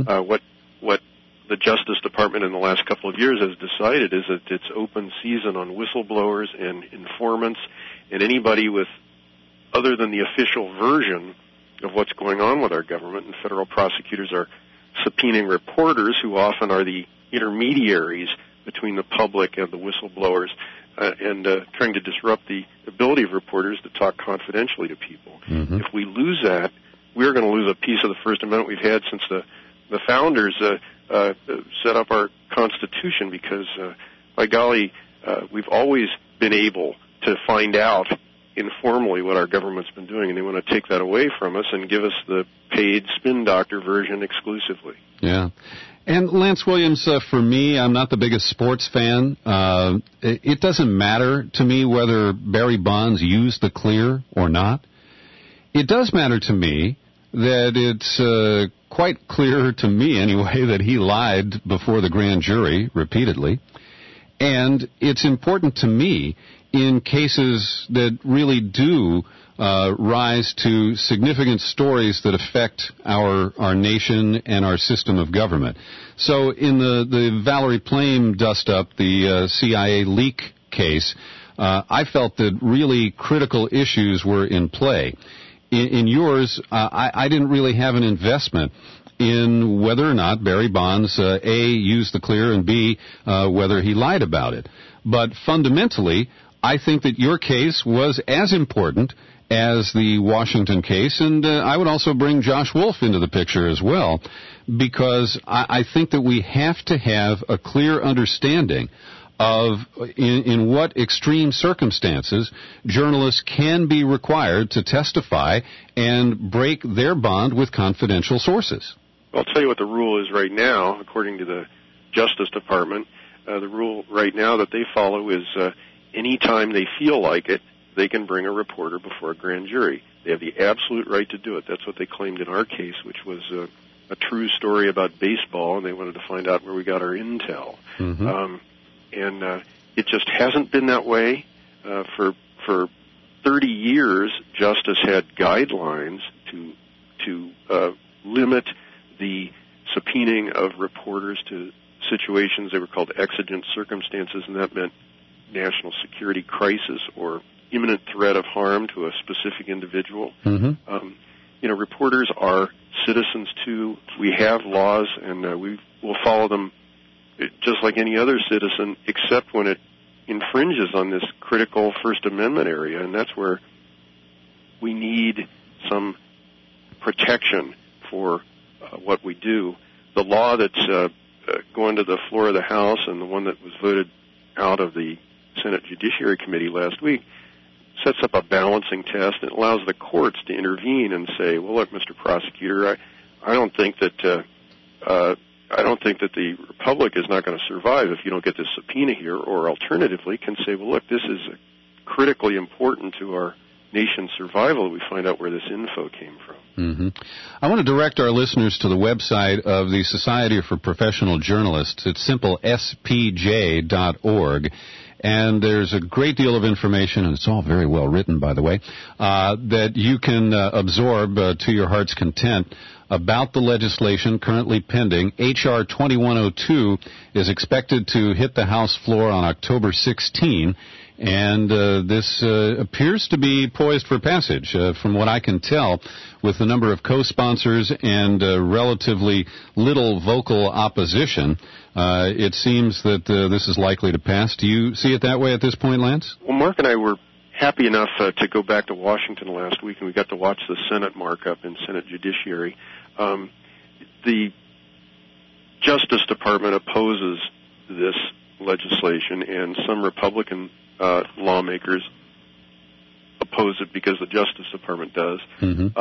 What the Justice Department in the last couple of years has decided is that it's open season on whistleblowers and informants and anybody with other than the official version of what's going on with our government. And federal prosecutors are subpoenaing reporters who often are the intermediaries between the public and the whistleblowers, and trying to disrupt the ability of reporters to talk confidentially to people. If we lose that, we're going to lose a piece of the First Amendment we've had since the founders set up our Constitution, because, by golly, we've always been able to find out informally what our government's been doing, and they want to take that away from us and give us the paid spin doctor version exclusively. Yeah. And Lance Williams, for me, I'm not the biggest sports fan. It doesn't matter to me whether Barry Bonds used the clear or not. It does matter to me that it's quite clear to me, anyway, that he lied before the grand jury repeatedly. And it's important to me in cases that really do rise to significant stories that affect our nation and our system of government. So in the Valerie Plame dust-up, the CIA leak case, I felt that really critical issues were in play. In yours, I didn't really have an investment in whether or not Barry Bonds, A, used the clear, and B, whether he lied about it. But fundamentally, I think that your case was as important as the Washington case, and I would also bring Josh Wolf into the picture as well, because I think that we have to have a clear understanding of in what extreme circumstances journalists can be required to testify and break their bond with confidential sources. I'll tell you what the rule is right now, according to the Justice Department. The rule right now that they follow is any time they feel like it, they can bring a reporter before a grand jury. They have the absolute right to do it. That's what they claimed in our case, which was a true story about baseball, and they wanted to find out where we got our intel. And it just hasn't been that way. For 30 years, Justice had guidelines to limit the subpoenaing of reporters to situations. They were called exigent circumstances, and that meant national security crisis or imminent threat of harm to a specific individual. Reporters are citizens too. We have laws, and we will follow them just like any other citizen, except when it infringes on this critical First Amendment area, and that's where we need some protection for what we do. The law that's going to the floor of the House and the one that was voted out of the Senate Judiciary Committee last week sets up a balancing test and allows the courts to intervene and say, well, look, Mr. Prosecutor, I don't think that the Republic is not going to survive if you don't get this subpoena here, or alternatively can say, well, look, this is critically important to our nation's survival that we find out where this info came from. Mm-hmm. I want to direct our listeners to the website of the Society for Professional Journalists. It's simple, spj.org. And there's a great deal of information, and it's all very well written, by the way, that you can absorb to your heart's content about the legislation currently pending. H.R. 2102 is expected to hit the House floor on October 16, and this appears to be poised for passage, from what I can tell, with the number of co-sponsors and relatively little vocal opposition. It seems that this is likely to pass. Do you see it that way at this point, Lance? Well, Mark and I were happy enough to go back to Washington last week, and we got to watch the Senate markup in Senate Judiciary. The Justice Department opposes this legislation, and some Republican lawmakers oppose it because the Justice Department does. Mm-hmm.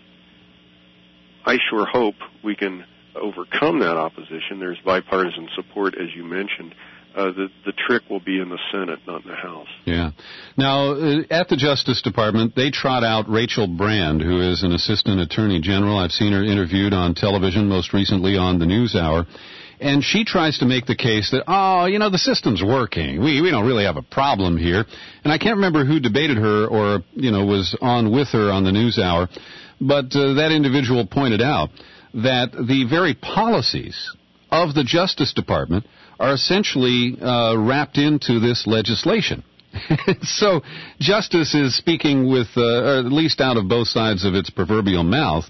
I sure hope we can overcome that opposition. There's bipartisan support, as you mentioned. The trick will be in the Senate, not in the House. Yeah. Now, at the Justice Department, they trot out Rachel Brand, who is an assistant attorney general. I've seen her interviewed on television, most recently on the NewsHour. And she tries to make the case that, the system's working. We don't really have a problem here. And I can't remember who debated her or, was on with her on the NewsHour. But that individual pointed out that the very policies of the Justice Department are essentially wrapped into this legislation. So justice is speaking with, or at least out of both sides of its proverbial mouth,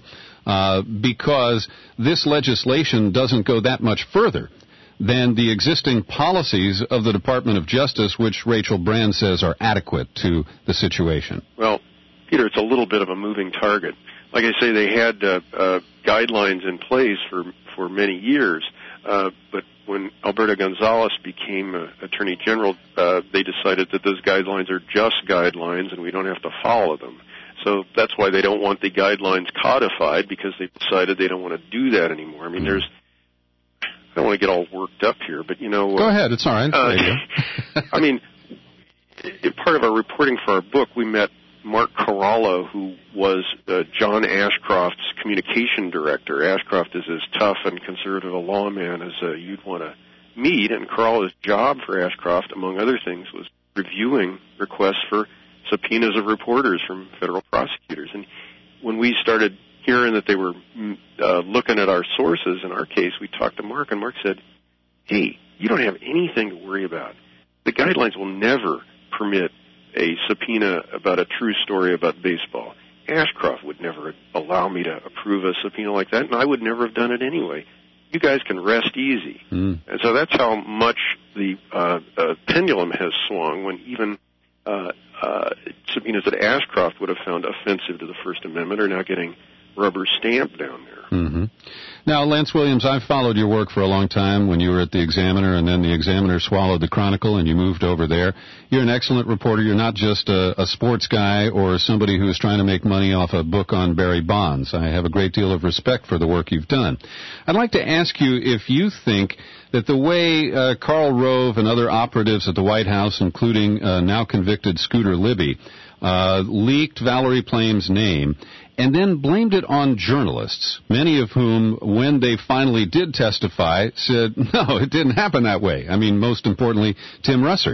because this legislation doesn't go that much further than the existing policies of the Department of Justice, which Rachel Brand says are adequate to the situation. Well, Peter, it's a little bit of a moving target. Like I say, they had guidelines in place for many years, but when Alberto Gonzales became Attorney General, they decided that those guidelines are just guidelines and we don't have to follow them. So that's why they don't want the guidelines codified, because they decided they don't want to do that anymore. I mean, I don't want to get all worked up here, but Go ahead, it's all right. I mean, part of our reporting for our book, we met Mark Corallo, who was John Ashcroft's communication director. Ashcroft is as tough and conservative a lawman as you'd want to meet, and Corallo's job for Ashcroft, among other things, was reviewing requests for subpoenas of reporters from federal prosecutors. And when we started hearing that they were looking at our sources, in our case, we talked to Mark, and Mark said, hey, you don't have anything to worry about. The guidelines will never permit a subpoena about a true story about baseball. Ashcroft would never allow me to approve a subpoena like that, and I would never have done it anyway. You guys can rest easy. And so that's how much the pendulum has swung, when even subpoenas that Ashcroft would have found offensive to the First Amendment are now getting rubber stamped down there. Mm-hmm. Now, Lance Williams, I've followed your work for a long time when you were at the Examiner, and then the Examiner swallowed the Chronicle and you moved over there. You're an excellent reporter. You're not just a sports guy or somebody who is trying to make money off a book on Barry Bonds. I have a great deal of respect for the work you've done. I'd like to ask you if you think that the way Karl Rove and other operatives at the White House, including now convicted Scooter Libby, leaked Valerie Plame's name and then blamed it on journalists, many of whom, when they finally did testify, said, no, it didn't happen that way. I mean, most importantly, Tim Russert,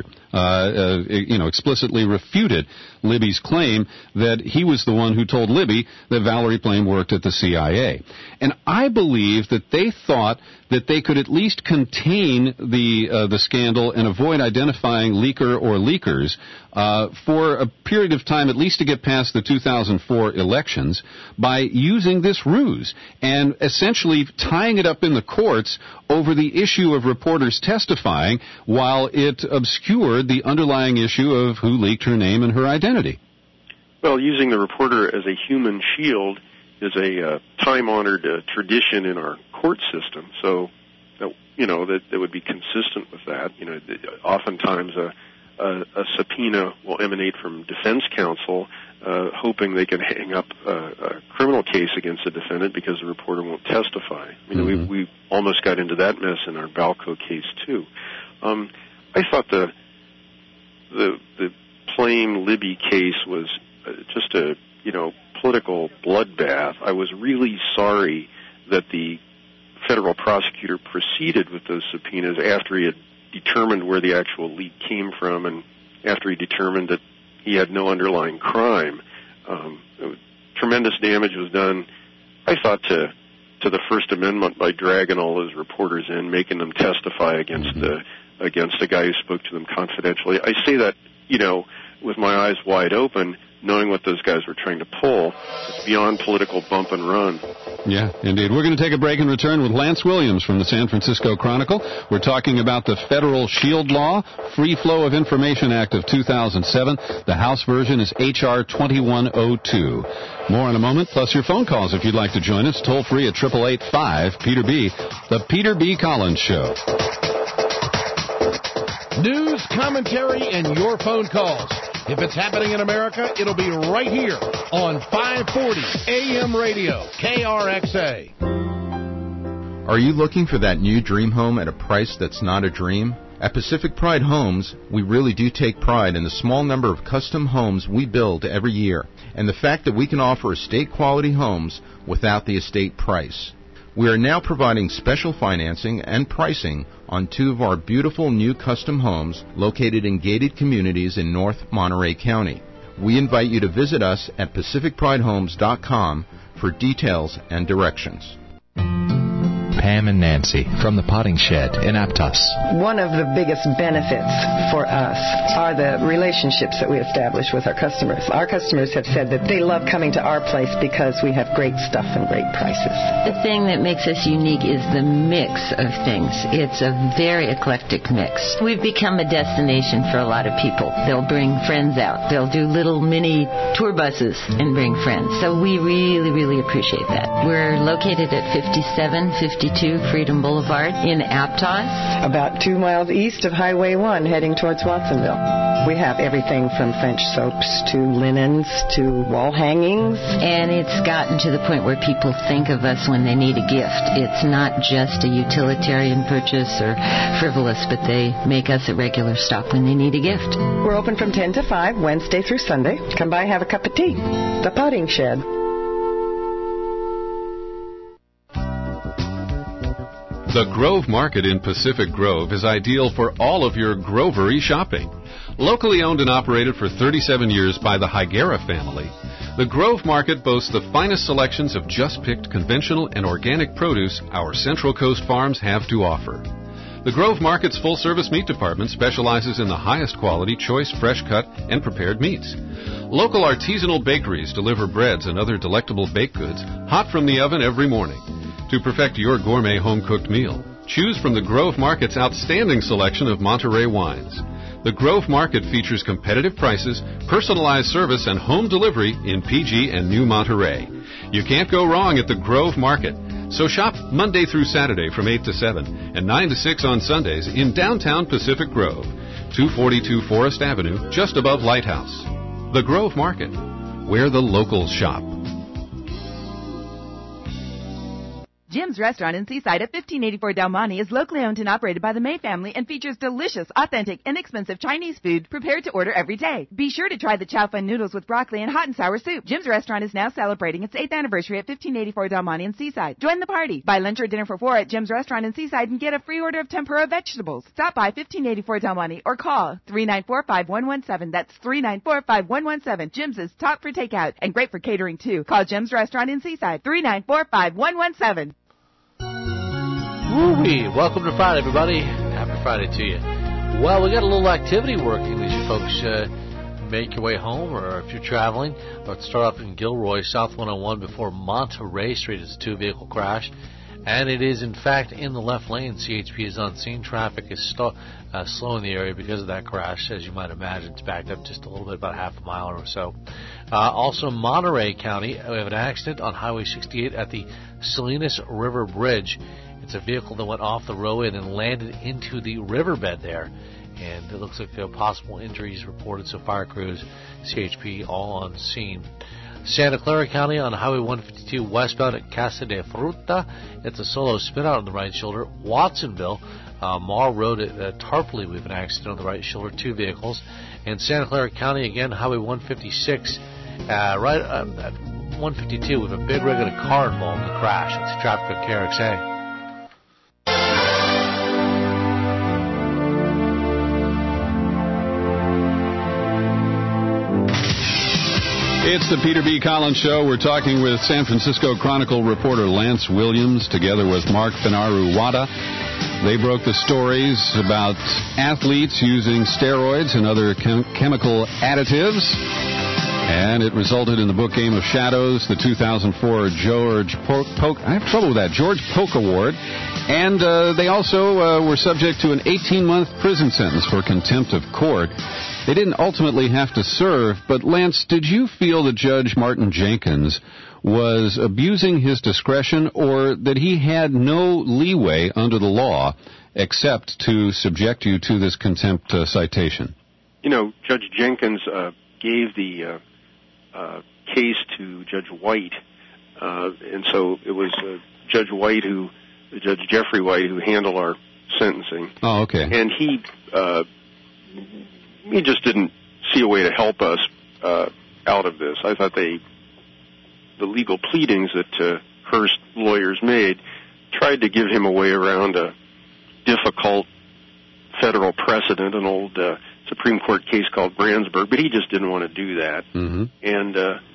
explicitly refuted Libby's claim that he was the one who told Libby that Valerie Plame worked at the CIA. And I believe that they thought that they could at least contain the scandal and avoid identifying leaker or leakers for a period of time, at least to get past the 2004 elections, by using this ruse and essentially tying it up in the courts over the issue of reporters testifying while it obscured the underlying issue of who leaked her name and her identity. Well, using the reporter as a human shield is a time-honored tradition in our court system, so that would be consistent with that. Oftentimes a subpoena will emanate from defense counsel, hoping they can hang up a criminal case against the defendant because the reporter won't testify. We almost got into that mess in our Balco case too. I thought the Plame Libby case was just a political bloodbath. I was really sorry that the federal prosecutor proceeded with those subpoenas after he had determined where the actual leak came from and after he determined that he had no underlying crime. Tremendous damage was done, I thought, to the First Amendment by dragging all those reporters in, making them testify against a guy who spoke to them confidentially. I say that, with my eyes wide open, knowing what those guys were trying to pull. It's beyond political bump and run. Yeah, indeed. We're going to take a break and return with Lance Williams from the San Francisco Chronicle. We're talking about the Federal Shield Law, Free Flow of Information Act of 2007. The House version is H.R. 2102. More in a moment, plus your phone calls if you'd like to join us. Toll free at 888-5-PETER-B. The Peter B. Collins Show. News, commentary, and your phone calls. If it's happening in America, it'll be right here on 540 AM radio, KRXA. Are you looking for that new dream home at a price that's not a dream? At Pacific Pride Homes, we really do take pride in the small number of custom homes we build every year, and the fact that we can offer estate-quality homes without the estate price. We are now providing special financing and pricing on 2 of our beautiful new custom homes located in gated communities in North Monterey County. We invite you to visit us at PacificPrideHomes.com for details and directions. Pam and Nancy from the Potting Shed in Aptos. One of the biggest benefits for us are the relationships that we establish with our customers. Our customers have said that they love coming to our place because we have great stuff and great prices. The thing that makes us unique is the mix of things. It's a very eclectic mix. We've become a destination for a lot of people. They'll bring friends out. They'll do little mini tour buses and bring friends. So we really, really appreciate that. We're located at 5752 Freedom Boulevard in Aptos. About 2 miles east of Highway 1 heading towards Watsonville. We have everything from French soaps to linens to wall hangings. And it's gotten to the point where people think of us when they need a gift. It's not just a utilitarian purchase or frivolous, but they make us a regular stop when they need a gift. We're open from 10 to 5, Wednesday through Sunday. Come by and have a cup of tea. The Potting Shed. The Grove Market in Pacific Grove is ideal for all of your grovery shopping. Locally owned and operated for 37 years by the Higuera family, the Grove Market boasts the finest selections of just-picked conventional and organic produce our Central Coast farms have to offer. The Grove Market's full-service meat department specializes in the highest quality, choice, fresh-cut, and prepared meats. Local artisanal bakeries deliver breads and other delectable baked goods hot from the oven every morning. To perfect your gourmet home-cooked meal, choose from the Grove Market's outstanding selection of Monterey wines. The Grove Market features competitive prices, personalized service, and home delivery in PG and New Monterey. You can't go wrong at the Grove Market. So shop Monday through Saturday from 8 to 7 and 9 to 6 on Sundays in downtown Pacific Grove, 242 Forest Avenue, just above Lighthouse. The Grove Market, where the locals shop. Jim's Restaurant in Seaside at 1584 Del Monte is locally owned and operated by the May family and features delicious, authentic, inexpensive Chinese food prepared to order every day. Be sure to try the chow fun noodles with broccoli and hot and sour soup. Jim's Restaurant is now celebrating its 8th anniversary at 1584 Del Monte in Seaside. Join the party. Buy lunch or dinner for 4 at Jim's Restaurant in Seaside and get a free order of tempura vegetables. Stop by 1584 Del Monte or call 394-5117. That's 394-5117. Jim's is top for takeout and great for catering too. Call Jim's Restaurant in Seaside, 394-5117. Woo-wee. Welcome to Friday, everybody. Happy Friday to you. Well, we got a little activity working as you folks make your way home, or if you're traveling. Let's start off in Gilroy, South 101 before Monterey Street. It's a 2-vehicle crash, and it is, in fact, in the left lane. CHP is on scene. Traffic is slow in the area because of that crash. As you might imagine, it's backed up just a little bit, about half a mile or so. Also, Monterey County, we have an accident on Highway 68 at the Salinas River Bridge. It's a vehicle that went off the roadway and then landed into the riverbed there. And it looks like there are possible injuries reported, so fire crews, CHP, all on scene. Santa Clara County on Highway 152 westbound at Casa de Fruta. It's a solo spin-out on the right shoulder. Watsonville, Marr Road at Tarpley, we have an accident on the right shoulder, 2 vehicles. And Santa Clara County, again, Highway 156 Right at 152, we have a big rig and a car involved in the crash. It's traffic on KRXA. It's the Peter B. Collins Show. We're talking with San Francisco Chronicle reporter Lance Williams together with Mark Finaru Wada. They broke the stories about athletes using steroids and other chemical additives. And it resulted in the book Game of Shadows, the 2004 George Polk Award. And they also were subject to an 18-month prison sentence for contempt of court. They didn't ultimately have to serve, but Lance, did you feel that Judge Martin Jenkins was abusing his discretion, or that he had no leeway under the law except to subject you to this contempt citation? You know, Judge Jenkins gave the case to Judge White, and so it was Judge Jeffrey White, who handled our sentencing. Oh, okay. And he just didn't see a way to help us out of this. I thought the legal pleadings that Hearst lawyers made tried to give him a way around a difficult federal precedent, an old Supreme Court case called Brandsburg, but he just didn't want to do that. Mm-hmm. And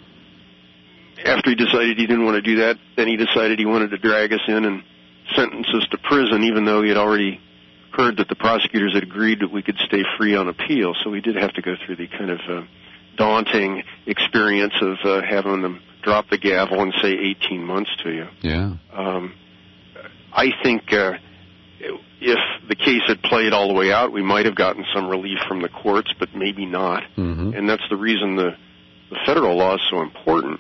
after he decided he didn't want to do that, then he decided he wanted to drag us in and sentence us to prison, even though he had already heard that the prosecutors had agreed that we could stay free on appeal. So we did have to go through the kind of daunting experience of having them drop the gavel and say 18 months to you. Yeah. I think if the case had played all the way out, we might have gotten some relief from the courts, but maybe not. Mm-hmm. And that's the reason the federal law is so important,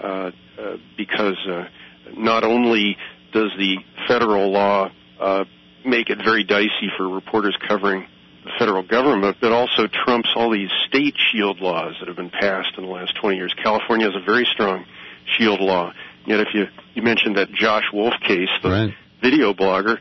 because not only does the federal law make it very dicey for reporters covering the federal government, but also trumps all these state shield laws that have been passed in the last 20 years. California has a very strong shield law. Yet if you mentioned that Josh Wolf case, the video blogger,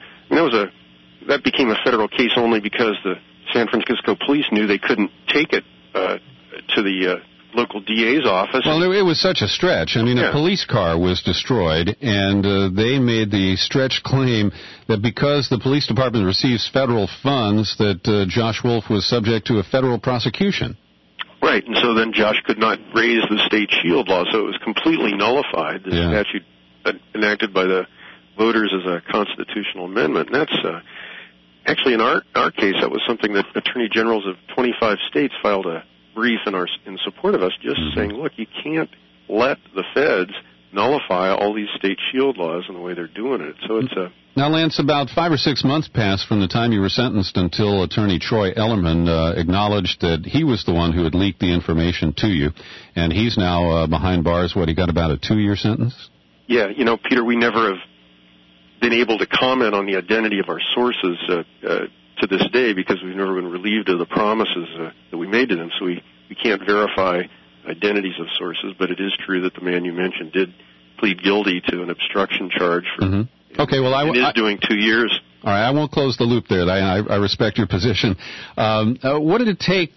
that became a federal case only because the San Francisco police knew they couldn't take it to the local DA's office. Well, it was such a stretch. I mean, a police car was destroyed, and they made the stretch claim that because the police department receives federal funds, that Josh Wolf was subject to a federal prosecution. Right, and so then Josh could not raise the state shield law, so it was completely nullified, the statute enacted by the voters as a constitutional amendment. And that's actually, in our case, that was something that attorney generals of 25 states filed a brief in support of us, just saying, look, you can't let the feds nullify all these state shield laws in the way they're doing it. So it's a... Now, Lance, about 5 or 6 months passed from the time you were sentenced until attorney Troy Ellerman acknowledged that he was the one who had leaked the information to you, and he's now behind bars. He got about a 2-year sentence? Yeah, Peter, we never have been able to comment on the identity of our sources to this day because we've never been relieved of the promises that we made to them, so we can't verify identities of sources, but it is true that the man you mentioned did plead guilty to an obstruction charge for Okay, well, it is doing 2 years. All right, I won't close the loop there. I respect your position. What did it take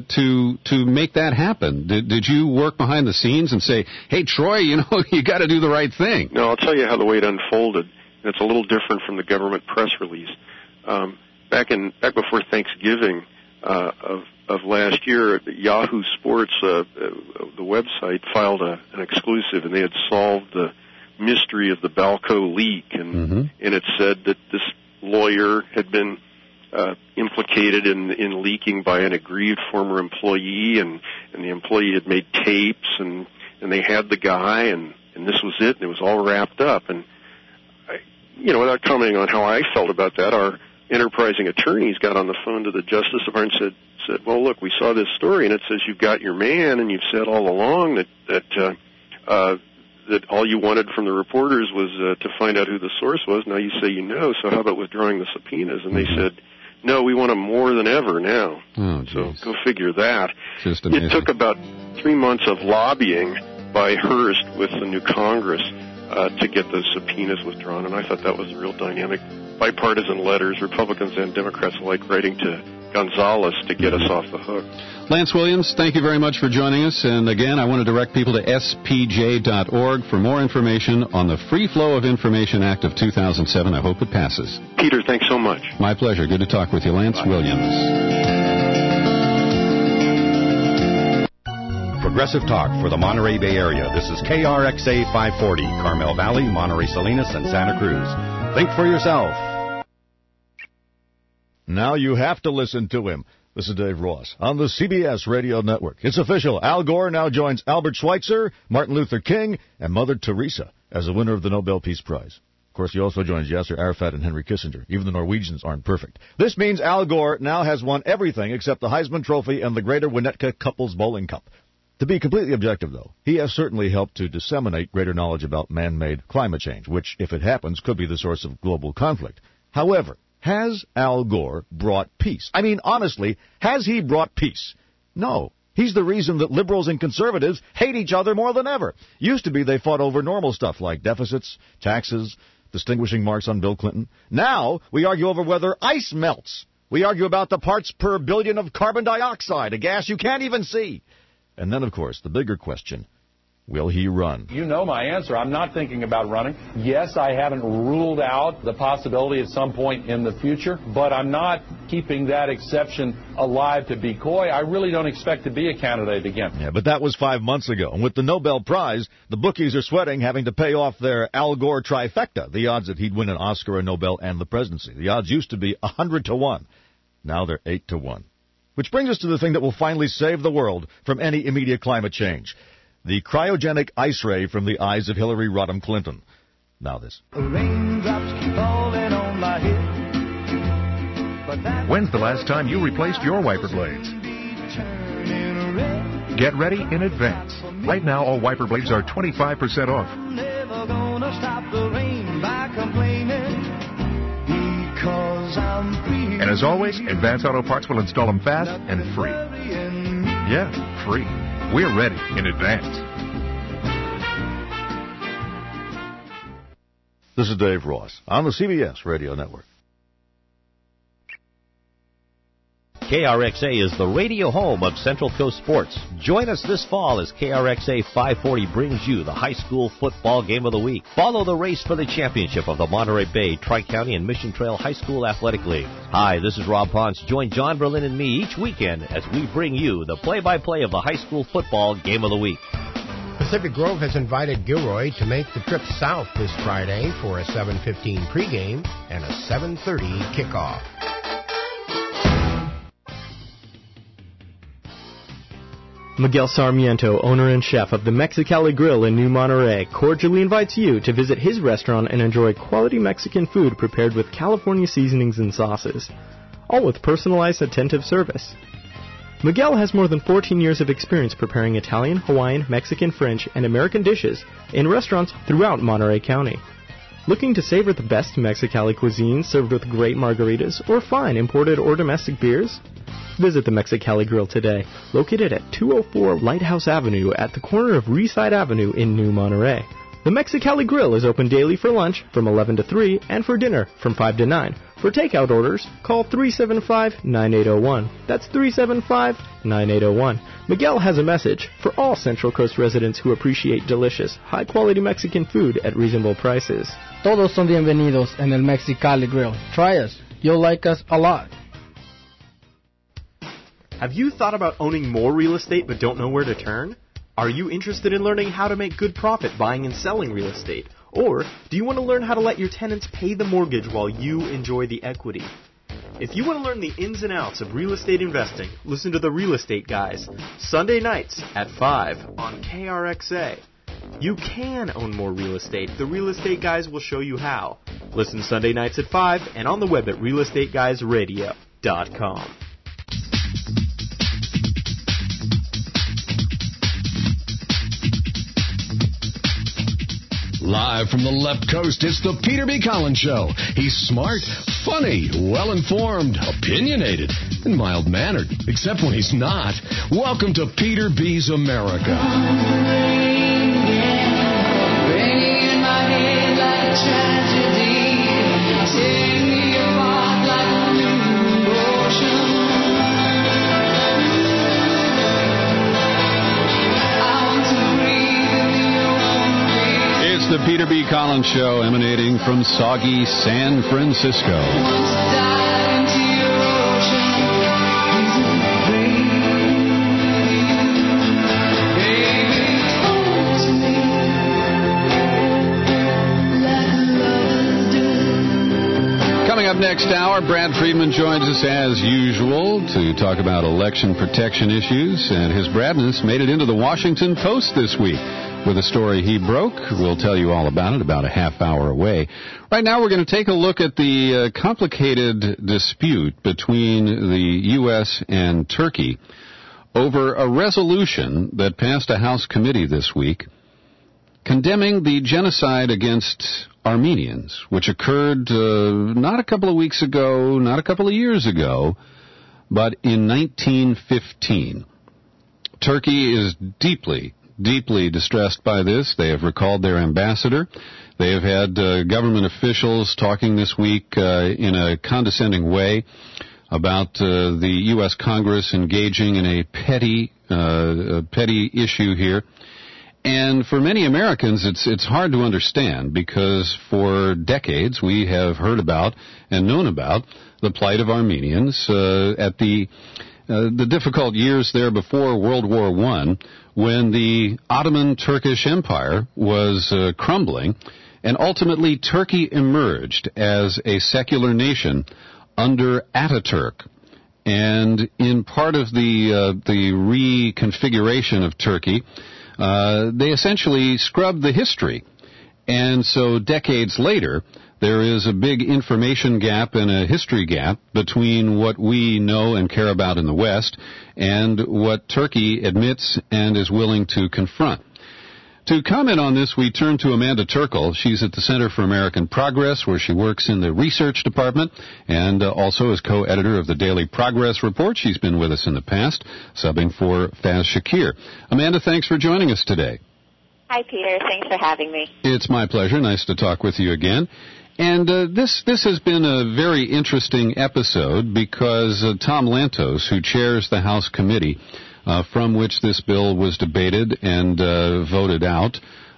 to make that happen? Did you work behind the scenes and say, hey, Troy, you got to do the right thing? No, I'll tell you how the way it unfolded. It's a little different from the government press release. Back before Thanksgiving of last year, Yahoo Sports, the website, filed an exclusive, and they had solved the mystery of the Balco leak, and it said that this lawyer had been implicated in leaking by an aggrieved former employee, and the employee had made tapes, and they had the guy, and this was it, and it was all wrapped up. And without commenting on how I felt about that, our enterprising attorneys got on the phone to the Justice Department and said, well, look, we saw this story, and it says you've got your man, and you've said all along that all you wanted from the reporters was to find out who the source was. Now you say so how about withdrawing the subpoenas? And they said, no, we want them more than ever now. Oh, so go figure that. Just amazing. It took about 3 months of lobbying by Hearst with the new Congress to get those subpoenas withdrawn, and I thought that was a real dynamic. Bipartisan letters, Republicans and Democrats alike, writing to Gonzalez to get us off the hook. Lance Williams, thank you very much for joining us. And again, I want to direct people to spj.org for more information on the Free Flow of Information Act of 2007. I hope it passes. Peter, thanks so much. My pleasure. Good to talk with you. Lance Williams. Progressive talk for the Monterey Bay Area. This is KRXA 540, Carmel Valley, Monterey Salinas, and Santa Cruz. Think for yourself. Now you have to listen to him. This is Dave Ross on the CBS Radio Network. It's official. Al Gore now joins Albert Schweitzer, Martin Luther King, and Mother Teresa as the winner of the Nobel Peace Prize. Of course, he also joins Yasser Arafat and Henry Kissinger. Even the Norwegians aren't perfect. This means Al Gore now has won everything except the Heisman Trophy and the Greater Winnetka Couples Bowling Cup. To be completely objective, though, he has certainly helped to disseminate greater knowledge about man-made climate change, which, if it happens, could be the source of global conflict. However, has Al Gore brought peace? I mean, honestly, has he brought peace? No. He's the reason that liberals and conservatives hate each other more than ever. Used to be they fought over normal stuff like deficits, taxes, distinguishing marks on Bill Clinton. Now we argue over whether ice melts. We argue about the parts per billion of carbon dioxide, a gas you can't even see. And then, of course, the bigger question, will he run? You know my answer. I'm not thinking about running. Yes, I haven't ruled out the possibility at some point in the future, but I'm not keeping that exception alive to be coy. I really don't expect to be a candidate again. Yeah, but that was 5 months ago. And with the Nobel Prize, the bookies are sweating having to pay off their Al Gore trifecta, the odds that he'd win an Oscar, a Nobel, and the presidency. The odds used to be 100-1. Now they're 8-1. Which brings us to the thing that will finally save the world from any immediate climate change. The cryogenic ice ray from the eyes of Hillary Rodham Clinton. Now this. Raindrops keep falling on my head. When's the last time you replaced your wiper blades? Get ready in advance. Right now, all wiper blades are 25% off. Never gonna stop the rain by complaining because I'm free. And as always, Advance Auto Parts will install them fast and free. Yeah, free. We're ready in advance. This is Dave Ross on the CBS Radio Network. KRXA is the radio home of Central Coast sports. Join us this fall as KRXA 540 brings you the high school football game of the week. Follow the race for the championship of the Monterey Bay, Tri-County, and Mission Trail High School Athletic League. Hi, this is Rob Ponce. Join John Berlin and me each weekend as we bring you the play-by-play of the high school football game of the week. Pacific Grove has invited Gilroy to make the trip south this Friday for a 7:15 pregame and a 7:30 kickoff. Miguel Sarmiento, owner and chef of the Mexicali Grill in New Monterey, cordially invites you to visit his restaurant and enjoy quality Mexican food prepared with California seasonings and sauces, all with personalized, attentive service. Miguel has more than 14 years of experience preparing Italian, Hawaiian, Mexican, French, and American dishes in restaurants throughout Monterey County. Looking to savor the best Mexicali cuisine served with great margaritas or fine imported or domestic beers? Visit the Mexicali Grill today, located at 204 Lighthouse Avenue at the corner of Reeside Avenue in New Monterey. The Mexicali Grill is open daily for lunch from 11 to 3 and for dinner from 5 to 9. For takeout orders, call 375-9801. That's 375-9801. Miguel has a message for all Central Coast residents who appreciate delicious, high-quality Mexican food at reasonable prices. Todos son bienvenidos en el Mexicali Grill. Try us. You'll like us a lot. Have you thought about owning more real estate but don't know where to turn? Are you interested in learning how to make good profit buying and selling real estate? Or do you want to learn how to let your tenants pay the mortgage while you enjoy the equity? If you want to learn the ins and outs of real estate investing, listen to the Real Estate Guys, Sunday nights at 5 on KRXA. You can own more real estate. The Real Estate Guys will show you how. Listen Sunday nights at 5 and on the web at realestateguysradio.com. Live from the left coast, it's the Peter B. Collins Show. He's smart, funny, well-informed, opinionated, and mild-mannered, except when he's not. Welcome to Peter B's America. Banging my head like a tragedy, tearing me apart like a new ocean. the Peter B. Collins Show, emanating from soggy San Francisco. Coming up next hour, Brad Friedman joins us as usual to talk about election protection issues, and his Bradness made it into the Washington Post this week with a story he broke. We'll tell you all about it about a half hour away. Right now, we're going to take a look at the complicated dispute between the U.S. and Turkey over a resolution that passed a House committee this week condemning the genocide against Armenians, which occurred not a couple of weeks ago, not a couple of years ago, but in 1915. Turkey is deeply distressed by this. They have recalled their ambassador. They have had government officials talking this week in a condescending way about the U.S. Congress engaging in a petty issue here. And for many Americans, it's hard to understand because for decades we have heard about and known about the plight of Armenians at the difficult years there before World War I, when the Ottoman Turkish Empire was crumbling, and ultimately Turkey emerged as a secular nation under Ataturk. And in part of the reconfiguration of Turkey, they essentially scrubbed the history. And so decades later, there is a big information gap and a history gap between what we know and care about in the West and what Turkey admits and is willing to confront. To comment on this, we turn to Amanda Turkle. She's at the Center for American Progress, where she works in the research department and also is co-editor of the Daily Progress Report. She's been with us in the past, subbing for Faz Shakir. Amanda, thanks for joining us today. Hi, Peter. Thanks for having me. It's my pleasure. Nice to talk with you again. And this has been a very interesting episode because Tom Lantos, who chairs the House committee from which this bill was debated and voted out,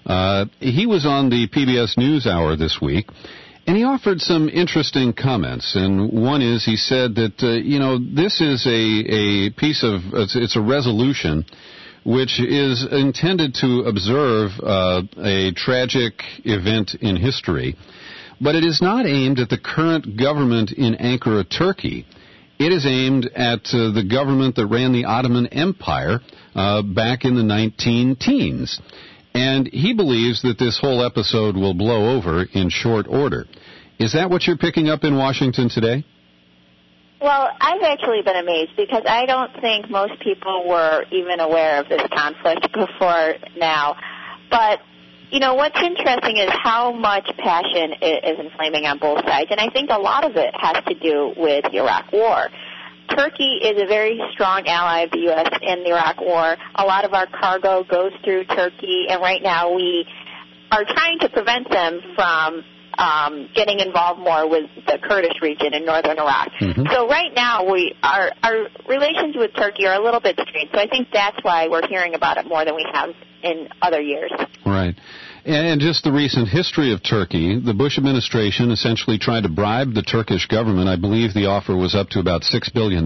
he was on the PBS NewsHour this week, and he offered some interesting comments. And one is, he said that, this is a piece of, it's a resolution which is intended to observe a tragic event in history, but it is not aimed at the current government in Ankara, Turkey. It is aimed at the government that ran the Ottoman Empire back in the 19-teens. And he believes that this whole episode will blow over in short order. Is that what you're picking up in Washington today? Well, I've actually been amazed because I don't think most people were even aware of this conflict before now. But what's interesting is how much passion is inflaming on both sides, and I think a lot of it has to do with the Iraq War. Turkey is a very strong ally of the U.S. in the Iraq War. A lot of our cargo goes through Turkey, and right now we are trying to prevent them from getting involved more with the Kurdish region in northern Iraq. Mm-hmm. So right now our relations with Turkey are a little bit strained, so I think that's why we're hearing about it more than we have in other years. Right. And just the recent history of Turkey, the Bush administration essentially tried to bribe the Turkish government. I believe the offer was up to about $6 billion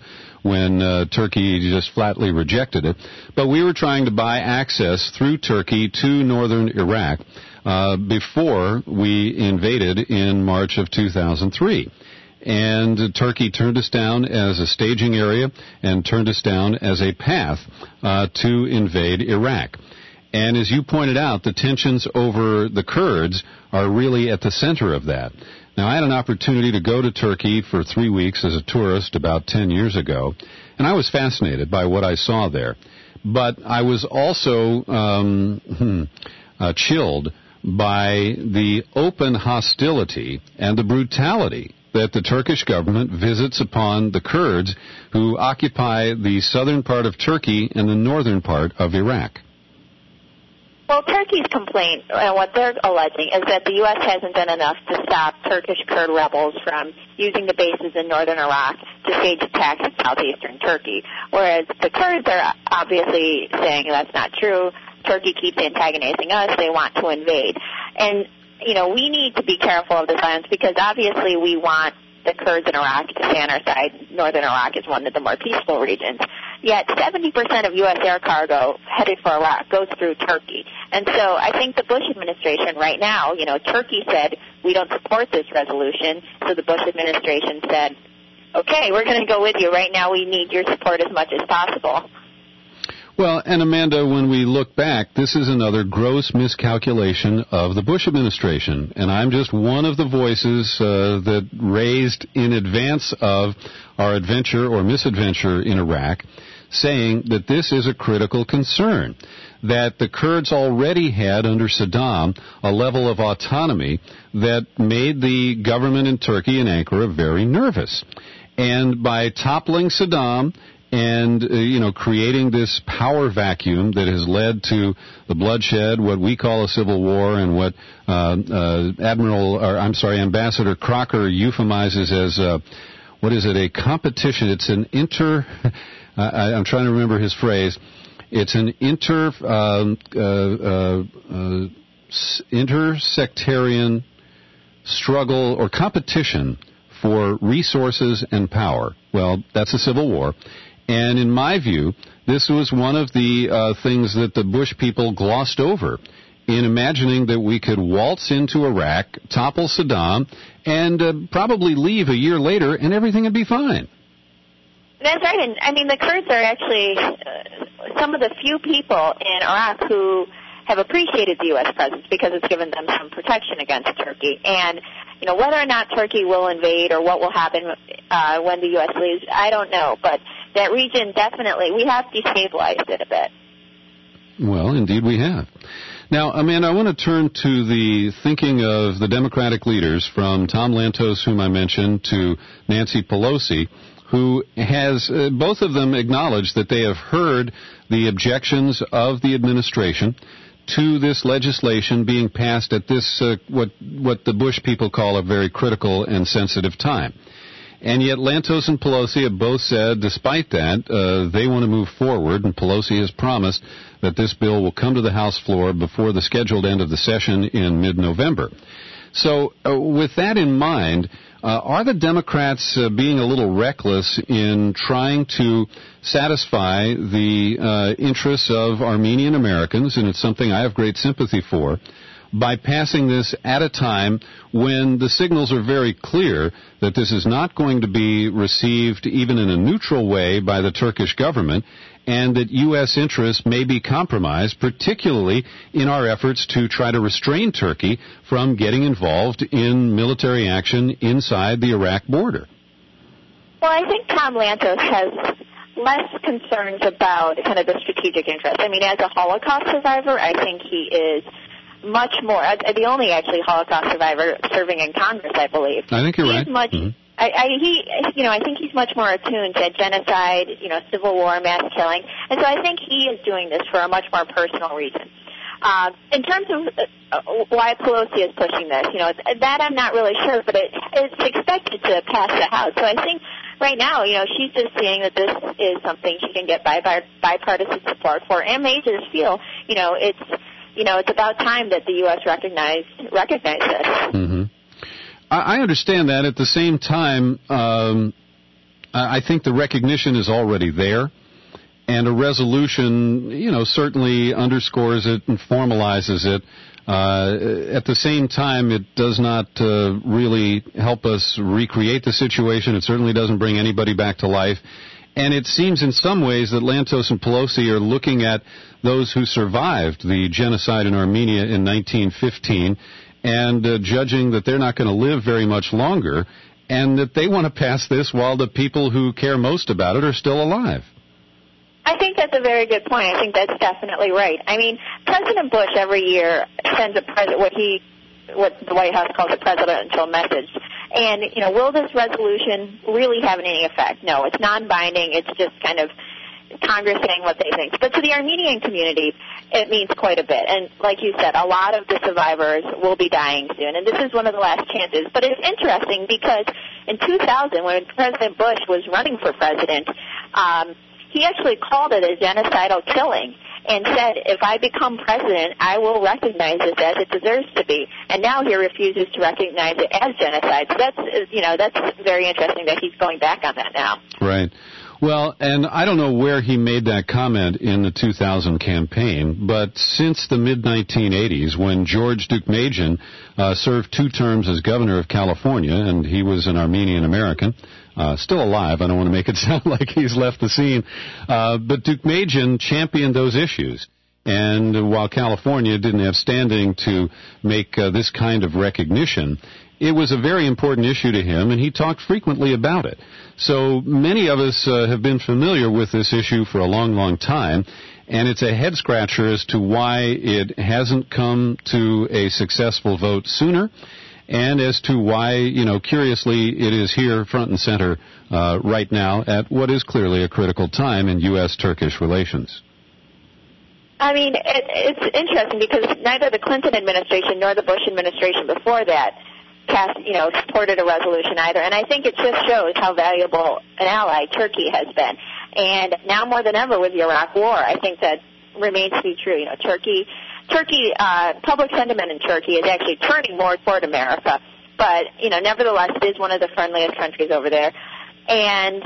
when Turkey just flatly rejected it. But we were trying to buy access through Turkey to northern Iraq before we invaded in March of 2003. And Turkey turned us down as a staging area and turned us down as a path to invade Iraq. And as you pointed out, the tensions over the Kurds are really at the center of that. Now, I had an opportunity to go to Turkey for 3 weeks as a tourist about 10 years ago, and I was fascinated by what I saw there. But I was also chilled by the open hostility and the brutality that the Turkish government visits upon the Kurds who occupy the southern part of Turkey and the northern part of Iraq. Well, Turkey's complaint, and what they're alleging, is that the U.S. hasn't done enough to stop Turkish Kurd rebels from using the bases in northern Iraq to stage attacks in southeastern Turkey. Whereas the Kurds are obviously saying that's not true. Turkey keeps antagonizing us, they want to invade. And, we need to be careful of the silence because obviously we want the Kurds in Iraq to stay on our side. Northern Iraq is one of the more peaceful regions. Yet 70% of U.S. air cargo headed for Iraq goes through Turkey. And so I think the Bush administration right now, Turkey said, we don't support this resolution. So the Bush administration said, okay, we're going to go with you. Right now we need your support as much as possible. Well, and Amanda, when we look back, this is another gross miscalculation of the Bush administration. And I'm just one of the voices that raised in advance of our adventure or misadventure in Iraq, saying that this is a critical concern, that the Kurds already had under Saddam a level of autonomy that made the government in Turkey and Ankara very nervous. And by toppling Saddam and, creating this power vacuum that has led to the bloodshed, what we call a civil war, and what Ambassador Crocker euphemizes as, a competition. It's an I'm trying to remember his phrase. It's an intersectarian struggle or competition for resources and power. Well, that's a civil war. And in my view, this was one of the things that the Bush people glossed over in imagining that we could waltz into Iraq, topple Saddam, and probably leave a year later and everything would be fine. That's right. And, the Kurds are actually some of the few people in Iraq who have appreciated the U.S. presence because it's given them some protection against Turkey. And, whether or not Turkey will invade or what will happen when the U.S. leaves, I don't know. But that region definitely, we have destabilized it a bit. Well, indeed we have. Now, Amanda, I want to turn to the thinking of the Democratic leaders, from Tom Lantos, whom I mentioned, to Nancy Pelosi, who has, both of them acknowledged that they have heard the objections of the administration to this legislation being passed at this, what the Bush people call a very critical and sensitive time. And yet Lantos and Pelosi have both said, despite that, they want to move forward, and Pelosi has promised that this bill will come to the House floor before the scheduled end of the session in mid-November. So with that in mind, are the Democrats being a little reckless in trying to satisfy the interests of Armenian Americans, and it's something I have great sympathy for, by passing this at a time when the signals are very clear that this is not going to be received even in a neutral way by the Turkish government, and that U.S. interests may be compromised, particularly in our efforts to try to restrain Turkey from getting involved in military action inside the Iraq border? Well, I think Tom Lantos has less concerns about kind of the strategic interest. As a Holocaust survivor, I think he is much more, the only actually Holocaust survivor serving in Congress, I believe. I think you're right. I think he's much more attuned to genocide, civil war, mass killing, and so I think he is doing this for a much more personal reason. In terms of why Pelosi is pushing this, that I'm not really sure, but it's expected to pass the House. So I think right now, she's just seeing that this is something she can get bipartisan support for, and may just feel, it's about time that the U.S. recognize this. Mm-hmm. I understand that. At the same time, I think the recognition is already there, and a resolution, certainly underscores it and formalizes it. At the same time, it does not really help us recreate the situation. It certainly doesn't bring anybody back to life. And it seems in some ways that Lantos and Pelosi are looking at those who survived the genocide in Armenia in 1915 and judging that they're not going to live very much longer, and that they want to pass this while the people who care most about it are still alive. I think that's a very good point. I think that's definitely right. President Bush every year sends what the White House calls a presidential message. And, will this resolution really have any effect? No, it's non-binding. It's just kind of Congress saying what they think. But to the Armenian community, it means quite a bit. And like you said, a lot of the survivors will be dying soon. And this is one of the last chances. But it's interesting because in 2000, when President Bush was running for president, he actually called it a genocidal killing. and said, if I become president, I will recognize this as it deserves to be. And now he refuses to recognize it as genocide. So that's very interesting that he's going back on that now. Right. Well, and I don't know where he made that comment in the 2000 campaign, but since the mid-1980s, when George Deukmejian served 2 terms as governor of California, and he was an Armenian American, still alive. I don't want to make it sound like he's left the scene. But Deukmejian championed those issues. And while California didn't have standing to make this kind of recognition, it was a very important issue to him, and he talked frequently about it. So many of us have been familiar with this issue for a long, long time, and it's a head-scratcher as to why it hasn't come to a successful vote sooner, and as to why, curiously, it is here front and center right now at what is clearly a critical time in U.S.-Turkish relations. I mean, it's interesting because neither the Clinton administration nor the Bush administration before that supported a resolution either. And I think it just shows how valuable an ally Turkey has been. And now more than ever with the Iraq War, I think that remains to be true. Turkey, public sentiment in Turkey is actually turning more toward America. But, nevertheless, it is one of the friendliest countries over there. And,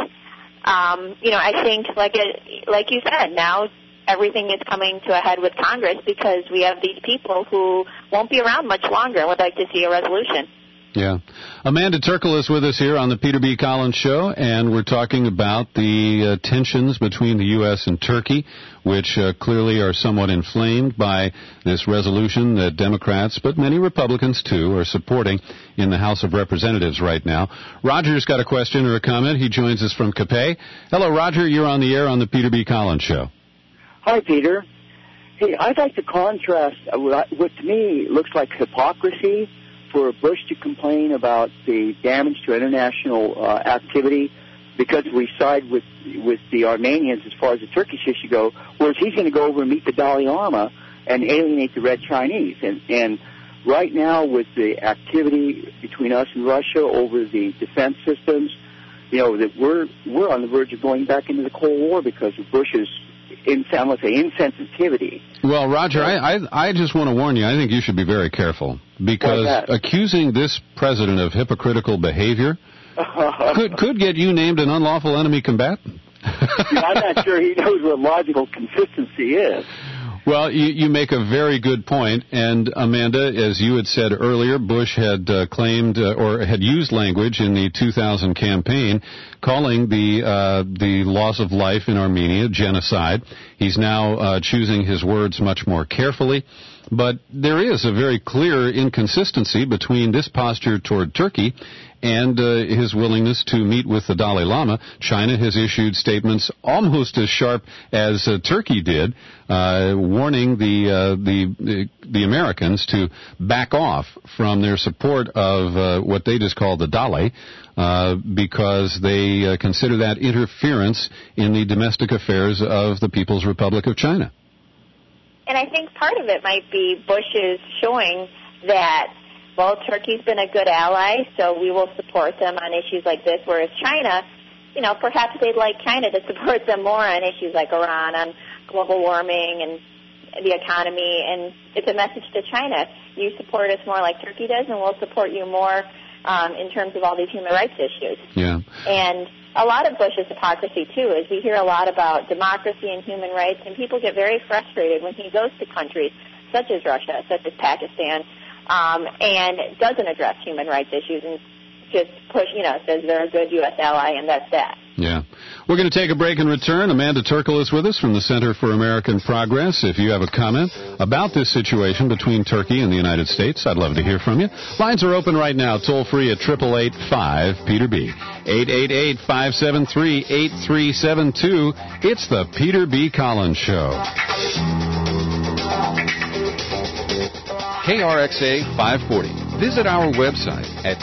I think, like you said, now everything is coming to a head with Congress because we have these people who won't be around much longer and would like to see a resolution. Yeah. Amanda Turkle is with us here on the Peter B. Collins Show, and we're talking about the tensions between the U.S. and Turkey, which clearly are somewhat inflamed by this resolution that Democrats, but many Republicans, too, are supporting in the House of Representatives right now. Roger's got a question or a comment. He joins us from Capay. Hello, Roger. You're on the air on the Peter B. Collins Show. Hi, Peter. Hey, I'd like to contrast what to me looks like hypocrisy for Bush to complain about the damage to international activity because we side with the Armenians as far as the Turkish issue go, whereas he's going to go over and meet the Dalai Lama and alienate the Red Chinese. And right now with the activity between us and Russia over the defense systems, that we're on the verge of going back into the Cold War because of Bush's insensitivity. Well, Roger, I just want to warn you, I think you should be very careful, because accusing this president of hypocritical behavior could get you named an unlawful enemy combatant. I'm not sure he knows what logical consistency is. Well, you make a very good point, and Amanda, as you had said earlier, Bush had claimed or had used language in the 2000 campaign calling the loss of life in Armenia genocide. He's now choosing his words much more carefully, but there is a very clear inconsistency between this posture toward Turkey and his willingness to meet with the Dalai Lama. China has issued statements almost as sharp as Turkey did, warning the Americans to back off from their support of what they just call the Dalai, because they consider that interference in the domestic affairs of the People's Republic of China. And I think part of it might be Bush's showing that, well, Turkey's been a good ally, so we will support them on issues like this, whereas China, perhaps they'd like China to support them more on issues like Iran, on global warming and the economy, and it's a message to China. You support us more like Turkey does, and we'll support you more in terms of all these human rights issues. Yeah. And a lot of Bush's hypocrisy, too, is we hear a lot about democracy and human rights, and people get very frustrated when he goes to countries such as Russia, such as Pakistan, and doesn't address human rights issues and just says they're a good U.S. ally, and that's that. Yeah. We're going to take a break and return. Amanda Turkle is with us from the Center for American Progress. If you have a comment about this situation between Turkey and the United States, I'd love to hear from you. Lines are open right now, toll free at 888-5-PETER-B. 888-573-8372. It's the Peter B. Collins Show. KRXA 540. Visit our website at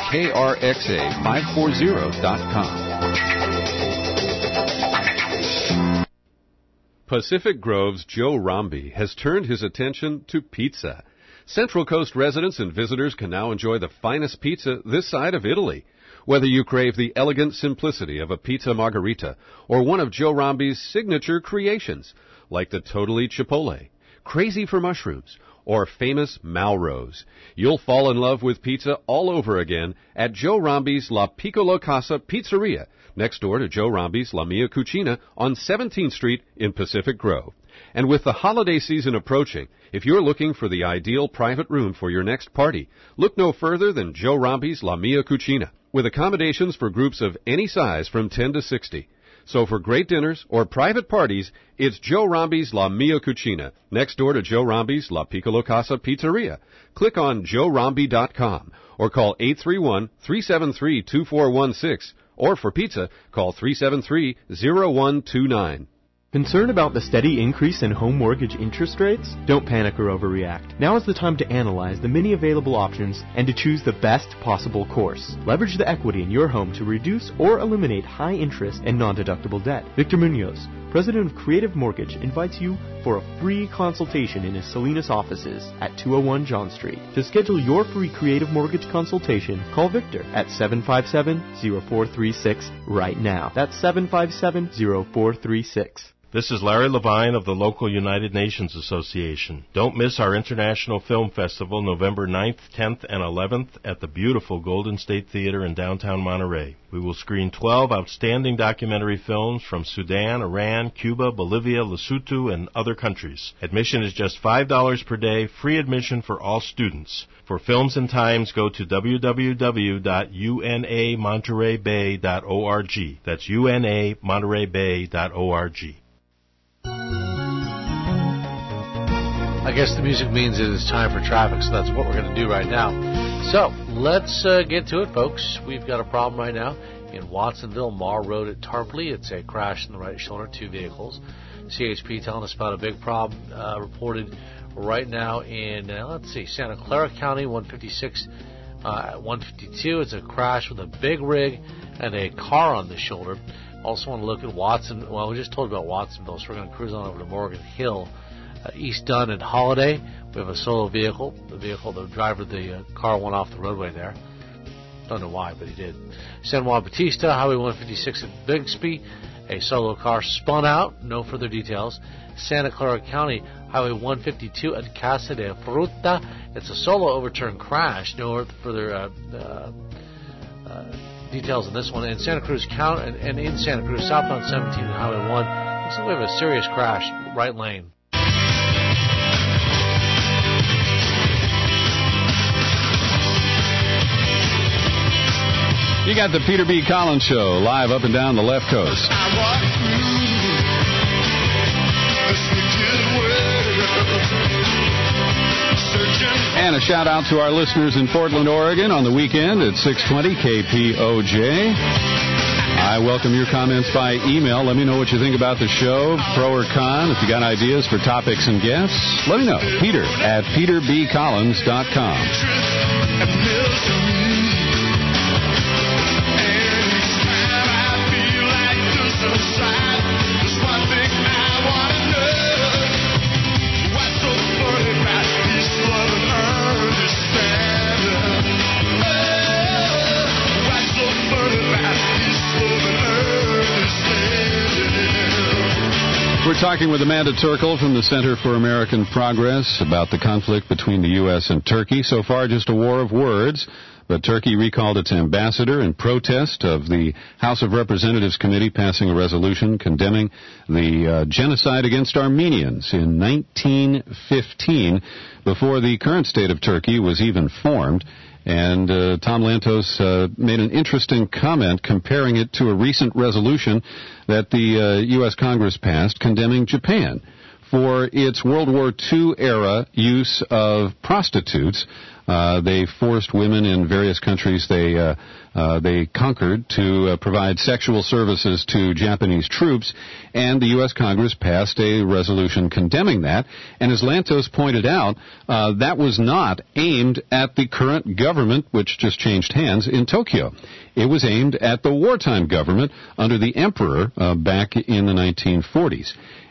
krxa540.com. Pacific Grove's Joe Romby has turned his attention to pizza. Central Coast residents and visitors can now enjoy the finest pizza this side of Italy. Whether you crave the elegant simplicity of a pizza margherita or one of Joe Romby's signature creations, like the Totally Chipotle, Crazy for Mushrooms, or famous Malrose. You'll fall in love with pizza all over again at Joe Rombi's La Piccolo Casa Pizzeria, next door to Joe Rombi's La Mia Cucina on 17th Street in Pacific Grove. And with the holiday season approaching, if you're looking for the ideal private room for your next party, look no further than Joe Rombi's La Mia Cucina, with accommodations for groups of any size from 10 to 60. So for great dinners or private parties, it's Joe Rombi's La Mia Cucina, next door to Joe Rombi's La Piccolo Casa Pizzeria. Click on joerombi.com or call 831-373-2416, or for pizza, call 373-0129. Concerned about the steady increase in home mortgage interest rates? Don't panic or overreact. Now is the time to analyze the many available options and to choose the best possible course. Leverage the equity in your home to reduce or eliminate high interest and non-deductible debt. Victor Munoz, President of Creative Mortgage, invites you for a free consultation in his Salinas offices at 201 John Street. To schedule your free Creative Mortgage consultation, call Victor at 757-0436 right now. That's 757-0436. This is Larry Levine of the local United Nations Association. Don't miss our International Film Festival November 9th, 10th, and 11th at the beautiful Golden State Theater in downtown Monterey. We will screen 12 outstanding documentary films from Sudan, Iran, Cuba, Bolivia, Lesotho, and other countries. Admission is just $5 per day, free admission for all students. For films and times, go to www.unamontereybay.org. That's unamontereybay.org. I guess the music means it is time for traffic, so that's what we're going to do right now. So, let's get to it, folks. We've got a problem right now in Watsonville, Marr Road at Tarpley. It's a crash in the right shoulder, 2 vehicles. CHP telling us about a big problem reported right now in, Santa Clara County, 156, 152. It's a crash with a big rig and a car on the shoulder. Also want to look at Watson. Well, we just told you about Watsonville, so we're going to cruise on over to Morgan Hill. East Dunn and Holiday, we have a solo vehicle. The driver of the car went off the roadway there. Don't know why, but he did. San Juan Bautista, Highway 156 at Bixby, a solo car spun out. No further details. Santa Clara County, Highway 152 at Casa de Fruta. It's a solo overturned crash. No further details on this one. In Santa Cruz County and in Santa Cruz, southbound 17 and Highway 1. Looks like we have a serious crash, right lane. You got the Peter B. Collins Show live up and down the left coast. And a shout out to our listeners in Portland, Oregon on the weekend at 620 KPOJ. I welcome your comments by email. Let me know what you think about the show, pro or con. If you got ideas for topics and guests, let me know. Peter at peterbcollins.com. We're talking with Amanda Turkle from the Center for American Progress about the conflict between the U.S. and Turkey. So far, just a war of words, but Turkey recalled its ambassador in protest of the House of Representatives Committee passing a resolution condemning the genocide against Armenians in 1915, before the current state of Turkey was even formed. And Tom Lantos made an interesting comment comparing it to a recent resolution that the U.S. Congress passed condemning Japan for its World War II era use of prostitutes. They forced women in various countries they conquered to provide sexual services to Japanese troops, and the U.S. Congress passed a resolution condemning that. And as Lantos pointed out, that was not aimed at the current government, which just changed hands in Tokyo. It was aimed at the wartime government under the emperor back in the 1940s.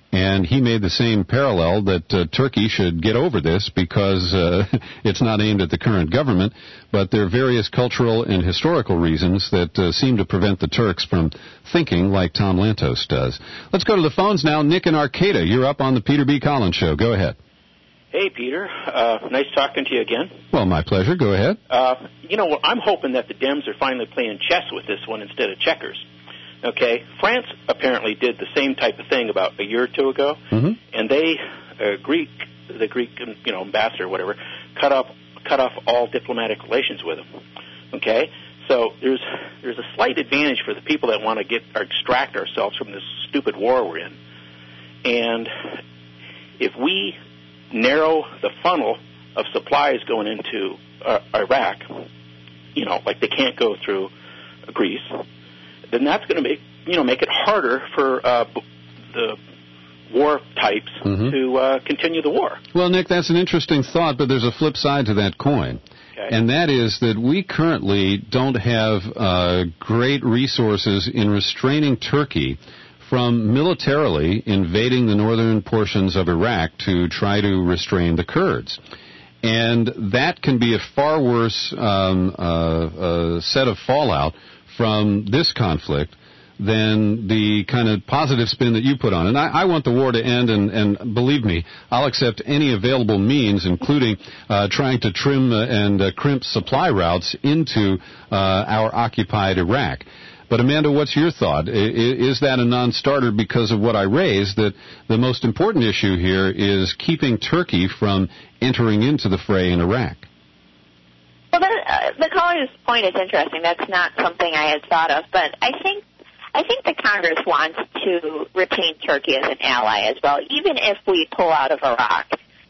And he made the same parallel that Turkey should get over this because it's not aimed at the current government, but there are various cultural and historical reasons that seem to prevent the Turks from thinking like Tom Lantos does. Let's go to the phones now. Nick in Arcata, you're up on the Peter B. Collins Show. Go ahead. Hey, Peter. Nice talking to you again. Well, my pleasure. Go ahead. I'm hoping that the Dems are finally playing chess with this one instead of checkers. Okay, France apparently did the same type of thing about a year or two ago, and they, the Greek ambassador or whatever, cut off all diplomatic relations with them. Okay, so there's a slight advantage for the people that want to extract ourselves from this stupid war we're in, and if we narrow the funnel of supplies going into Iraq, like they can't go through Greece, then that's going to make it harder for the war types to continue the war. Well, Nick, that's an interesting thought, but there's a flip side to that coin. Okay. And that is that we currently don't have great resources in restraining Turkey from militarily invading the northern portions of Iraq to try to restrain the Kurds. And that can be a far worse set of fallout from this conflict than the kind of positive spin that you put on it. And I want the war to end, and believe me, I'll accept any available means, including trying to trim and crimp supply routes into our occupied Iraq. But, Amanda, what's your thought? Is that a non-starter because of what I raised, that the most important issue here is keeping Turkey from entering into the fray in Iraq? Well, the caller's point is interesting. That's not something I had thought of, but I think the Congress wants to retain Turkey as an ally as well. Even if we pull out of Iraq,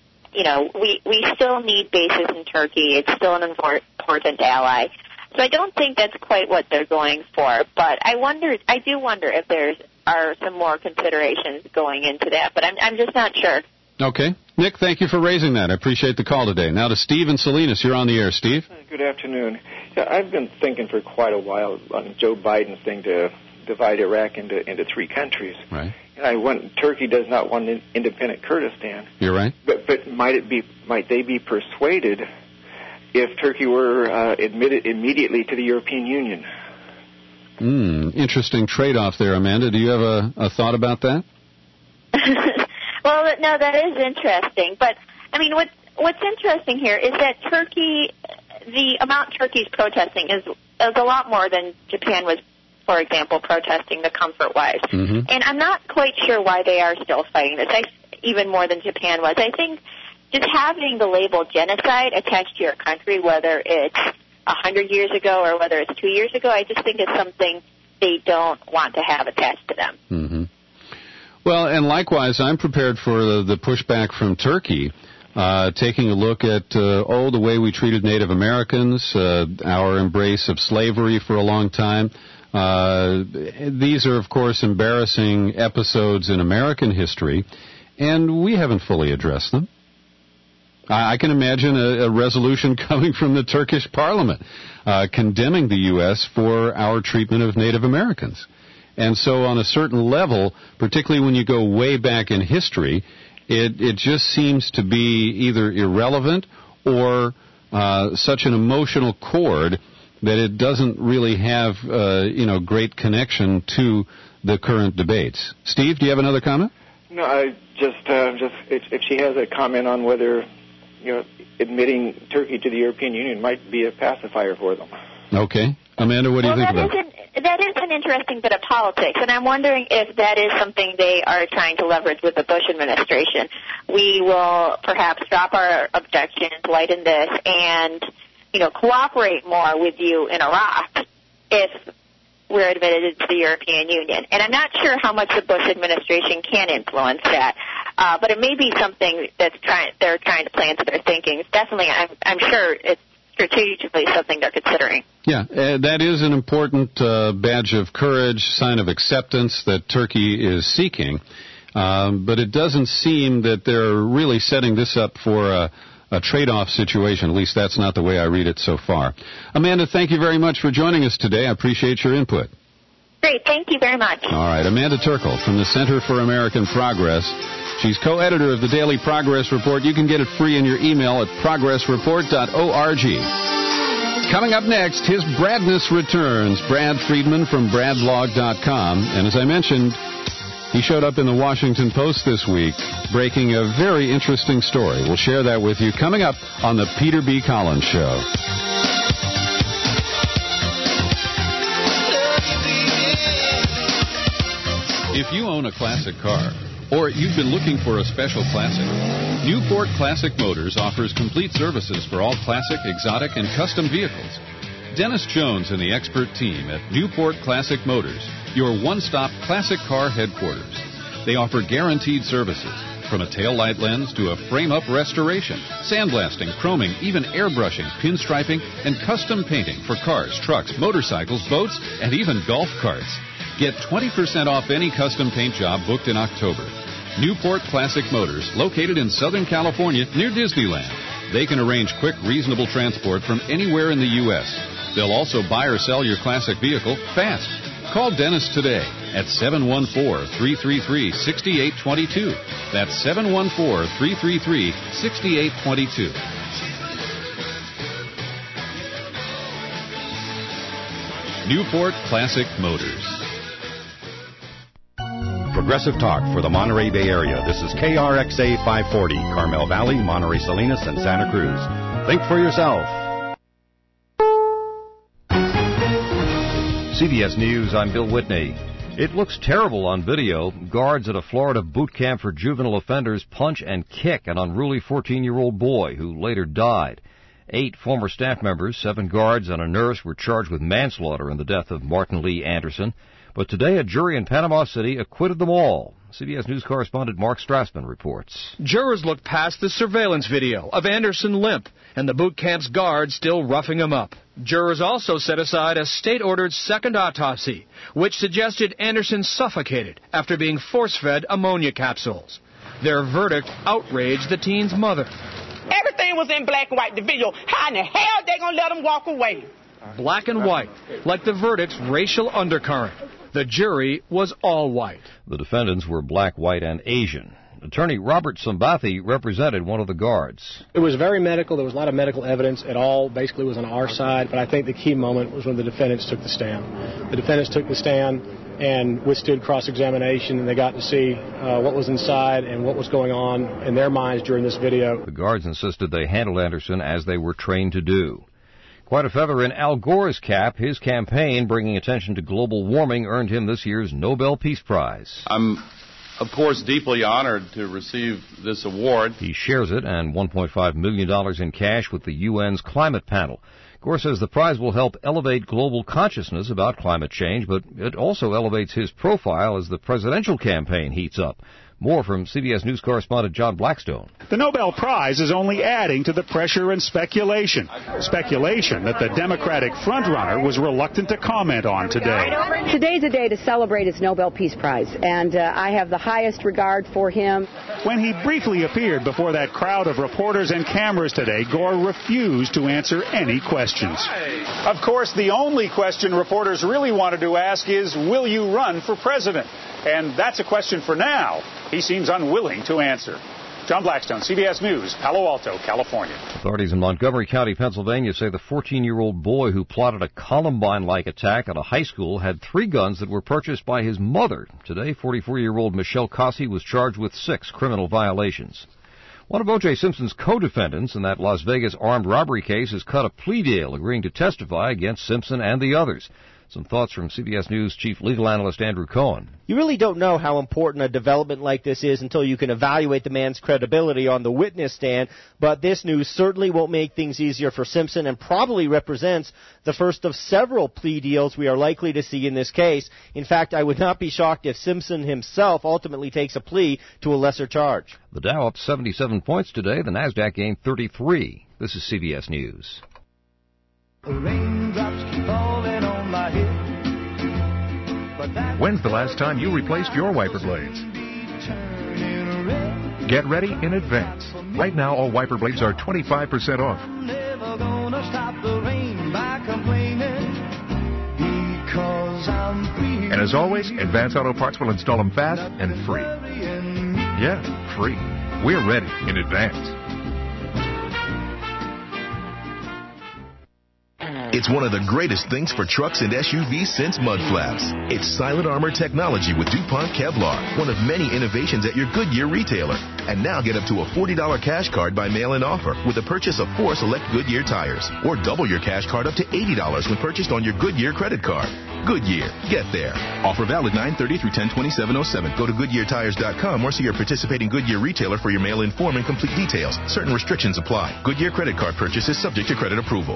we still need bases in Turkey. It's still an important ally. So I don't think that's quite what they're going for. But I do wonder if there are some more considerations going into that. But I'm just not sure. Okay. Nick, thank you for raising that. I appreciate the call today. Now to Steve and Salinas. You're on the air, Steve. Good afternoon. Yeah, I've been thinking for quite a while on Joe Biden's thing to divide Iraq into three countries. Right. And Turkey does not want an independent Kurdistan. You're right. But might they be persuaded if Turkey were admitted immediately to the European Union? Interesting trade-off there, Amanda. Do you have a thought about that? Well, no, that is interesting. But, I mean, what's interesting here is that Turkey, the amount Turkey's protesting is a lot more than Japan was, for example, protesting the comfort wives. And I'm not quite sure why they are still fighting this, even more than Japan was. I think just having the label genocide attached to your country, whether it's 100 years ago or whether it's 2 years ago, I just think it's something they don't want to have attached to them. Well, and likewise, I'm prepared for the pushback from Turkey, taking a look at, the way we treated Native Americans, our embrace of slavery for a long time. These are, of course, embarrassing episodes in American history, and we haven't fully addressed them. I can imagine a resolution coming from the Turkish parliament condemning the U.S. for our treatment of Native Americans. And so on a certain level, particularly when you go way back in history, it just seems to be either irrelevant or such an emotional chord that it doesn't really have, great connection to the current debates. Steve, do you have another comment? No, I just if she has a comment on whether, admitting Turkey to the European Union might be a pacifier for them. Okay. Amanda, what do you think about it? That is an interesting bit of politics, and I'm wondering if that is something they are trying to leverage with the Bush administration. We will perhaps drop our objections, lighten this, and, cooperate more with you in Iraq if we're admitted to the European Union. And I'm not sure how much the Bush administration can influence that, but it may be something they're trying to play into their thinking. It's definitely, I'm sure it's strategically something they're considering. Yeah, that is an important badge of courage, sign of acceptance that Turkey is seeking. But it doesn't seem that they're really setting this up for a trade-off situation. At least that's not the way I read it so far. Amanda, thank you very much for joining us today. I appreciate your input. Great. Thank you very much. All right. Amanda Turkle from the Center for American Progress. She's co-editor of the Daily Progress Report. You can get it free in your email at progressreport.org. Coming up next, his Bradness returns. Brad Friedman from bradblog.com. And as I mentioned, he showed up in the Washington Post this week, breaking a very interesting story. We'll share that with you coming up on the Peter B. Collins Show. If you own a classic car, or you've been looking for a special classic, Newport Classic Motors offers complete services for all classic, exotic, and custom vehicles. Dennis Jones and the expert team at Newport Classic Motors, your one-stop classic car headquarters. They offer guaranteed services, from a taillight lens to a frame-up restoration, sandblasting, chroming, even airbrushing, pinstriping, and custom painting for cars, trucks, motorcycles, boats, and even golf carts. Get 20% off any custom paint job booked in October. Newport Classic Motors, located in Southern California near Disneyland. They can arrange quick, reasonable transport from anywhere in the U.S. They'll also buy or sell your classic vehicle fast. Call Dennis today at 714-333-6822. That's 714-333-6822. Newport Classic Motors. Progressive Talk for the Monterey Bay Area. This is KRXA 540, Carmel Valley, Monterey Salinas, and Santa Cruz. Think for yourself. CBS News, I'm Bill Whitney. It looks terrible on video. Guards at a Florida boot camp for juvenile offenders punch and kick an unruly 14-year-old boy who later died. 8 former staff members, 7 guards, and a nurse were charged with manslaughter in the death of Martin Lee Anderson. But today, a jury in Panama City acquitted them all. CBS News correspondent Mark Strassman reports. Jurors looked past the surveillance video of Anderson limp and the boot camp's guards still roughing him up. Jurors also set aside a state-ordered second autopsy, which suggested Anderson suffocated after being force-fed ammonia capsules. Their verdict outraged the teen's mother. Everything was in black and white. The video. How in the hell they gonna let him walk away? Black and white, like the verdict's racial undercurrent. The jury was all white. The defendants were black, white, and Asian. Attorney Robert Sambathi represented one of the guards. It was very medical. There was a lot of medical evidence. It all basically was on our side, but I think the key moment was when the defendants took the stand. The defendants took the stand and withstood cross-examination, and they got to see what was inside and what was going on in their minds during this video. The guards insisted they handled Anderson as they were trained to do. Quite a feather in Al Gore's cap. His campaign, bringing attention to global warming, earned him this year's Nobel Peace Prize. I'm, of course, deeply honored to receive this award. He shares it and $1.5 million in cash with the UN's climate panel. Gore says the prize will help elevate global consciousness about climate change, but it also elevates his profile as the presidential campaign heats up. More from CBS News correspondent John Blackstone. The Nobel Prize is only adding to the pressure and speculation. Speculation that the Democratic frontrunner was reluctant to comment on today. Today's a day to celebrate his Nobel Peace Prize, and I have the highest regard for him. When he briefly appeared before that crowd of reporters and cameras today, Gore refused to answer any questions. Of course, the only question reporters really wanted to ask is, will you run for president? And that's a question for now. He seems unwilling to answer. John Blackstone, CBS News, Palo Alto, California. Authorities in Montgomery County, Pennsylvania say the 14-year-old boy who plotted a Columbine-like attack at a high school had 3 guns that were purchased by his mother. Today, 44-year-old Michelle Cossey was charged with 6 criminal violations. One of O.J. Simpson's co-defendants in that Las Vegas armed robbery case has cut a plea deal, agreeing to testify against Simpson and the others. Some thoughts from CBS News Chief Legal Analyst Andrew Cohen. You really don't know how important a development like this is until you can evaluate the man's credibility on the witness stand, but this news certainly won't make things easier for Simpson and probably represents the first of several plea deals we are likely to see in this case. In fact, I would not be shocked if Simpson himself ultimately takes a plea to a lesser charge. The Dow up 77 points today. The Nasdaq gained 33. This is CBS News. The raindrops keep falling on my head. When's the last time you replaced your wiper blades? Get ready in advance. Right now, all wiper blades are 25% off. Never gonna stop the rain by complaining because I'm free. And And as always, Advance Auto Parts will install them fast and free. Yeah, free. We're ready in advance. It's one of the greatest things for trucks and SUVs since mud flaps. It's Silent Armor technology with DuPont Kevlar, one of many innovations at your Goodyear retailer. And now get up to a $40 cash card by mail-in offer with the purchase of 4 select Goodyear tires. Or double your cash card up to $80 when purchased on your Goodyear credit card. Goodyear. Get there. Offer valid 9/30 through 10/27/07. Go to GoodyearTires.com or see your participating Goodyear retailer for your mail-in form and complete details. Certain restrictions apply. Goodyear credit card purchase is subject to credit approval.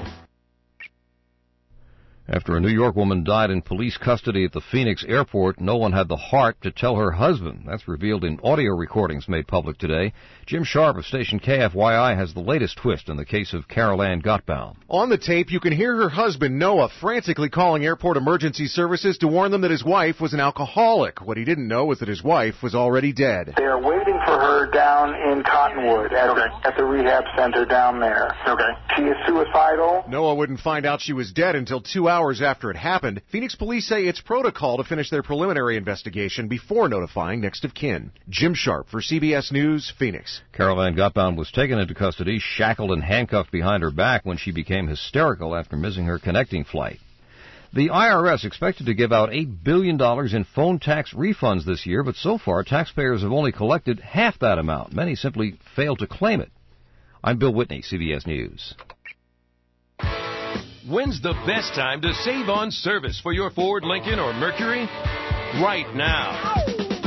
After a New York woman died in police custody at the Phoenix airport, no one had the heart to tell her husband. That's revealed in audio recordings made public today. Jim Sharp of station KFYI has the latest twist in the case of Carol Ann Gottbaum. On the tape, you can hear her husband, Noah, frantically calling airport emergency services to warn them that his wife was an alcoholic. What he didn't know was that his wife was already dead. They are waiting for her down in Cottonwood at the rehab center down there. Okay. She is suicidal. Noah wouldn't find out she was dead until 2 hours after it happened. Phoenix police say it's protocol to finish their preliminary investigation before notifying next of kin. Jim Sharp for CBS News, Phoenix. Carol Ann Gottbaum was taken into custody, shackled and handcuffed behind her back when she became hysterical after missing her connecting flight. The IRS expected to give out $8 billion in phone tax refunds this year, but so far taxpayers have only collected half that amount. Many simply failed to claim it. I'm Bill Whitney, CBS News. When's the best time to save on service for your Ford, Lincoln, or Mercury? Right now.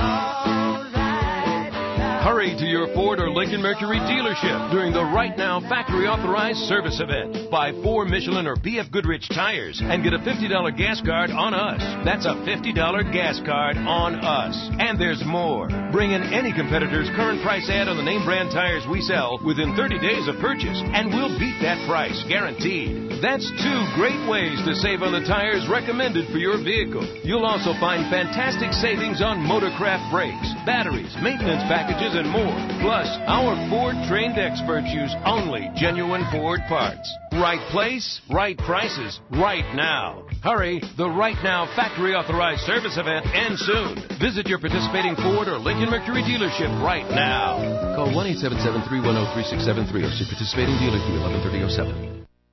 Hurry to your Ford or Lincoln Mercury dealership during the Right Now Factory Authorized Service Event. Buy 4 Michelin or BF Goodrich tires and get a $50 gas card on us. That's a $50 gas card on us. And there's more. Bring in any competitor's current price ad on the name brand tires we sell within 30 days of purchase, and we'll beat that price, guaranteed. That's 2 great ways to save on the tires recommended for your vehicle. You'll also find fantastic savings on Motorcraft brakes, batteries, maintenance packages, and more. Plus, our Ford-trained experts use only genuine Ford parts. Right place, right prices, right now. Hurry, the Right Now Factory Authorized Service Event ends soon. Visit your participating Ford or Lincoln Mercury dealership right now. Call 1-877-310-3673 or see participating dealer through 11/30/07.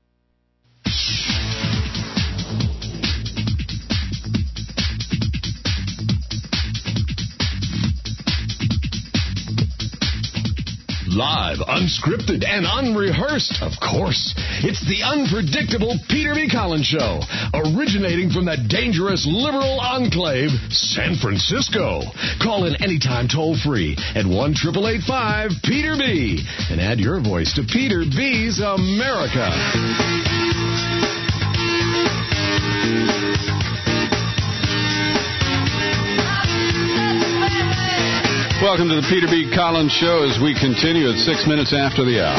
Live, unscripted, and unrehearsed, of course. It's the unpredictable Peter B. Collins Show, originating from the dangerous liberal enclave, San Francisco. Call in anytime toll-free at 1-888-5-PETER-B and add your voice to Peter B.'s America. Welcome to the Peter B. Collins Show as we continue at 6 minutes after the hour.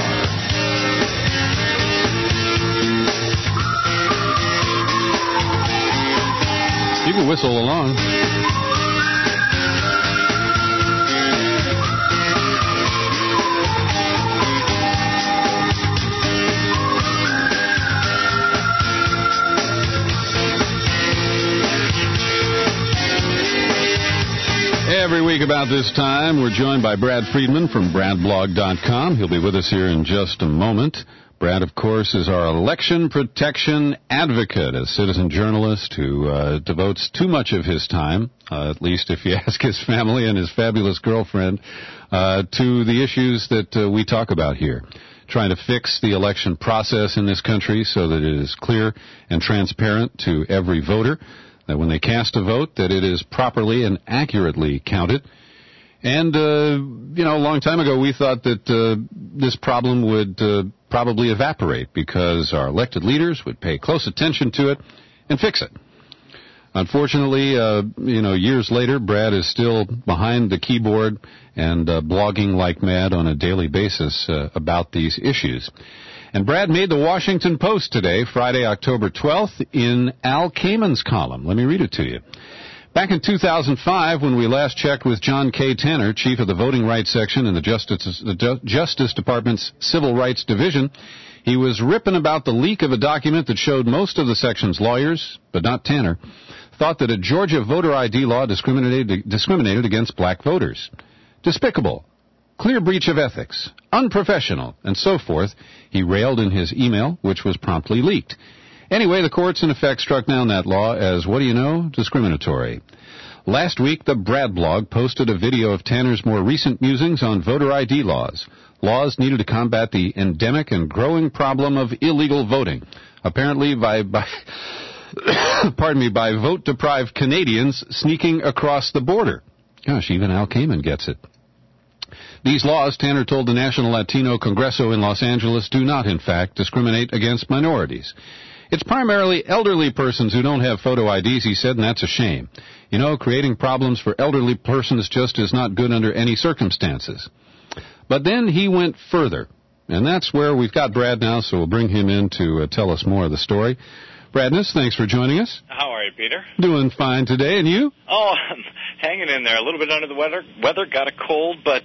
You can whistle along. Every week about this time, we're joined by Brad Friedman from BradBlog.com. He'll be with us here in just a moment. Brad, of course, is our election protection advocate, a citizen journalist who devotes too much of his time, at least if you ask his family and his fabulous girlfriend, to the issues that we talk about here. Trying to fix the election process in this country so that it is clear and transparent to every voter, that when they cast a vote, that it is properly and accurately counted. And, a long time ago we thought that this problem would probably evaporate because our elected leaders would pay close attention to it and fix it. Unfortunately, years later, Brad is still behind the keyboard and blogging like mad on a daily basis about these issues. And Brad made the Washington Post today, Friday, October 12th, in Al Kamen's column. Let me read it to you. Back in 2005, when we last checked with John K. Tanner, chief of the Voting Rights Section in the Justice Department's Civil Rights Division, He was ripping about the leak of a document that showed most of the section's lawyers, but not Tanner, thought that a Georgia voter ID law discriminated against black voters. Despicable. Clear breach of ethics. Unprofessional. And so forth. He railed in his email, which was promptly leaked. Anyway, the courts, in effect, struck down that law as, what do you know, discriminatory. Last week, the Brad blog posted a video of Tanner's more recent musings on voter ID laws. Laws needed to combat the endemic and growing problem of illegal voting. Apparently by vote-deprived Canadians sneaking across the border. Gosh, even Al Kamen gets it. These laws, Tanner told the National Latino Congreso in Los Angeles, do not, in fact, discriminate against minorities. It's primarily elderly persons who don't have photo IDs, he said, and that's a shame. You know, creating problems for elderly persons just is not good under any circumstances. But then he went further, and that's where we've got Brad now, so we'll bring him in to tell us more of the story. Bradness, thanks for joining us. How are you, Peter? Doing fine today, and you? Oh, I'm hanging in there. A little bit under the weather. Got a cold, but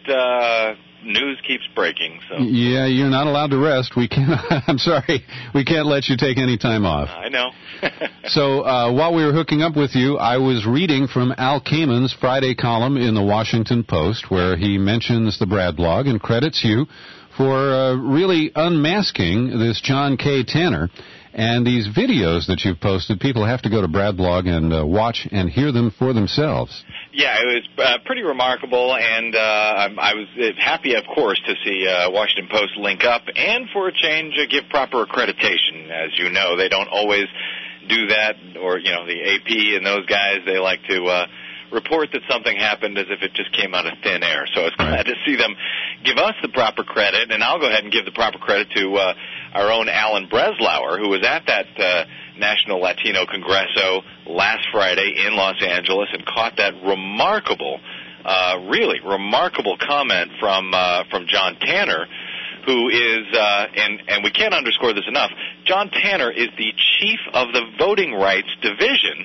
news keeps breaking. So yeah, you're not allowed to rest. We can't. I'm sorry, we can't let you take any time off. I know. So while we were hooking up with you, I was reading from Al Kamen's Friday column in the Washington Post, where he mentions the Brad blog and credits you for really unmasking this John K. Tanner. And these videos that you've posted, people have to go to Brad blog and watch and hear them for themselves. Yeah, it was pretty remarkable, and I was happy, of course, to see Washington Post link up, and for a change, give proper accreditation. As you know, they don't always do that, or, you know, the AP and those guys, they like to report that something happened as if it just came out of thin air. So I was glad to see them give us the proper credit, and I'll go ahead and give the proper credit to our own Alan Breslauer, who was at that National Latino Congreso last Friday in Los Angeles and caught that remarkable, really remarkable comment from John Tanner, who is, and we can't underscore this enough, John Tanner is the chief of the Voting Rights Division,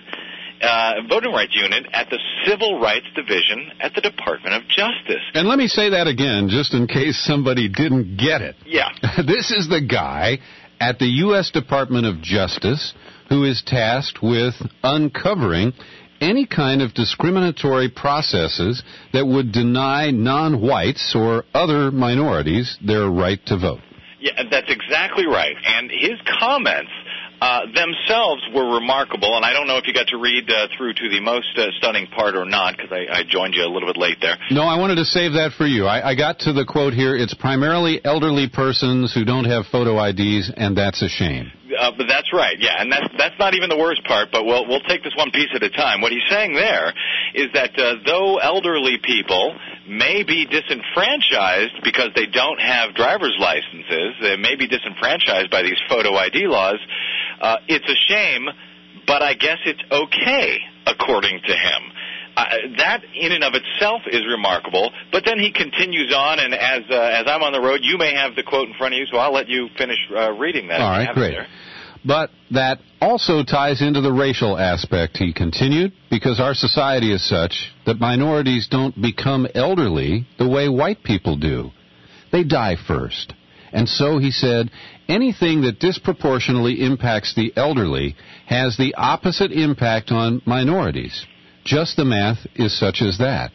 Voting Rights Unit at the Civil Rights Division at the Department of Justice. And let me say that again, just in case somebody didn't get it. Yeah. This is the guy at the U.S. Department of Justice who is tasked with uncovering any kind of discriminatory processes that would deny non-whites or other minorities their right to vote. Yeah, that's exactly right. And his comments themselves were remarkable, and I don't know if you got to read through to the most stunning part or not, because I joined you a little bit late there. No, I wanted to save that for you. I got to the quote here, it's primarily elderly persons who don't have photo IDs, and that's a shame. But that's right, yeah, and that's not even the worst part, but we'll take this one piece at a time. What he's saying there is that though elderly people may be disenfranchised because they don't have driver's licenses, they may be disenfranchised by these photo ID laws, it's a shame, but I guess it's okay, according to him. That in and of itself is remarkable, but then he continues on, and as I'm on the road, you may have the quote in front of you, so I'll let you finish reading that. All right, great. But that also ties into the racial aspect, he continued, because our society is such that minorities don't become elderly the way white people do. They die first. And so, he said, anything that disproportionately impacts the elderly has the opposite impact on minorities. Just the math is such as that.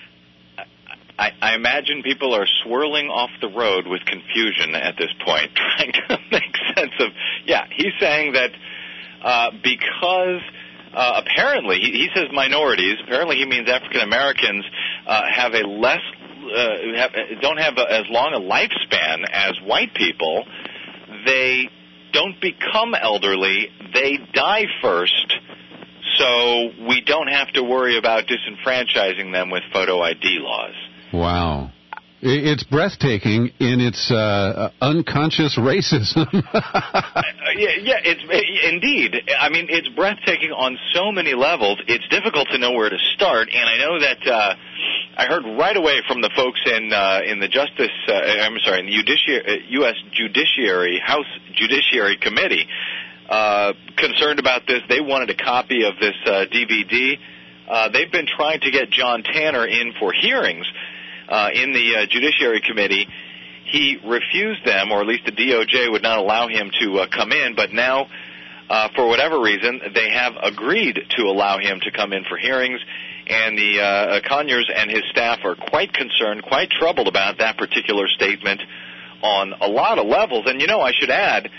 I imagine people are swirling off the road with confusion at this point, trying to make sense of, yeah, he's saying that because apparently, he says minorities, apparently he means African Americans have a less, don't have as long a lifespan as white people. They don't become elderly, they die first. So we don't have to worry about disenfranchising them with photo ID laws. Wow. It's breathtaking in its unconscious racism. Yeah, it's indeed. I mean, it's breathtaking on so many levels. It's difficult to know where to start, and I know that I heard right away from the folks in the Justice, in the U.S. House Judiciary Committee, concerned about this. They wanted a copy of this DVD. They've been trying to get John Tanner in for hearings in the Judiciary Committee. he refused them, or at least the DOJ would not allow him to come in, but now, for whatever reason, they have agreed to allow him to come in for hearings, and the Conyers and his staff are quite concerned, quite troubled about that particular statement on a lot of levels. And, I should add,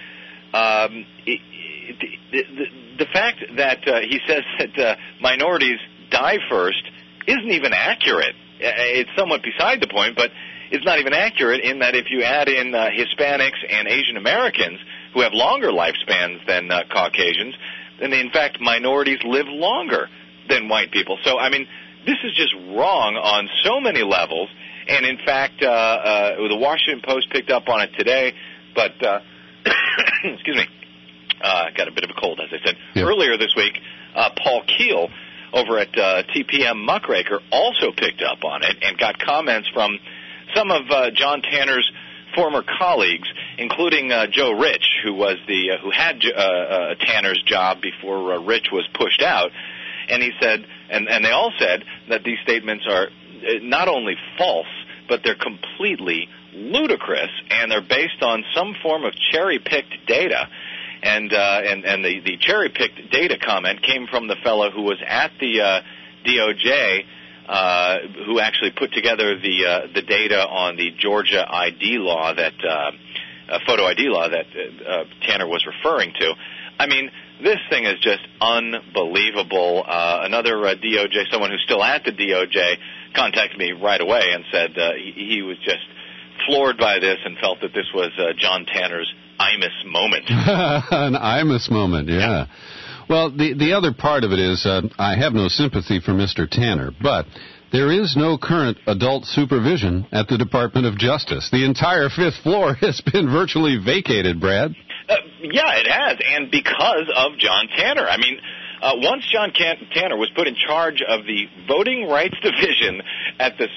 the fact that he says that minorities die first isn't even accurate. It's somewhat beside the point, but it's not even accurate in that if you add in Hispanics and Asian Americans who have longer lifespans than Caucasians, then in fact minorities live longer than white people. So, this is just wrong on so many levels. And in fact, the Washington Post picked up on it today, but, excuse me, got a bit of a cold, as I said. Yeah. Earlier this week, Paul Keel over at TPM Muckraker also picked up on it and got comments from some of John Tanner's former colleagues, including Joe Rich, who had Tanner's job before Rich was pushed out. And he said, and they all said that these statements are not only false, but they're completely ludicrous, and they're based on some form of cherry-picked data. And the cherry-picked data comment came from the fellow who was at the DOJ, who actually put together the data on the Georgia ID law, that photo ID law that Tanner was referring to. This thing is just unbelievable. Another DOJ, someone who's still at the DOJ, contacted me right away and said he was just floored by this and felt that this was John Tanner's Imus moment. An Imus moment, yeah. Well, the other part of it is I have no sympathy for Mr. Tanner, but there is no current adult supervision at the Department of Justice. The entire fifth floor has been virtually vacated, Brad. Yeah, it has, and because of John Tanner. Once John Tanner was put in charge of the Voting Rights Division at the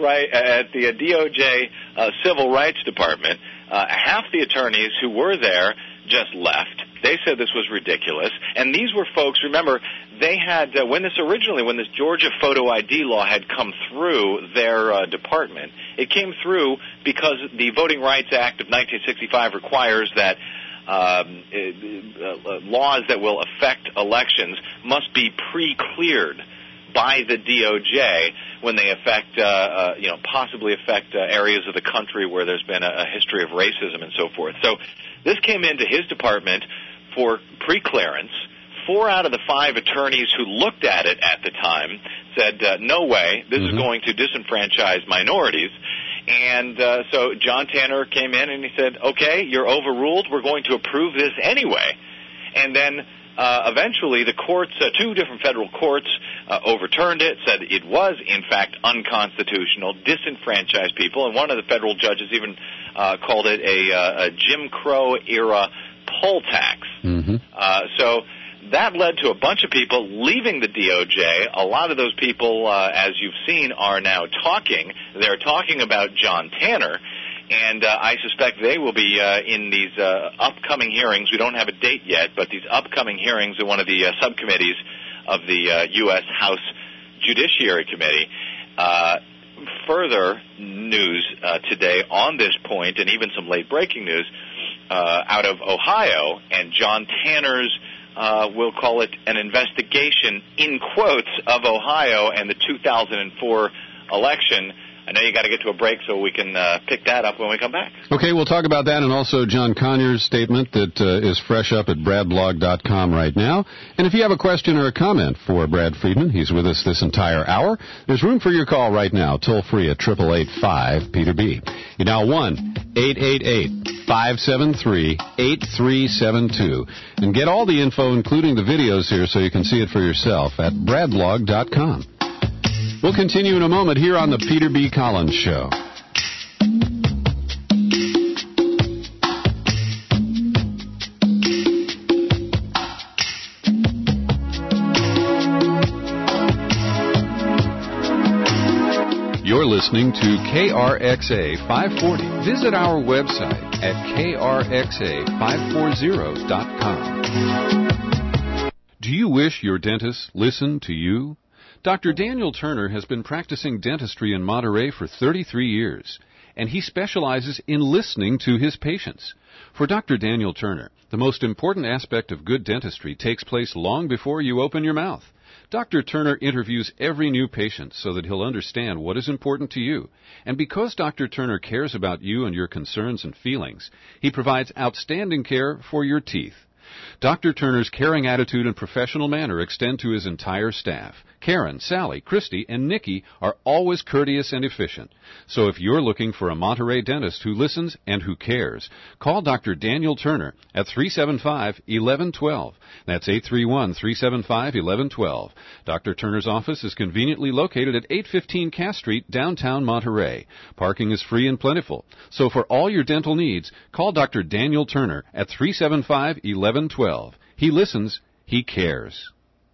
DOJ Civil Rights Department, half the attorneys who were there just left. They said this was ridiculous, and these were folks, remember, they had, when this Georgia photo ID law had come through their department, it came through because the Voting Rights Act of 1965 requires that laws that will affect elections must be pre-cleared by the DOJ when they possibly affect areas of the country where there's been a history of racism and so forth. So this came into his department for pre-clearance. 4 out of the 5 attorneys who looked at it at the time said, no way, this is going to disenfranchise minorities. And so John Tanner came in and he said, okay, you're overruled. We're going to approve this anyway. And then eventually the courts, 2 different federal courts, overturned it, said it was, in fact, unconstitutional, disenfranchised people. And one of the federal judges even called it a Jim Crow-era poll tax. So that led to a bunch of people leaving the DOJ. A lot of those people, as you've seen, are now talking. They're talking about John Tanner, and I suspect they will be in these upcoming hearings. We don't have a date yet, but these upcoming hearings in one of the subcommittees of the U.S. House Judiciary Committee. Further news today on this point, and even some late-breaking news out of Ohio, and John Tanner's we'll call it an investigation, in quotes, of Ohio and the 2004 election. I know you got to get to a break, so we can pick that up when we come back. Okay, we'll talk about that and also John Conyers' statement that is fresh up at bradblog.com right now. And if you have a question or a comment for Brad Friedman, he's with us this entire hour. There's room for your call right now, toll free at 888-5-PETER-B. You now 1-888-573-8372. And get all the info, including the videos here, so you can see it for yourself at bradblog.com. We'll continue in a moment here on the Peter B. Collins Show. You're listening to KRXA 540. Visit our website at krxa540.com. Do you wish your dentist listened to you? Dr. Daniel Turner has been practicing dentistry in Monterey for 33 years. and he specializes in listening to his patients. For Dr. Daniel Turner, the most important aspect of good dentistry takes place long before you open your mouth. Dr. Turner interviews every new patient so that he'll understand what is important to you. And because Dr. Turner cares about you and your concerns and feelings, he provides outstanding care for your teeth. Dr. Turner's caring attitude and professional manner extend to his entire staff. Karen, Sally, Christy, and Nikki are always courteous and efficient. So if you're looking for a Monterey dentist who listens and who cares, call Dr. Daniel Turner at 375-1112. That's 831-375-1112. Dr. Turner's office is conveniently located at 815 Cass Street, downtown Monterey. Parking is free and plentiful. So for all your dental needs, call Dr. Daniel Turner at 375-1112. He listens, he cares.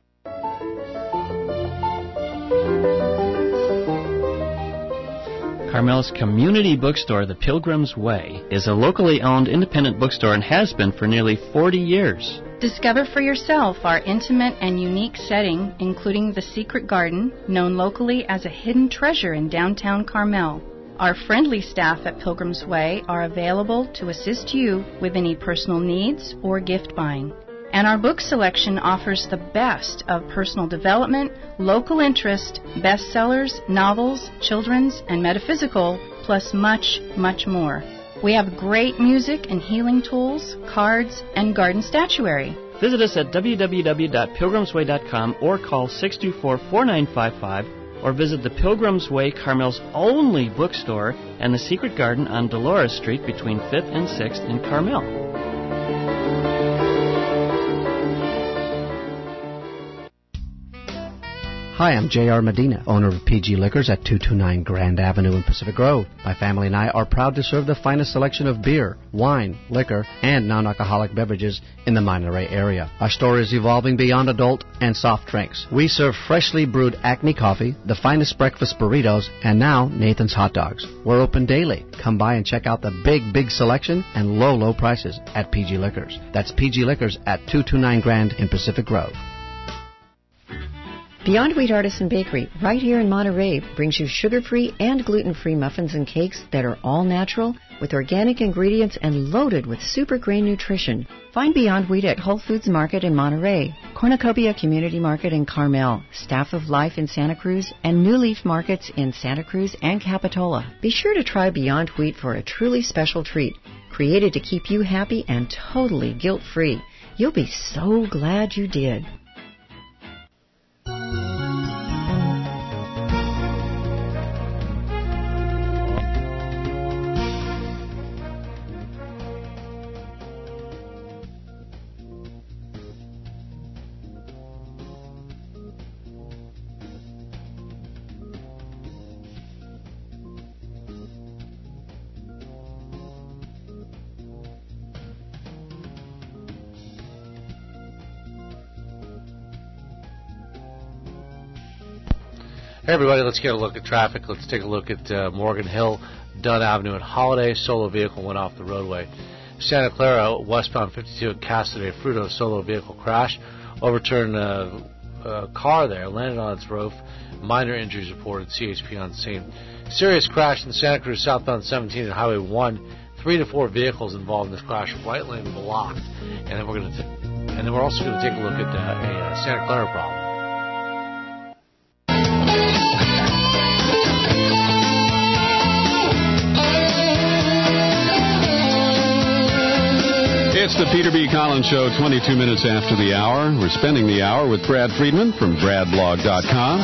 Carmel's community bookstore, The Pilgrim's Way, is a locally owned independent bookstore and has been for nearly 40 years. Discover for yourself our intimate and unique setting, including the Secret Garden, known locally as a hidden treasure in downtown Carmel. Our friendly staff at Pilgrim's Way are available to assist you with any personal needs or gift buying. And our book selection offers the best of personal development, local interest, bestsellers, novels, children's, and metaphysical, plus much, much more. We have great music and healing tools, cards, and garden statuary. Visit us at www.pilgrimsway.com or call 624-4955 or visit the Pilgrim's Way, Carmel's only bookstore, and the Secret Garden on Dolores Street between 5th and 6th in Carmel. Hi, I'm J.R. Medina, owner of PG Liquors at 229 Grand Avenue in Pacific Grove. My family and I are proud to serve the finest selection of beer, wine, liquor, and non-alcoholic beverages in the Monterey area. Our store is evolving beyond adult and soft drinks. We serve freshly brewed Acme coffee, the finest breakfast burritos, and now Nathan's hot dogs. We're open daily. Come by and check out the big selection and low prices at PG Liquors. That's PG Liquors at 229 Grand in Pacific Grove. Beyond Wheat Artisan Bakery, right here in Monterey, brings you sugar-free and gluten-free muffins and cakes that are all natural, with organic ingredients and loaded with super grain nutrition. Find Beyond Wheat at Whole Foods Market in Monterey, Cornucopia Community Market in Carmel, Staff of Life in Santa Cruz, and New Leaf Markets in Santa Cruz and Capitola. Be sure to try Beyond Wheat for a truly special treat, created to keep you happy and totally guilt-free. You'll be so glad you did. Hey everybody, let's get a look at traffic. Let's take a look at Morgan Hill, Dunn Avenue, and Holiday. Solo vehicle went off the roadway. Santa Clara, westbound 52 at Cassidy, Fruto, solo vehicle crash. Overturned a car there, landed on its roof. Minor injuries reported, CHP on scene. Serious crash in Santa Cruz, southbound 17 at Highway 1. 3 to 4 vehicles involved in this crash, right lane blocked. And then we're also going to take a look at a Santa Clara problem. It's the Peter B. Collins Show, 22 minutes after the hour. We're spending the hour with Brad Friedman from BradBlog.com.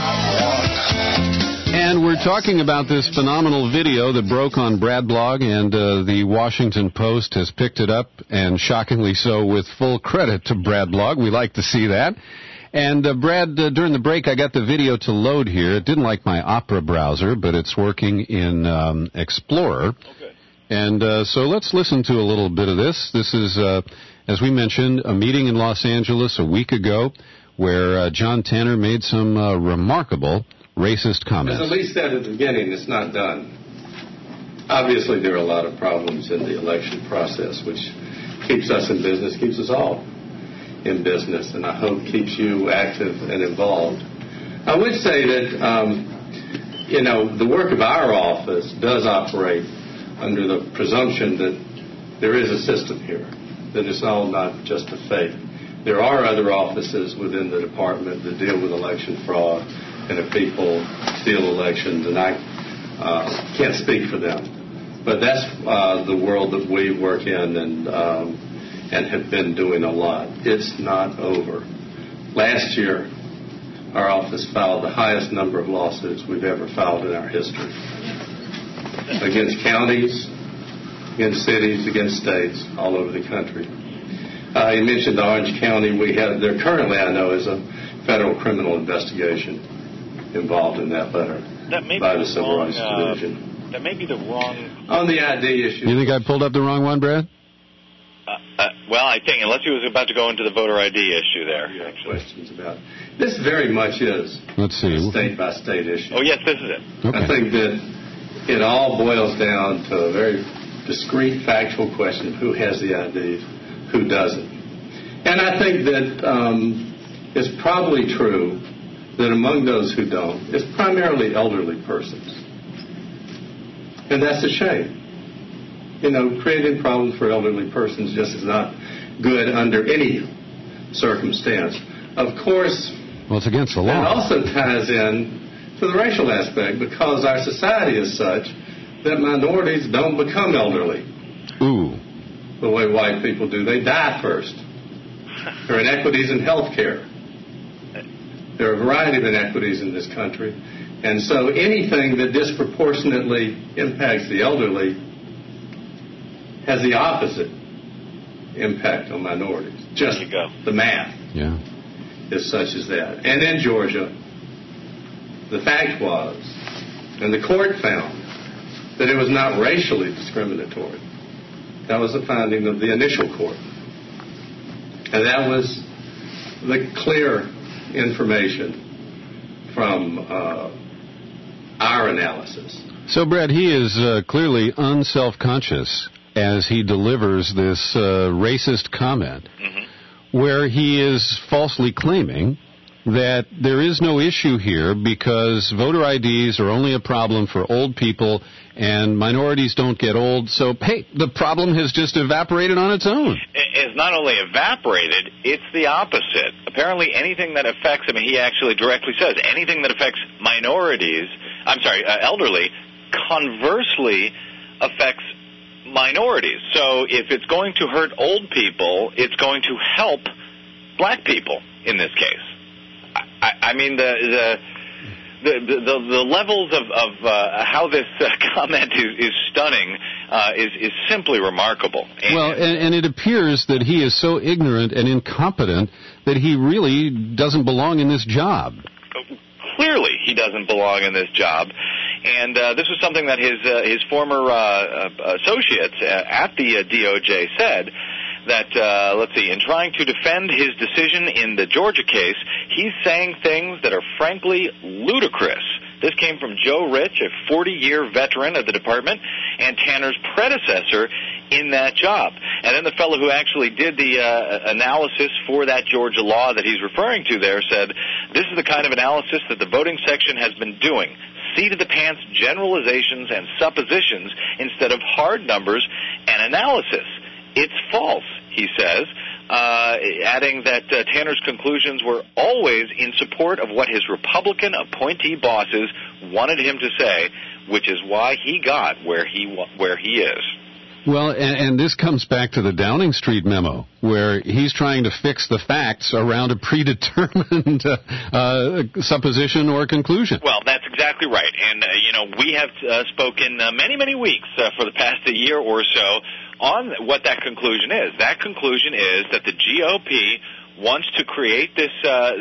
And we're talking about this phenomenal video that broke on BradBlog, and the Washington Post has picked it up, and shockingly so, with full credit to BradBlog. We like to see that. And, Brad, during the break, I got the video to load here. It didn't like my Opera browser, but it's working in Explorer. Okay. And so let's listen to a little bit of this. This is, as we mentioned, a meeting in Los Angeles a week ago where John Tanner made some remarkable racist comments. As Elise said at the beginning, it's not done. Obviously, there are a lot of problems in the election process, which keeps us in business, keeps us all in business, and I hope keeps you active and involved. I would say that, the work of our office does operate under the presumption that there is a system here, that it's all not just a fake. There are other offices within the department that deal with election fraud, and if people steal elections, and I can't speak for them. But that's the world that we work in and have been doing a lot. It's not over. Last year, our office filed the highest number of lawsuits we've ever filed in our history. Against counties, against cities, against states, all over the country. You mentioned Orange County. There currently, I know, is a federal criminal investigation involved in that letter by the Civil Rights Division. That may be the wrong... On the ID issue... You think I pulled up the wrong one, Brad? Well, I think, unless he was about to go into the voter ID issue there. You have questions about it. This very much is a state-by-state issue. Oh, yes, this is it. Okay. I think that it all boils down to a very discrete, factual question of who has the IDs, who doesn't. And I think that it's probably true that among those who don't, it's primarily elderly persons. And that's a shame. You know, creating problems for elderly persons just is not good under any circumstance. Of course, well, it's against the law. That also ties in to the racial aspect, because our society is such that minorities don't become elderly. Ooh. The way white people do. They die first. There are inequities in health care. There are a variety of inequities in this country. And so anything that disproportionately impacts the elderly has the opposite impact on minorities. Just the math is such as that. And in Georgia, the fact was, and the court found, that it was not racially discriminatory. That was the finding of the initial court. And that was the clear information from our analysis. So, Brad, he is clearly unself-conscious as he delivers this racist comment, where he is falsely claiming that there is no issue here because voter IDs are only a problem for old people and minorities don't get old. So, hey, the problem has just evaporated on its own. It's not only evaporated, it's the opposite. Apparently anything that affects, I mean, he actually directly says, anything that affects elderly, conversely affects minorities. So if it's going to hurt old people, it's going to help black people in this case. I mean, the levels of how this comment is stunning is simply remarkable. And it appears that he is so ignorant and incompetent that he really doesn't belong in this job. Clearly, he doesn't belong in this job. And this was something that his former associates at the DOJ said, that, in trying to defend his decision in the Georgia case, he's saying things that are frankly ludicrous. This came from Joe Rich, a 40-year veteran of the department, and Tanner's predecessor in that job. And then the fellow who actually did the analysis for that Georgia law that he's referring to there said, this is the kind of analysis that the voting section has been doing. Seat-of-the-pants generalizations and suppositions instead of hard numbers and analysis. It's false, he says, adding that Tanner's conclusions were always in support of what his Republican appointee bosses wanted him to say, which is why he got where he is. Well, and this comes back to the Downing Street memo, where he's trying to fix the facts around a predetermined supposition or conclusion. Well, that's exactly right. And, we have spoken many, many weeks for the past year or so on what that conclusion is. That conclusion is that the GOP wants to create this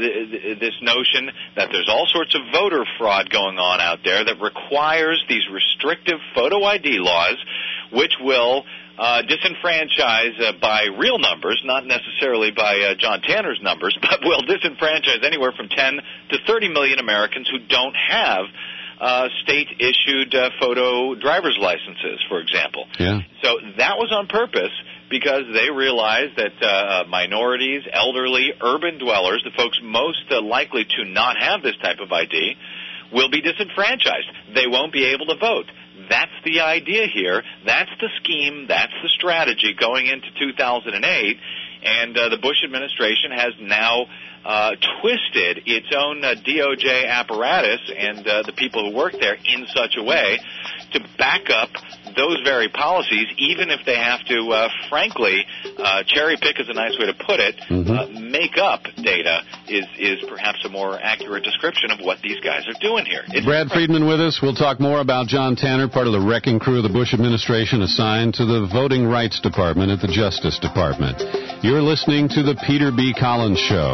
notion that there's all sorts of voter fraud going on out there that requires these restrictive photo ID laws, which will disenfranchise by real numbers, not necessarily by John Tanner's numbers, but will disenfranchise anywhere from 10 to 30 million Americans who don't have state-issued photo driver's licenses, for example. Yeah. So that was on purpose because they realized that minorities, elderly, urban dwellers, the folks most likely to not have this type of ID, will be disenfranchised. They won't be able to vote. That's the idea here. That's the scheme. That's the strategy going into 2008. And the Bush administration has now twisted its own DOJ apparatus and the people who work there in such a way to back up those very policies, even if they have to, frankly, cherry pick is a nice way to put it, make up data is perhaps a more accurate description of what these guys are doing here. Brad Friedman with us. We'll talk more about John Tanner, part of the wrecking crew of the Bush administration assigned to the Voting Rights Department at the Justice Department. You're listening to the Peter B. Collins Show.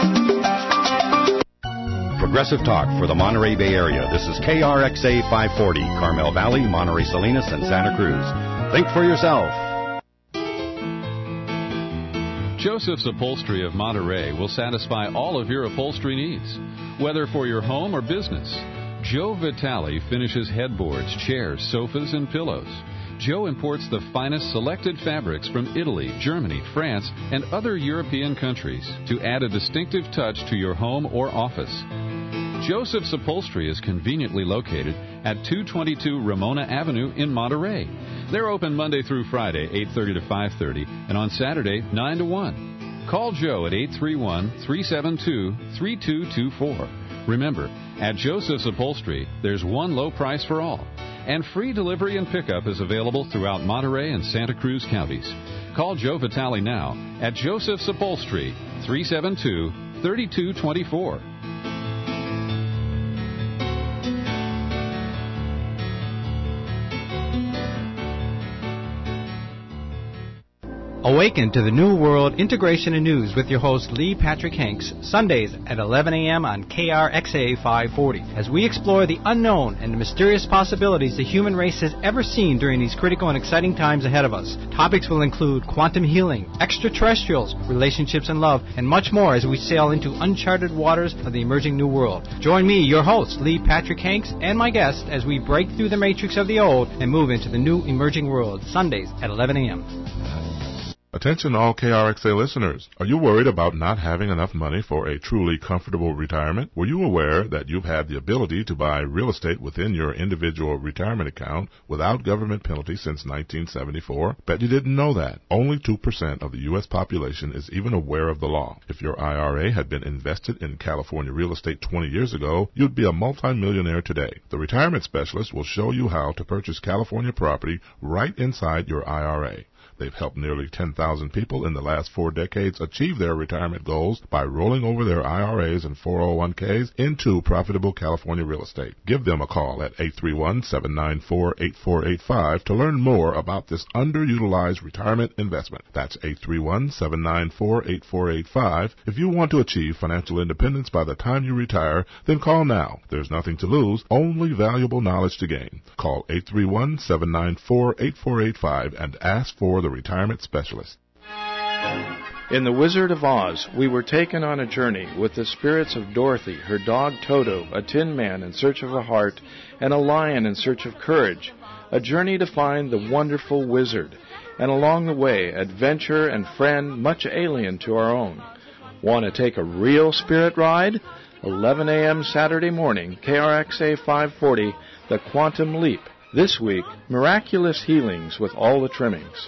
Progressive talk for the Monterey Bay Area. This is KRXA 540, Carmel Valley, Monterey Salinas, and Santa Cruz. Think for yourself. Joseph's Upholstery of Monterey will satisfy all of your upholstery needs, whether for your home or business. Joe Vitale finishes headboards, chairs, sofas, and pillows. Joe imports the finest selected fabrics from Italy, Germany, France, and other European countries to add a distinctive touch to your home or office. Joseph's Upholstery is conveniently located at 222 Ramona Avenue in Monterey. They're open Monday through Friday, 8:30 to 5:30, and on Saturday, 9 to 1. Call Joe at 831-372-3224. Remember, at Joseph's Upholstery, there's one low price for all. And free delivery and pickup is available throughout Monterey and Santa Cruz counties. Call Joe Vitale now at Joseph's Upholstery, 372-3224. Awaken to the New World Integration and News with your host Lee Patrick Hanks, Sundays at 11 a.m. on KRXA 540, as we explore the unknown and the mysterious possibilities the human race has ever seen during these critical and exciting times ahead of us. Topics will include quantum healing, extraterrestrials, relationships and love, and much more as we sail into uncharted waters of the emerging new world. Join me, your host, Lee Patrick Hanks, and my guest as we break through the matrix of the old and move into the new emerging world, Sundays at 11 a.m. Attention all KRXA listeners. Are you worried about not having enough money for a truly comfortable retirement? Were you aware that you've had the ability to buy real estate within your individual retirement account without government penalty since 1974? Bet you didn't know that. Only 2% of the U.S. population is even aware of the law. If your IRA had been invested in California real estate 20 years ago, you'd be a multimillionaire today. The retirement specialist will show you how to purchase California property right inside your IRA. They've helped nearly 10,000 people in the last 4 decades achieve their retirement goals by rolling over their IRAs and 401ks into profitable California real estate. Give them a call at 831-794-8485 to learn more about this underutilized retirement investment. That's 831-794-8485. If you want to achieve financial independence by the time you retire, then call now. There's nothing to lose, only valuable knowledge to gain. Call 831-794-8485 and ask for the retirement specialist. In The Wizard of Oz, we were taken on a journey with the spirits of Dorothy, her dog Toto, a tin man in search of a heart, and a lion in search of courage. A journey to find the wonderful wizard, and along the way, adventure and friend much alien to our own. Want to take a real spirit ride? 11 a.m. Saturday morning, KRXA 540, The Quantum Leap. This week, miraculous healings with all the trimmings.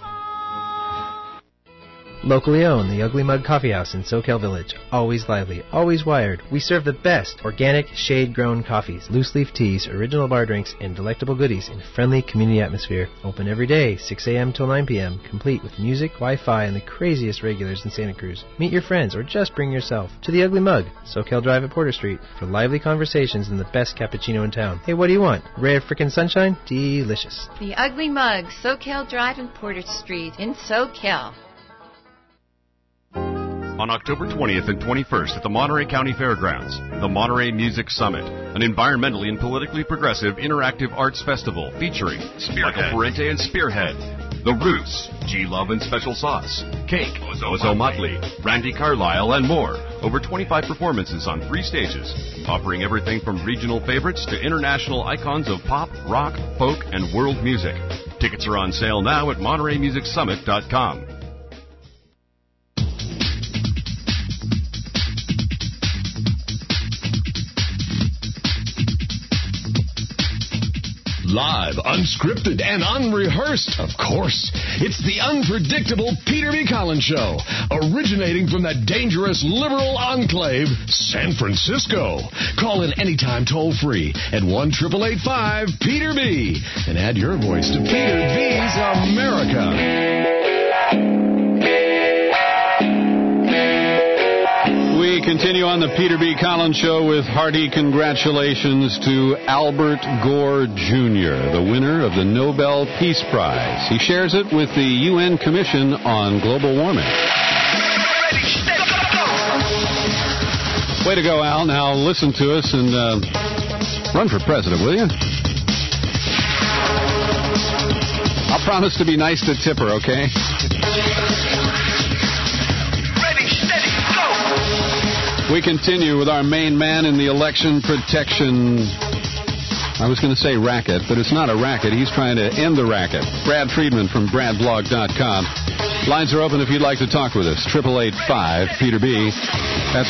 Locally owned, the Ugly Mug Coffee House in Soquel Village. Always lively, always wired. We serve the best organic, shade-grown coffees, loose-leaf teas, original bar drinks, and delectable goodies in a friendly community atmosphere. Open every day, 6 a.m. till 9 p.m., complete with music, Wi-Fi, and the craziest regulars in Santa Cruz. Meet your friends or just bring yourself to the Ugly Mug, Soquel Drive at Porter Street, for lively conversations and the best cappuccino in town. Hey, what do you want? Ray of frickin' sunshine? Delicious. The Ugly Mug, Soquel Drive and Porter Street in Soquel. On October 20th and 21st at the Monterey County Fairgrounds, the Monterey Music Summit, an environmentally and politically progressive interactive arts festival featuring Michael Parente and Spearhead, The Roots, G-Love and Special Sauce, Cake, Ozo Motley, Randy Carlisle, and more. Over 25 performances on 3 stages, offering everything from regional favorites to international icons of pop, rock, folk, and world music. Tickets are on sale now at MontereyMusicSummit.com. Live, unscripted, and unrehearsed, of course. It's the unpredictable Peter B. Collins Show, originating from the dangerous liberal enclave, San Francisco. Call in anytime toll-free at 1-888-5-PETER-B and add your voice to Peter B's America. We continue on the Peter B. Collins Show with hearty congratulations to Albert Gore Jr., the winner of the Nobel Peace Prize. He shares it with the UN Commission on Global Warming. Way to go, Al. Now listen to us and run for president, will you? I'll promise to be nice to Tipper, okay? We continue with our main man in the election protection, I was going to say racket, but it's not a racket. He's trying to end the racket. Brad Friedman from BradBlog.com. Lines are open if you'd like to talk with us. 888-5-PETER-B. That's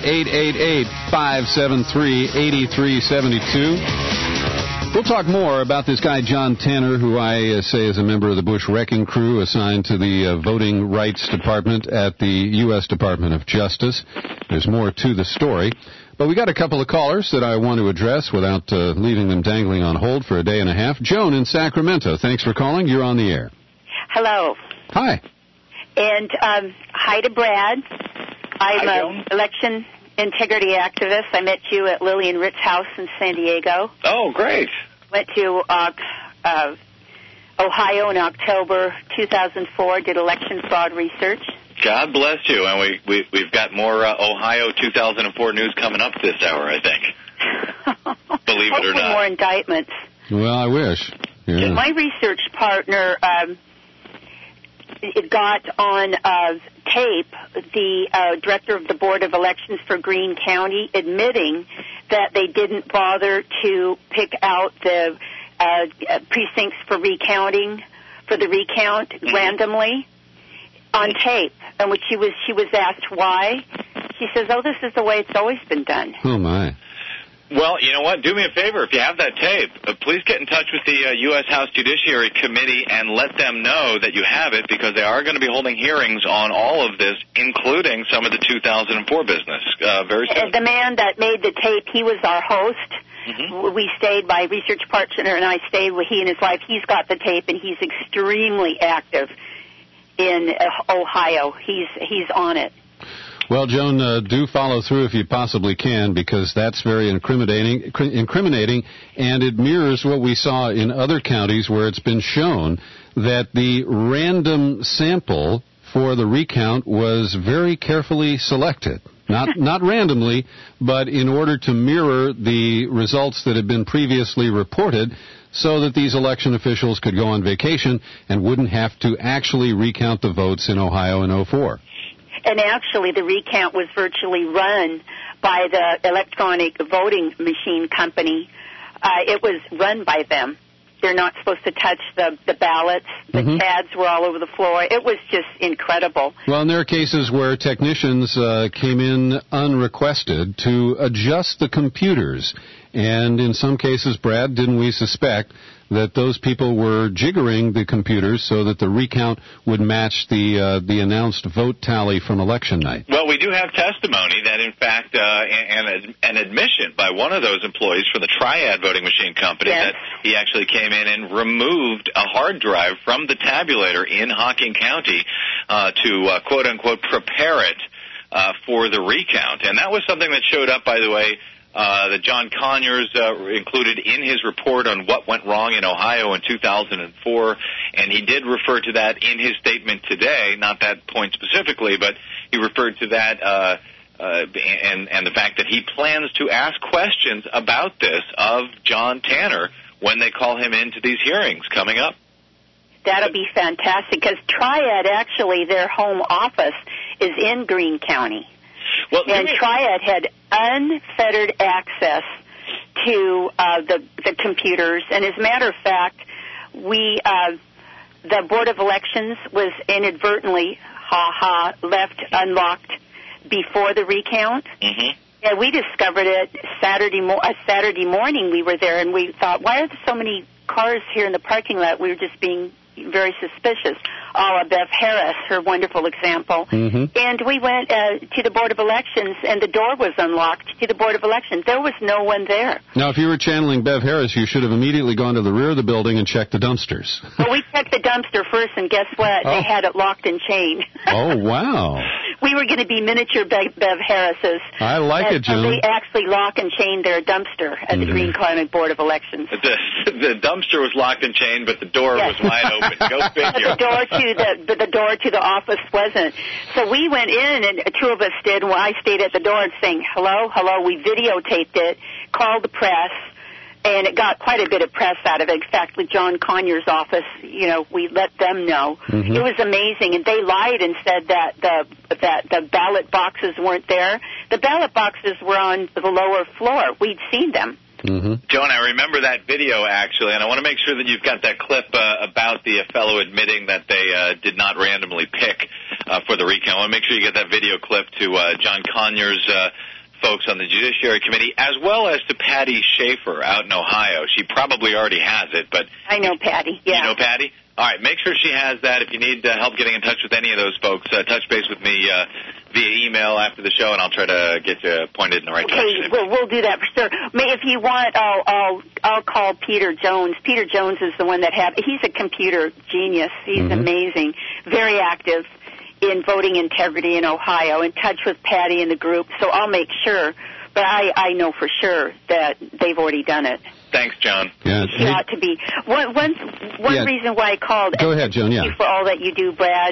1-888-573-8372. We'll talk more about this guy, John Tanner, who I say is a member of the Bush Wrecking Crew assigned to the Voting Rights Department at the U.S. Department of Justice. There's more to the story. But we got a couple of callers that I want to address without leaving them dangling on hold for a day and a half. Joan in Sacramento, thanks for calling. You're on the air. Hello. Hi. And hi to Brad. I'm an election integrity activist. I met you at Lillian Ritt's house in San Diego. Oh, great. Went to Ohio in October 2004, did election fraud research. God bless you. And we've got more Ohio 2004 news coming up this hour, I think. Believe it or not. More indictments. Well, I wish. Yeah. My research partner it got on tape the director of the Board of Elections for Greene County admitting that they didn't bother to pick out the precincts for recounting, for the recount randomly on tape. And when she was asked why, she says, "Oh, this is the way it's always been done." Oh, my. Well, you know what? Do me a favor. If you have that tape, please get in touch with the U.S. House Judiciary Committee and let them know that you have it, because they are going to be holding hearings on all of this, including some of the 2004 business, very soon. The man that made the tape, he was our host. Mm-hmm. We stayed, my research partner and I stayed with he and his wife. He's got the tape, and he's extremely active in Ohio. He's on it. Well, Joan, do follow through if you possibly can, because that's very incriminating, and it mirrors what we saw in other counties where it's been shown that the random sample for the recount was very carefully selected. Not randomly, but in order to mirror the results that had been previously reported, so that these election officials could go on vacation and wouldn't have to actually recount the votes in Ohio in 2004. And actually, the recount was virtually run by the electronic voting machine company. It was run by them. They're not supposed to touch the ballots. The pads were all over the floor. It was just incredible. Well, and there are cases where technicians came in unrequested to adjust the computers. And in some cases, Brad, didn't we suspect that those people were jiggering the computers so that the recount would match the announced vote tally from election night? Well, we do have testimony that, in fact, an admission by one of those employees for the Triad voting machine company that he actually came in and removed a hard drive from the tabulator in Hocking County to, quote-unquote, prepare it for the recount. And that was something that showed up, by the way, that John Conyers included in his report on what went wrong in Ohio in 2004, and he did refer to that in his statement today, not that point specifically, but he referred to that and the fact that he plans to ask questions about this of John Tanner when they call him into these hearings coming up. That'll be fantastic, because Triad, actually, their home office is in Greene County. Well, and Triad had unfettered access to the computers. And as a matter of fact, the Board of Elections was inadvertently, left unlocked before the recount. Mm-hmm. And we discovered it Saturday morning. We were there, and we thought, why are there so many cars here in the parking lot. We were just being very suspicious. Bev Harris, her wonderful example. And we went to the Board of Elections, and the door was unlocked to the Board of Elections. There was no one there. Now, if you were channeling Bev Harris, you should have immediately gone to the rear of the building and checked the dumpsters. Well, we checked the dumpster first, and guess what? They had it locked and chained. Oh, wow. We were going to be miniature Bev Harrises. I like it, June. They actually lock and chain their dumpster at the Green Climate Board of Elections. The dumpster was locked and chained, but the door was wide open. Go figure. The door to the office wasn't. So we went in, and two of us did. Well, I stayed at the door and saying, hello, hello. We videotaped it, called the press, and it got quite a bit of press out of it. In fact, with John Conyers' office, we let them know. It was amazing, and they lied and said that the ballot boxes weren't there. The ballot boxes were on the lower floor. We'd seen them. Joan, I remember that video, actually, and I want to make sure that you've got that clip about the fellow admitting that they did not randomly pick for the recount. I want to make sure you get that video clip to John Conyers' folks on the Judiciary Committee, as well as to Patty Schaefer out in Ohio. She probably already has it, but... I know Patty, yeah. You know Patty? All right, make sure she has that. If you need help getting in touch with any of those folks, touch base with me via email after the show, and I'll try to get you pointed in the right direction. Okay, we'll do that for sure. If you want, I'll call Peter Jones. Peter Jones is the one that he's a computer genius. He's amazing, very active in voting integrity in Ohio, in touch with Patty and the group, so I'll make sure. But I know for sure that they've already done it. Thanks, John. Yeah, she ought to be. One reason why I called. Go ahead, Joan. Thank you for all that you do, Brad.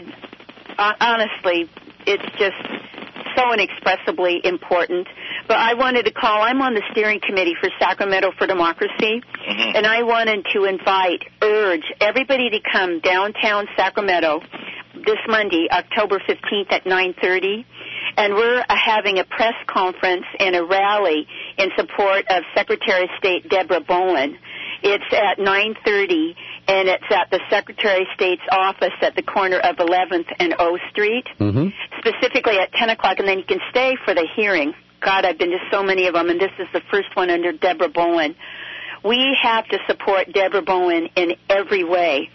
Honestly, it's just so inexpressibly important. But I wanted to call. I'm on the steering committee for Sacramento for Democracy, and I wanted to urge everybody to come downtown Sacramento this Monday, October 15th at 9:30. And we're having a press conference and a rally in support of Secretary of State Deborah Bowen. It's at 9:30, and it's at the Secretary of State's office at the corner of 11th and O Street, specifically at 10 o'clock, and then you can stay for the hearing. God, I've been to so many of them, and this is the first one under Deborah Bowen. We have to support Deborah Bowen in every way.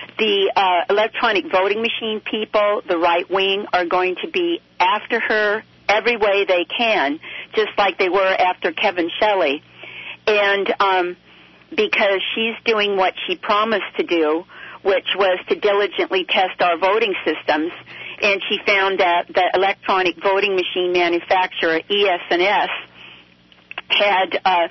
The electronic voting machine people, the right wing, are going to be after her every way they can, just like they were after Kevin Shelley. And because she's doing what she promised to do, which was to diligently test our voting systems, and she found that the electronic voting machine manufacturer, ES&S, had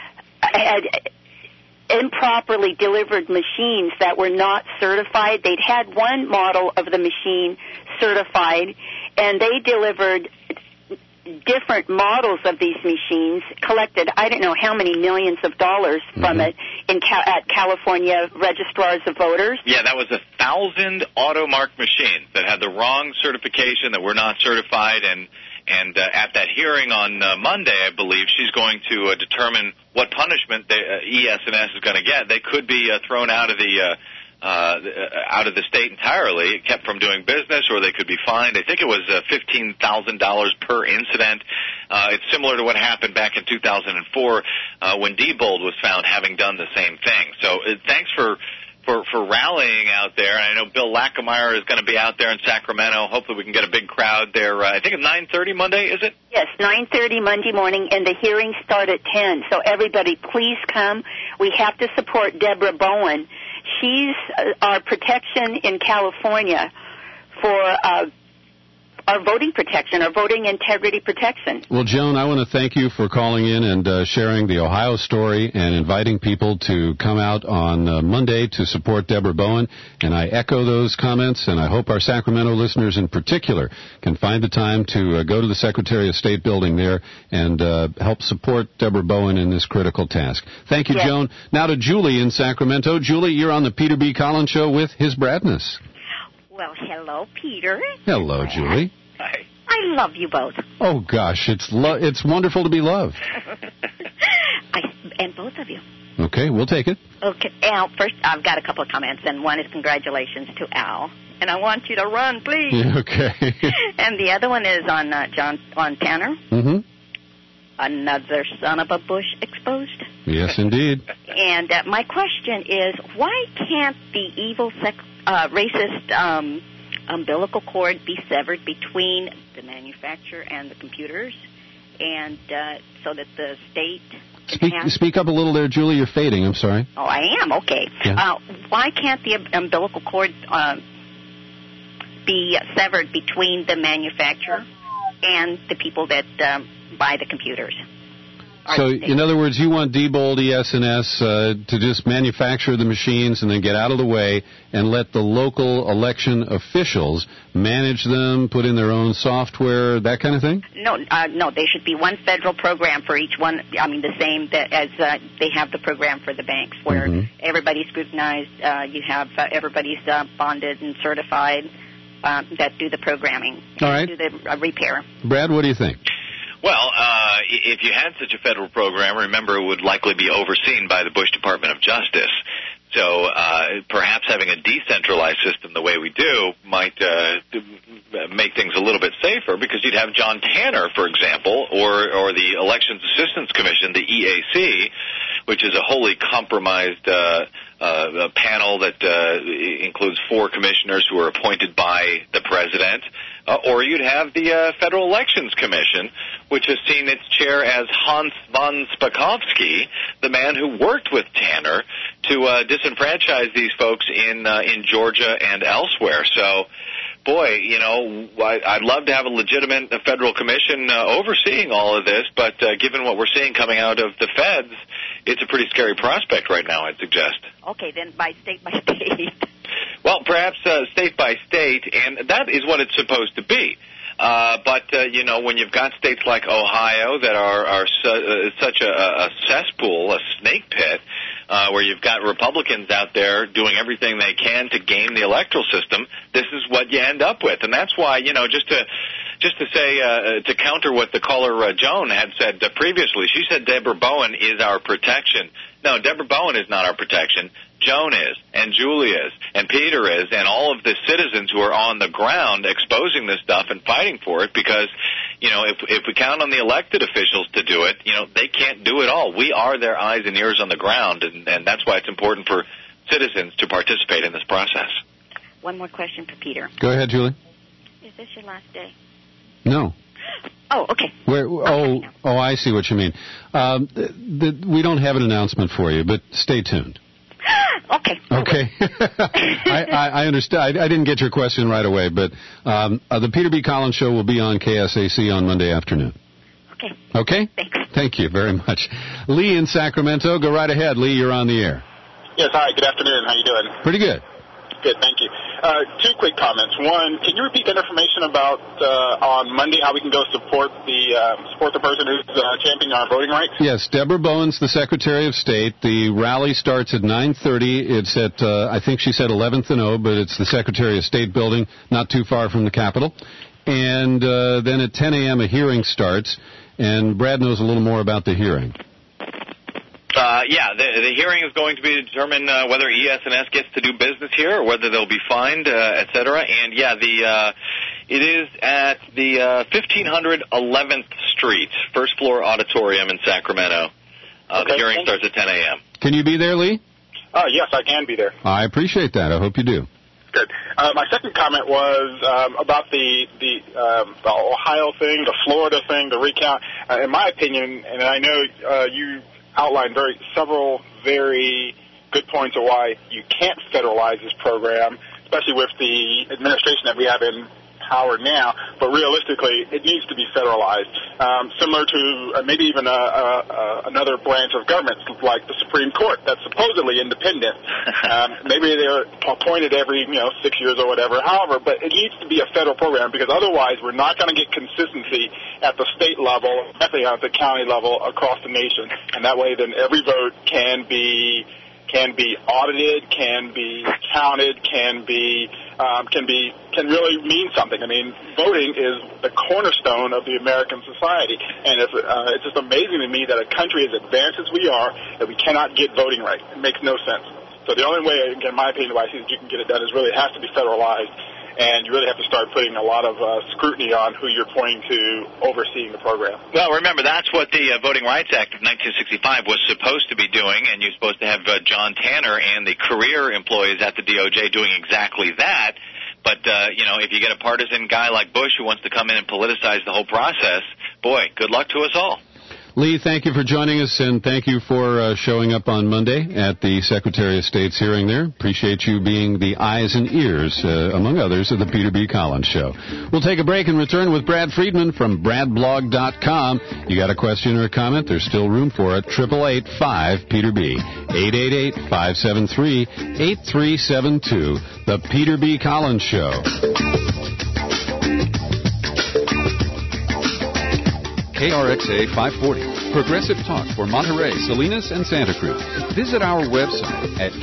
improperly delivered machines that were not certified. They'd had one model of the machine certified, and they delivered different models of these machines, collected I don't know how many millions of dollars from it at California registrars of voters. Yeah, that was 1,000 AutoMark machines that had the wrong certification, that were not certified, and at that hearing on Monday, I believe, she's going to determine what punishment ES&S is going to get. They could be thrown out of the state entirely, kept from doing business, or they could be fined. I think it was $15,000 per incident. It's similar to what happened back in 2004 when Diebold was found having done the same thing. So thanks for rallying out there. And I know Bill Lackameyer is going to be out there in Sacramento. Hopefully we can get a big crowd there. I think it's 9:30 Monday, is it? Yes, 9:30 Monday morning, and the hearings start at 10. So everybody, please come. We have to support Deborah Bowen. She's our protection in California for our voting protection, our voting integrity protection. Well, Joan, I want to thank you for calling in and sharing the Ohio story and inviting people to come out on Monday to support Deborah Bowen. And I echo those comments, and I hope our Sacramento listeners in particular can find the time to go to the Secretary of State building there and help support Deborah Bowen in this critical task. Thank you, Joan. Now to Julie in Sacramento. Julie, you're on the Peter B. Collins Show with His Bradness. Well, hello, Peter. Hello, Julie. Hi. I love you both. Oh, gosh, it's wonderful to be loved. And both of you. Okay, we'll take it. Okay, Al, first, I've got a couple of comments, and one is congratulations to Al. And I want you to run, please. Okay. And the other one is on Tanner. Another son of a Bush exposed. Yes, indeed. And my question is, why can't the evil, racist umbilical cord be severed between the manufacturer and the computers, and so that the state... Speak up a little there, Julie. You're fading. I'm sorry. Oh, I am? Okay. Yeah. Why can't the umbilical cord be severed between the manufacturer and the people that buy the computers? So, in other words, you want Diebold, ES&S to just manufacture the machines and then get out of the way and let the local election officials manage them, put in their own software, that kind of thing? No, there should be one federal program for each one. I mean, the same as they have the program for the banks, where everybody's scrutinized. You have everybody's bonded and certified that do the programming, all right, do the repair. Brad, what do you think? Well, if you had such a federal program, remember it would likely be overseen by the Bush Department of Justice. So perhaps having a decentralized system the way we do might make things a little bit safer, because you'd have John Tanner, for example, or the Elections Assistance Commission, the EAC, which is a wholly compromised a panel that includes 4 commissioners who are appointed by the president. Or you'd have the Federal Elections Commission, which has seen its chair as Hans von Spakovsky, the man who worked with Tanner to disenfranchise these folks in Georgia and elsewhere. So, boy, you know, I'd love to have a legitimate federal commission overseeing all of this, but given what we're seeing coming out of the feds, it's a pretty scary prospect right now, I'd suggest. Okay, then by state. Well, perhaps state by state, and that is what it's supposed to be. But you know, when you've got states like Ohio that are such a cesspool, a snake pit, where you've got Republicans out there doing everything they can to game the electoral system, this is what you end up with. And that's why, you know, just to say, to counter what the caller Joan had said previously, she said Deborah Bowen is our protection. No, Deborah Bowen is not our protection. Joan is, and Julie is, and Peter is, and all of the citizens who are on the ground exposing this stuff and fighting for it, because, you know, if we count on the elected officials to do it, you know, they can't do it all. We are their eyes and ears on the ground, and that's why it's important for citizens to participate in this process. One more question for Peter. Go ahead, Julie. Is this your last day? No. Oh, okay. I see what you mean. We don't have an announcement for you, but stay tuned. Okay. Okay. I understand. I didn't get your question right away, but the Peter B. Collins Show will be on KSAC on Monday afternoon. Okay. Okay? Thanks. Thank you very much. Lee in Sacramento, go right ahead. Lee, you're on the air. Yes, hi. Good afternoon. How you doing? Pretty good. Good, thank you. 2 quick comments. One, can you repeat that information about on Monday how we can go support the person who's championing our voting rights? Yes, Deborah Bowen's the Secretary of State. The rally starts at 9:30. It's at I think she said 11th and O, but it's the Secretary of State building, not too far from the Capitol. And then at 10 a.m. a hearing starts, and Brad knows a little more about the hearing. The hearing is going to be to determine whether ES&S gets to do business here or whether they'll be fined, et cetera. And, it is at the 1500 11th Street, first floor auditorium in Sacramento. The hearing starts at 10 a.m. Can you be there, Lee? Yes, I can be there. I appreciate that. I hope you do. Good. My second comment was about the Ohio thing, the Florida thing, the recount. In my opinion, and I know you outlined several very good points of why you can't federalize this program, especially with the administration that we have in power now. But realistically, it needs to be federalized, similar to maybe even another branch of government like the Supreme Court that's supposedly independent. Maybe they're appointed every 6 years or whatever. However, but it needs to be a federal program, because otherwise we're not going to get consistency at the state level, especially at the county level across the nation. And that way, then every vote can be audited, can be counted, can really mean something. I mean, voting is the cornerstone of the American society, and it's just amazing to me that a country as advanced as we are, that we cannot get voting right. It makes no sense. So the only way, again, in my opinion, why I think you can get it done is really it has to be federalized. and you really have to start putting a lot of scrutiny on who you're pointing to overseeing the program. Well, remember, that's what the Voting Rights Act of 1965 was supposed to be doing, and you're supposed to have John Tanner and the career employees at the DOJ doing exactly that. But, if you get a partisan guy like Bush who wants to come in and politicize the whole process, boy, good luck to us all. Lee, thank you for joining us, and thank you for showing up on Monday at the Secretary of State's hearing there. Appreciate you being the eyes and ears, among others, of the Peter B. Collins Show. We'll take a break and return with Brad Friedman from bradblog.com. You got a question or a comment? There's still room for it. 888-5-PETER-B. 888-573-8372. The Peter B. Collins Show. KRXA 540, progressive talk for Monterey, Salinas, and Santa Cruz. Visit our website at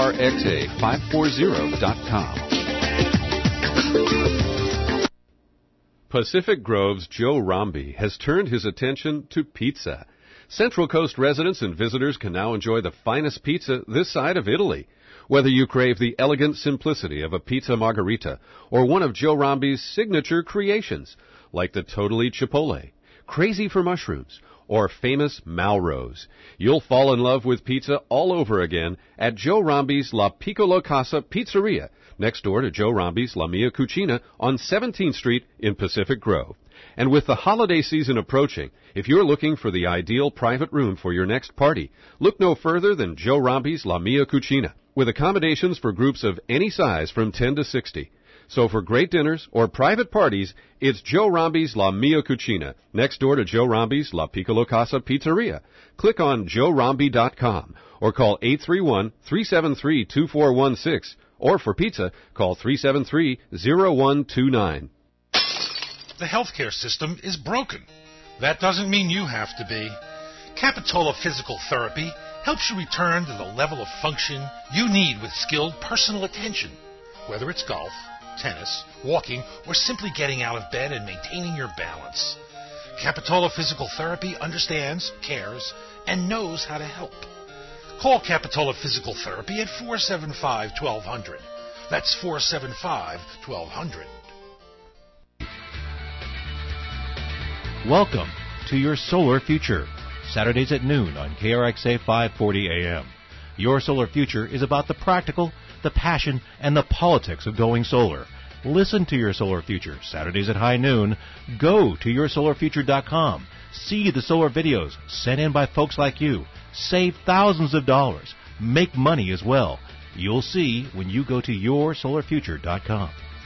krxa540.com. Pacific Grove's Joe Romby has turned his attention to pizza. Central Coast residents and visitors can now enjoy the finest pizza this side of Italy. Whether you crave the elegant simplicity of a pizza margherita or one of Joe Romby's signature creations, like the Totally Chipotle, Crazy for Mushrooms, or famous Malrose, you'll fall in love with pizza all over again at Joe Romby's La Piccola Casa Pizzeria, next door to Joe Romby's La Mia Cucina on 17th Street in Pacific Grove. And with the holiday season approaching, if you're looking for the ideal private room for your next party, look no further than Joe Romby's La Mia Cucina, with accommodations for groups of any size from 10 to 60. So for great dinners or private parties, it's Joe Romby's La Mia Cucina, next door to Joe Romby's La Piccola Casa Pizzeria. Click on joeromby.com or call 831-373-2416. Or for pizza, call 373-0129. The healthcare system is broken. That doesn't mean you have to be. Capitola Physical Therapy helps you return to the level of function you need with skilled personal attention, whether it's golf, tennis, walking, or simply getting out of bed and maintaining your balance. Capitola Physical Therapy understands, cares, and knows how to help. Call Capitola Physical Therapy at 475-1200. That's 475-1200. Welcome to Your Solar Future, Saturdays at noon on KRXA 540 AM. Your Solar Future is about the practical, the passion, and the politics of going solar. Listen to Your Solar Future, Saturdays at high noon. Go to yoursolarfuture.com. See the solar videos sent in by folks like you. Save thousands of dollars. Make money as well. You'll see when you go to yoursolarfuture.com.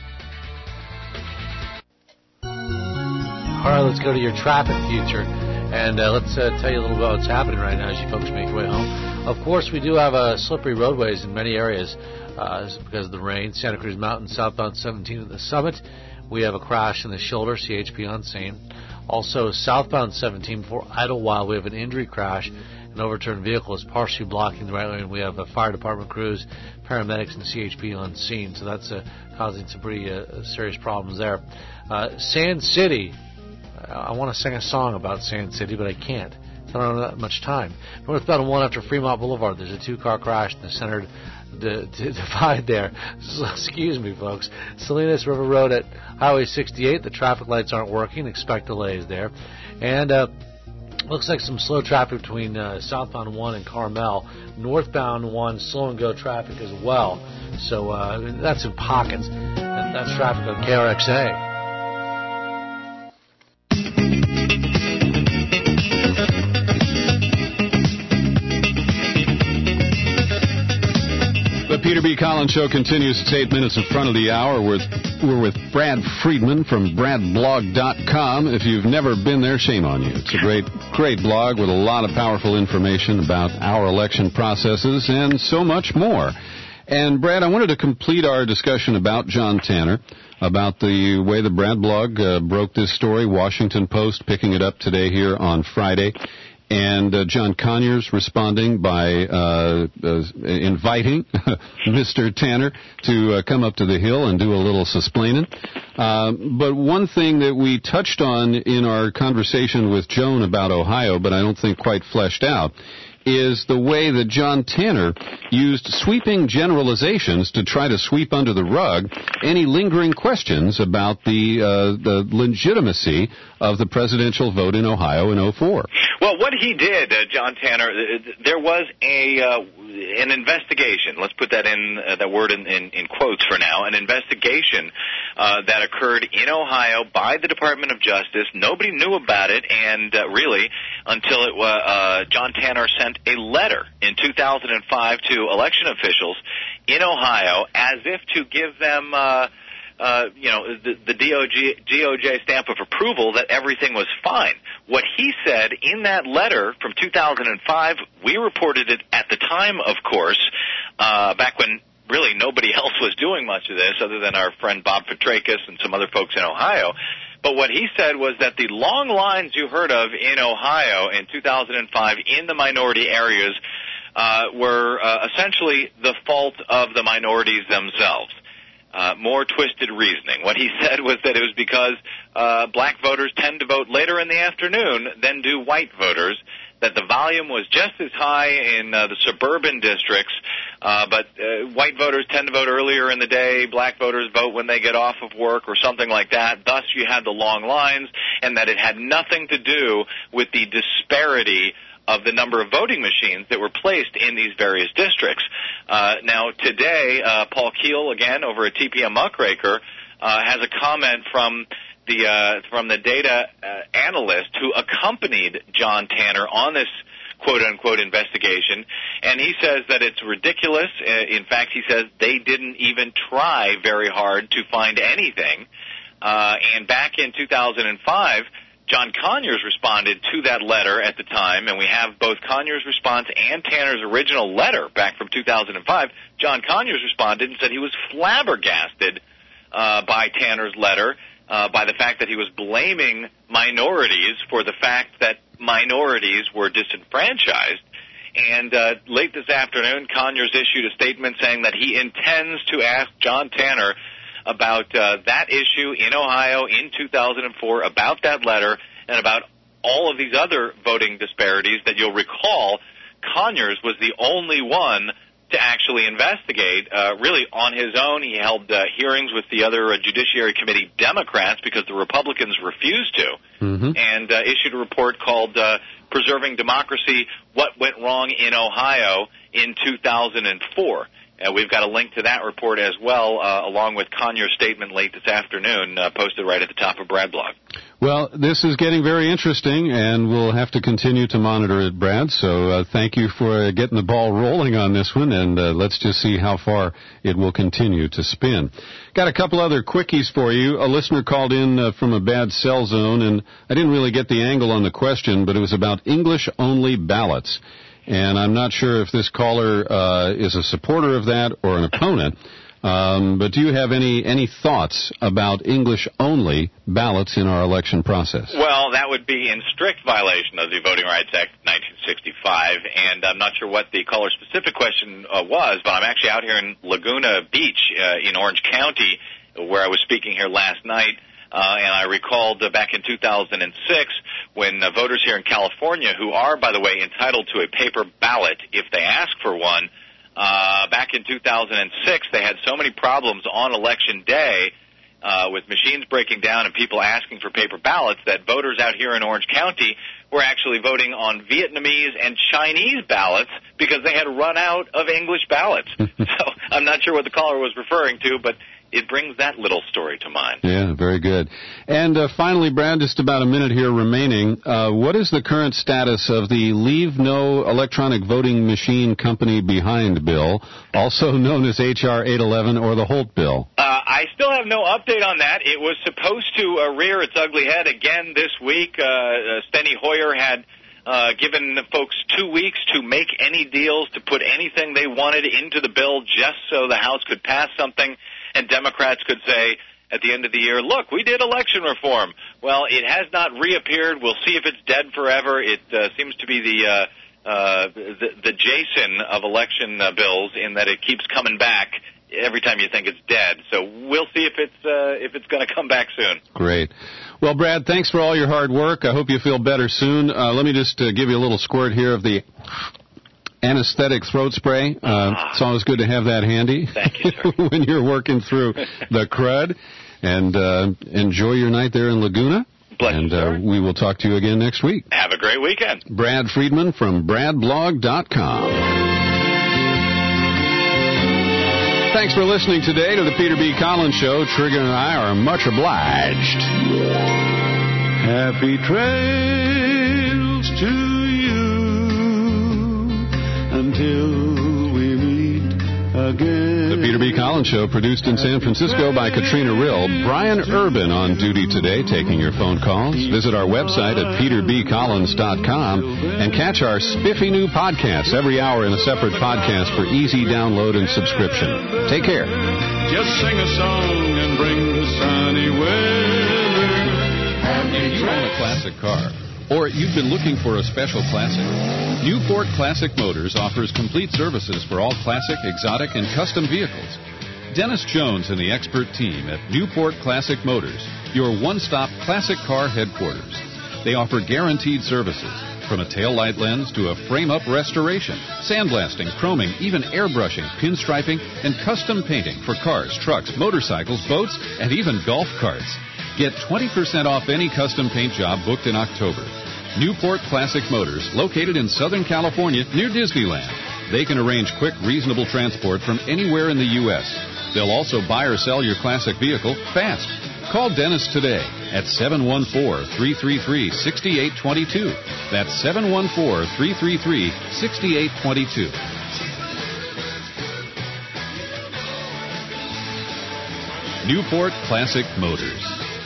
All right, let's go to your traffic future. And let's tell you a little about what's happening right now as you folks make your way home. Of course, we do have slippery roadways in many areas because of the rain. Santa Cruz Mountain, southbound 17 at the Summit. We have a crash in the shoulder, CHP on scene. Also, southbound 17 before Idlewild, we have an injury crash. An overturned vehicle is partially blocking the right lane. We have fire department crews, paramedics, and CHP on scene. So that's causing some pretty serious problems there. Sand City. I want to sing a song about Sand City, but I can't. I don't have that much time. Northbound 1 after Fremont Boulevard, there's a two-car crash in the center divide there. So, excuse me, folks. Salinas River Road at Highway 68, the traffic lights aren't working. Expect delays there. And looks like some slow traffic between southbound 1 and Carmel. Northbound 1, slow and go traffic as well. So that's in pockets. And that's traffic on KRXA. The Peter B. Collins Show continues. It's 8 minutes in front of the hour. We're with Brad Friedman from bradblog.com. If you've never been there, shame on you. It's a great blog with a lot of powerful information about our election processes and so much more. And, Brad, I wanted to complete our discussion about John Tanner, about the way the Brad blog broke this story, Washington Post picking it up today here on Friday. And John Conyers responding by inviting Mr. Tanner to come up to the Hill and do a little susplaining. But one thing that we touched on in our conversation with Joan about Ohio, but I don't think quite fleshed out, is the way that John Tanner used sweeping generalizations to try to sweep under the rug any lingering questions about the legitimacy of the presidential vote in Ohio in 2004. Well, what he did, John Tanner, there was an investigation. Let's put that that word in quotes for now. An investigation that occurred in Ohio by the Department of Justice. Nobody knew about it, and really until John Tanner sent a letter in 2005 to election officials in Ohio as if to give them the DOJ stamp of approval that everything was fine. What he said in that letter from 2005, we reported it at the time, of course, back when really nobody else was doing much of this other than our friend Bob Petrakis and some other folks in Ohio. But what he said was that the long lines you heard of in Ohio in 2005 in the minority areas were essentially the fault of the minorities themselves. More twisted reasoning. What he said was that it was because black voters tend to vote later in the afternoon than do white voters, that the volume was just as high in the suburban districts, but white voters tend to vote earlier in the day, black voters vote when they get off of work or something like that. Thus, you had the long lines, and that it had nothing to do with the disparity of the number of voting machines that were placed in these various districts. Now, today, Paul Keel, again, over at TPM Muckraker, has a comment from the data analyst who accompanied John Tanner on this quote-unquote investigation, and he says that it's ridiculous. In fact, he says they didn't even try very hard to find anything. And back in 2005, John Conyers responded to that letter at the time, and we have both Conyers' response and Tanner's original letter back from 2005. John Conyers responded and said he was flabbergasted by Tanner's letter, by the fact that he was blaming minorities for the fact that minorities were disenfranchised. And late this afternoon, Conyers issued a statement saying that he intends to ask John Tanner about that issue in Ohio in 2004, about that letter, and about all of these other voting disparities that you'll recall Conyers was the only one to actually investigate, really on his own. He held hearings with the other Judiciary Committee Democrats because the Republicans refused to, and issued a report called Preserving Democracy, What Went Wrong in Ohio in 2004. We've got a link to that report as well, along with Conyers' statement late this afternoon, posted right at the top of Brad Blog. Well, this is getting very interesting, and we'll have to continue to monitor it, Brad. So thank you for getting the ball rolling on this one, and let's just see how far it will continue to spin. Got a couple other quickies for you. A listener called in from a bad cell zone, and I didn't really get the angle on the question, but it was about English-only ballots. And I'm not sure if this caller is a supporter of that or an opponent. But do you have any thoughts about English-only ballots in our election process? Well, that would be in strict violation of the Voting Rights Act of 1965, and I'm not sure what the caller's specific question was, but I'm actually out here in Laguna Beach in Orange County, where I was speaking here last night. And I recalled back in 2006 when voters here in California, who are, by the way, entitled to a paper ballot if they ask for one, back in 2006 they had so many problems on Election Day with machines breaking down and people asking for paper ballots that voters out here in Orange County were actually voting on Vietnamese and Chinese ballots because they had run out of English ballots. So I'm not sure what the caller was referring to, but it brings that little story to mind. Yeah, very good. And finally, Brad, just about a minute here remaining. What is the current status of the Leave No Electronic Voting Machine Company Behind bill, also known as H.R. 811 or the Holt bill? I still have no update on that. It was supposed to rear its ugly head again this week. Steny Hoyer had given folks 2 weeks to make any deals, to put anything they wanted into the bill just so the House could pass something. And Democrats could say at the end of the year, look, we did election reform. Well, it has not reappeared. We'll see if it's dead forever. It seems to be the Jason of election bills in that it keeps coming back every time you think it's dead. So we'll see if it's going to come back soon. Great. Well, Brad, thanks for all your hard work. I hope you feel better soon. Let me just give you a little squirt here of the anesthetic throat spray. It's always good to have that handy. Thank you, sir. When you're working through the crud. And enjoy your night there in Laguna. We will talk to you again next week. Have a great weekend. Brad Friedman from BradBlog.com. Thanks for listening today to the Peter B. Collins Show. Trigger and I are much obliged. Happy trails to you until we meet again. The Peter B. Collins Show, produced in San Francisco by Katrina Rill. Brian Urban on duty today, taking your phone calls. Visit our website at peterbcollins.com and catch our spiffy new podcasts every hour in a separate podcast for easy download and subscription. Take care. Just sing a song and bring the sunny weather. If you own a classic car, or you've been looking for a special classic, Newport Classic Motors offers complete services for all classic, exotic, and custom vehicles. Dennis Jones and the expert team at Newport Classic Motors, your one-stop classic car headquarters. They offer guaranteed services, from a taillight lens to a frame-up restoration, sandblasting, chroming, even airbrushing, pinstriping, and custom painting for cars, trucks, motorcycles, boats, and even golf carts. Get 20% off any custom paint job booked in October. Newport Classic Motors, located in Southern California near Disneyland. They can arrange quick, reasonable transport from anywhere in the U.S. They'll also buy or sell your classic vehicle fast. Call Dennis today at 714-333-6822. That's 714-333-6822. Newport Classic Motors.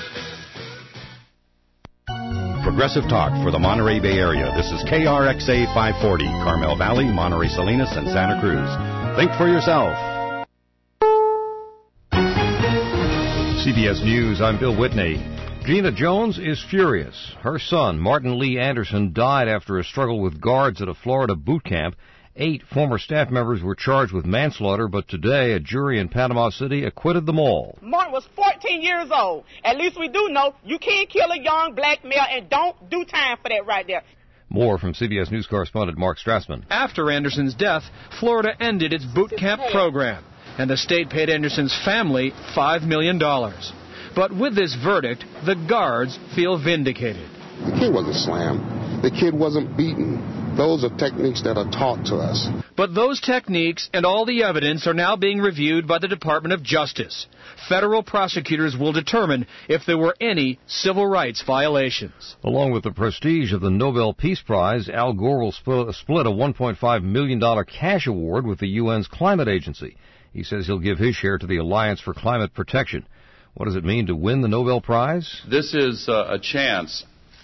Progressive Talk for the Monterey Bay Area. This is KRXA 540, Carmel Valley, Monterey Salinas, and Santa Cruz. Think for yourself. CBS News, I'm Bill Whitney. Gina Jones is furious. Her son, Martin Lee Anderson, died after a struggle with guards at a Florida boot camp. 8 former staff members were charged with manslaughter, but today a jury in Panama City acquitted them all. Martin was 14 years old. At least we do know you can't kill a young black male, and don't do time for that right there. More from CBS News correspondent Mark Strassman. After Anderson's death, Florida ended its boot camp program, and the state paid Anderson's family $5 million. But with this verdict, the guards feel vindicated. The kid wasn't slammed. The kid wasn't beaten. Those are techniques that are taught to us. But those techniques and all the evidence are now being reviewed by the Department of Justice. Federal prosecutors will determine if there were any civil rights violations. Along with the prestige of the Nobel Peace Prize, Al Gore will split a $1.5 million cash award with the UN's climate agency. He says he'll give his share to the Alliance for Climate Protection. What does it mean to win the Nobel Prize? This is a chance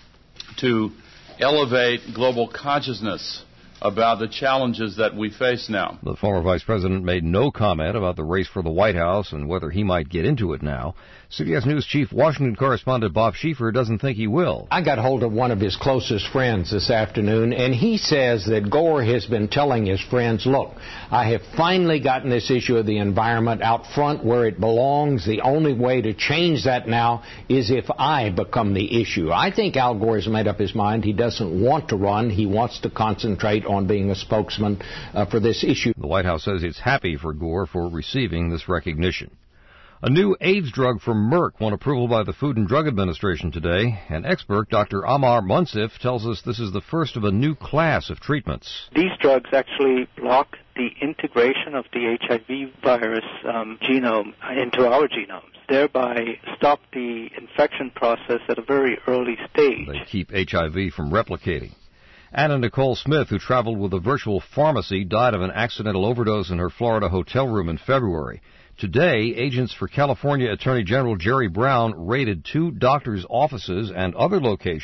to elevate global consciousness about the challenges that we face now. The former vice president made no comment about the race for the White House and whether he might get into it now. CBS News chief Washington correspondent Bob Schieffer doesn't think he will. I got hold of one of his closest friends this afternoon, and he says that Gore has been telling his friends, look, I have finally gotten this issue of the environment out front where it belongs. The only way to change that now is if I become the issue. I think Al Gore has made up his mind. He doesn't want to run. He wants to concentrate on being a spokesman for this issue. The White House says it's happy for Gore for receiving this recognition. A new AIDS drug from Merck won approval by the Food and Drug Administration today. An expert, Dr. Amar Munsif, tells us this is the first of a new class of treatments. These drugs actually block the integration of the HIV virus genome into our genomes, thereby stop the infection process at a very early stage. They keep HIV from replicating. Anna Nicole Smith, who traveled with a virtual pharmacy, died of an accidental overdose in her Florida hotel room in February. Today, agents for California Attorney General Jerry Brown raided 2 doctors' offices and other locations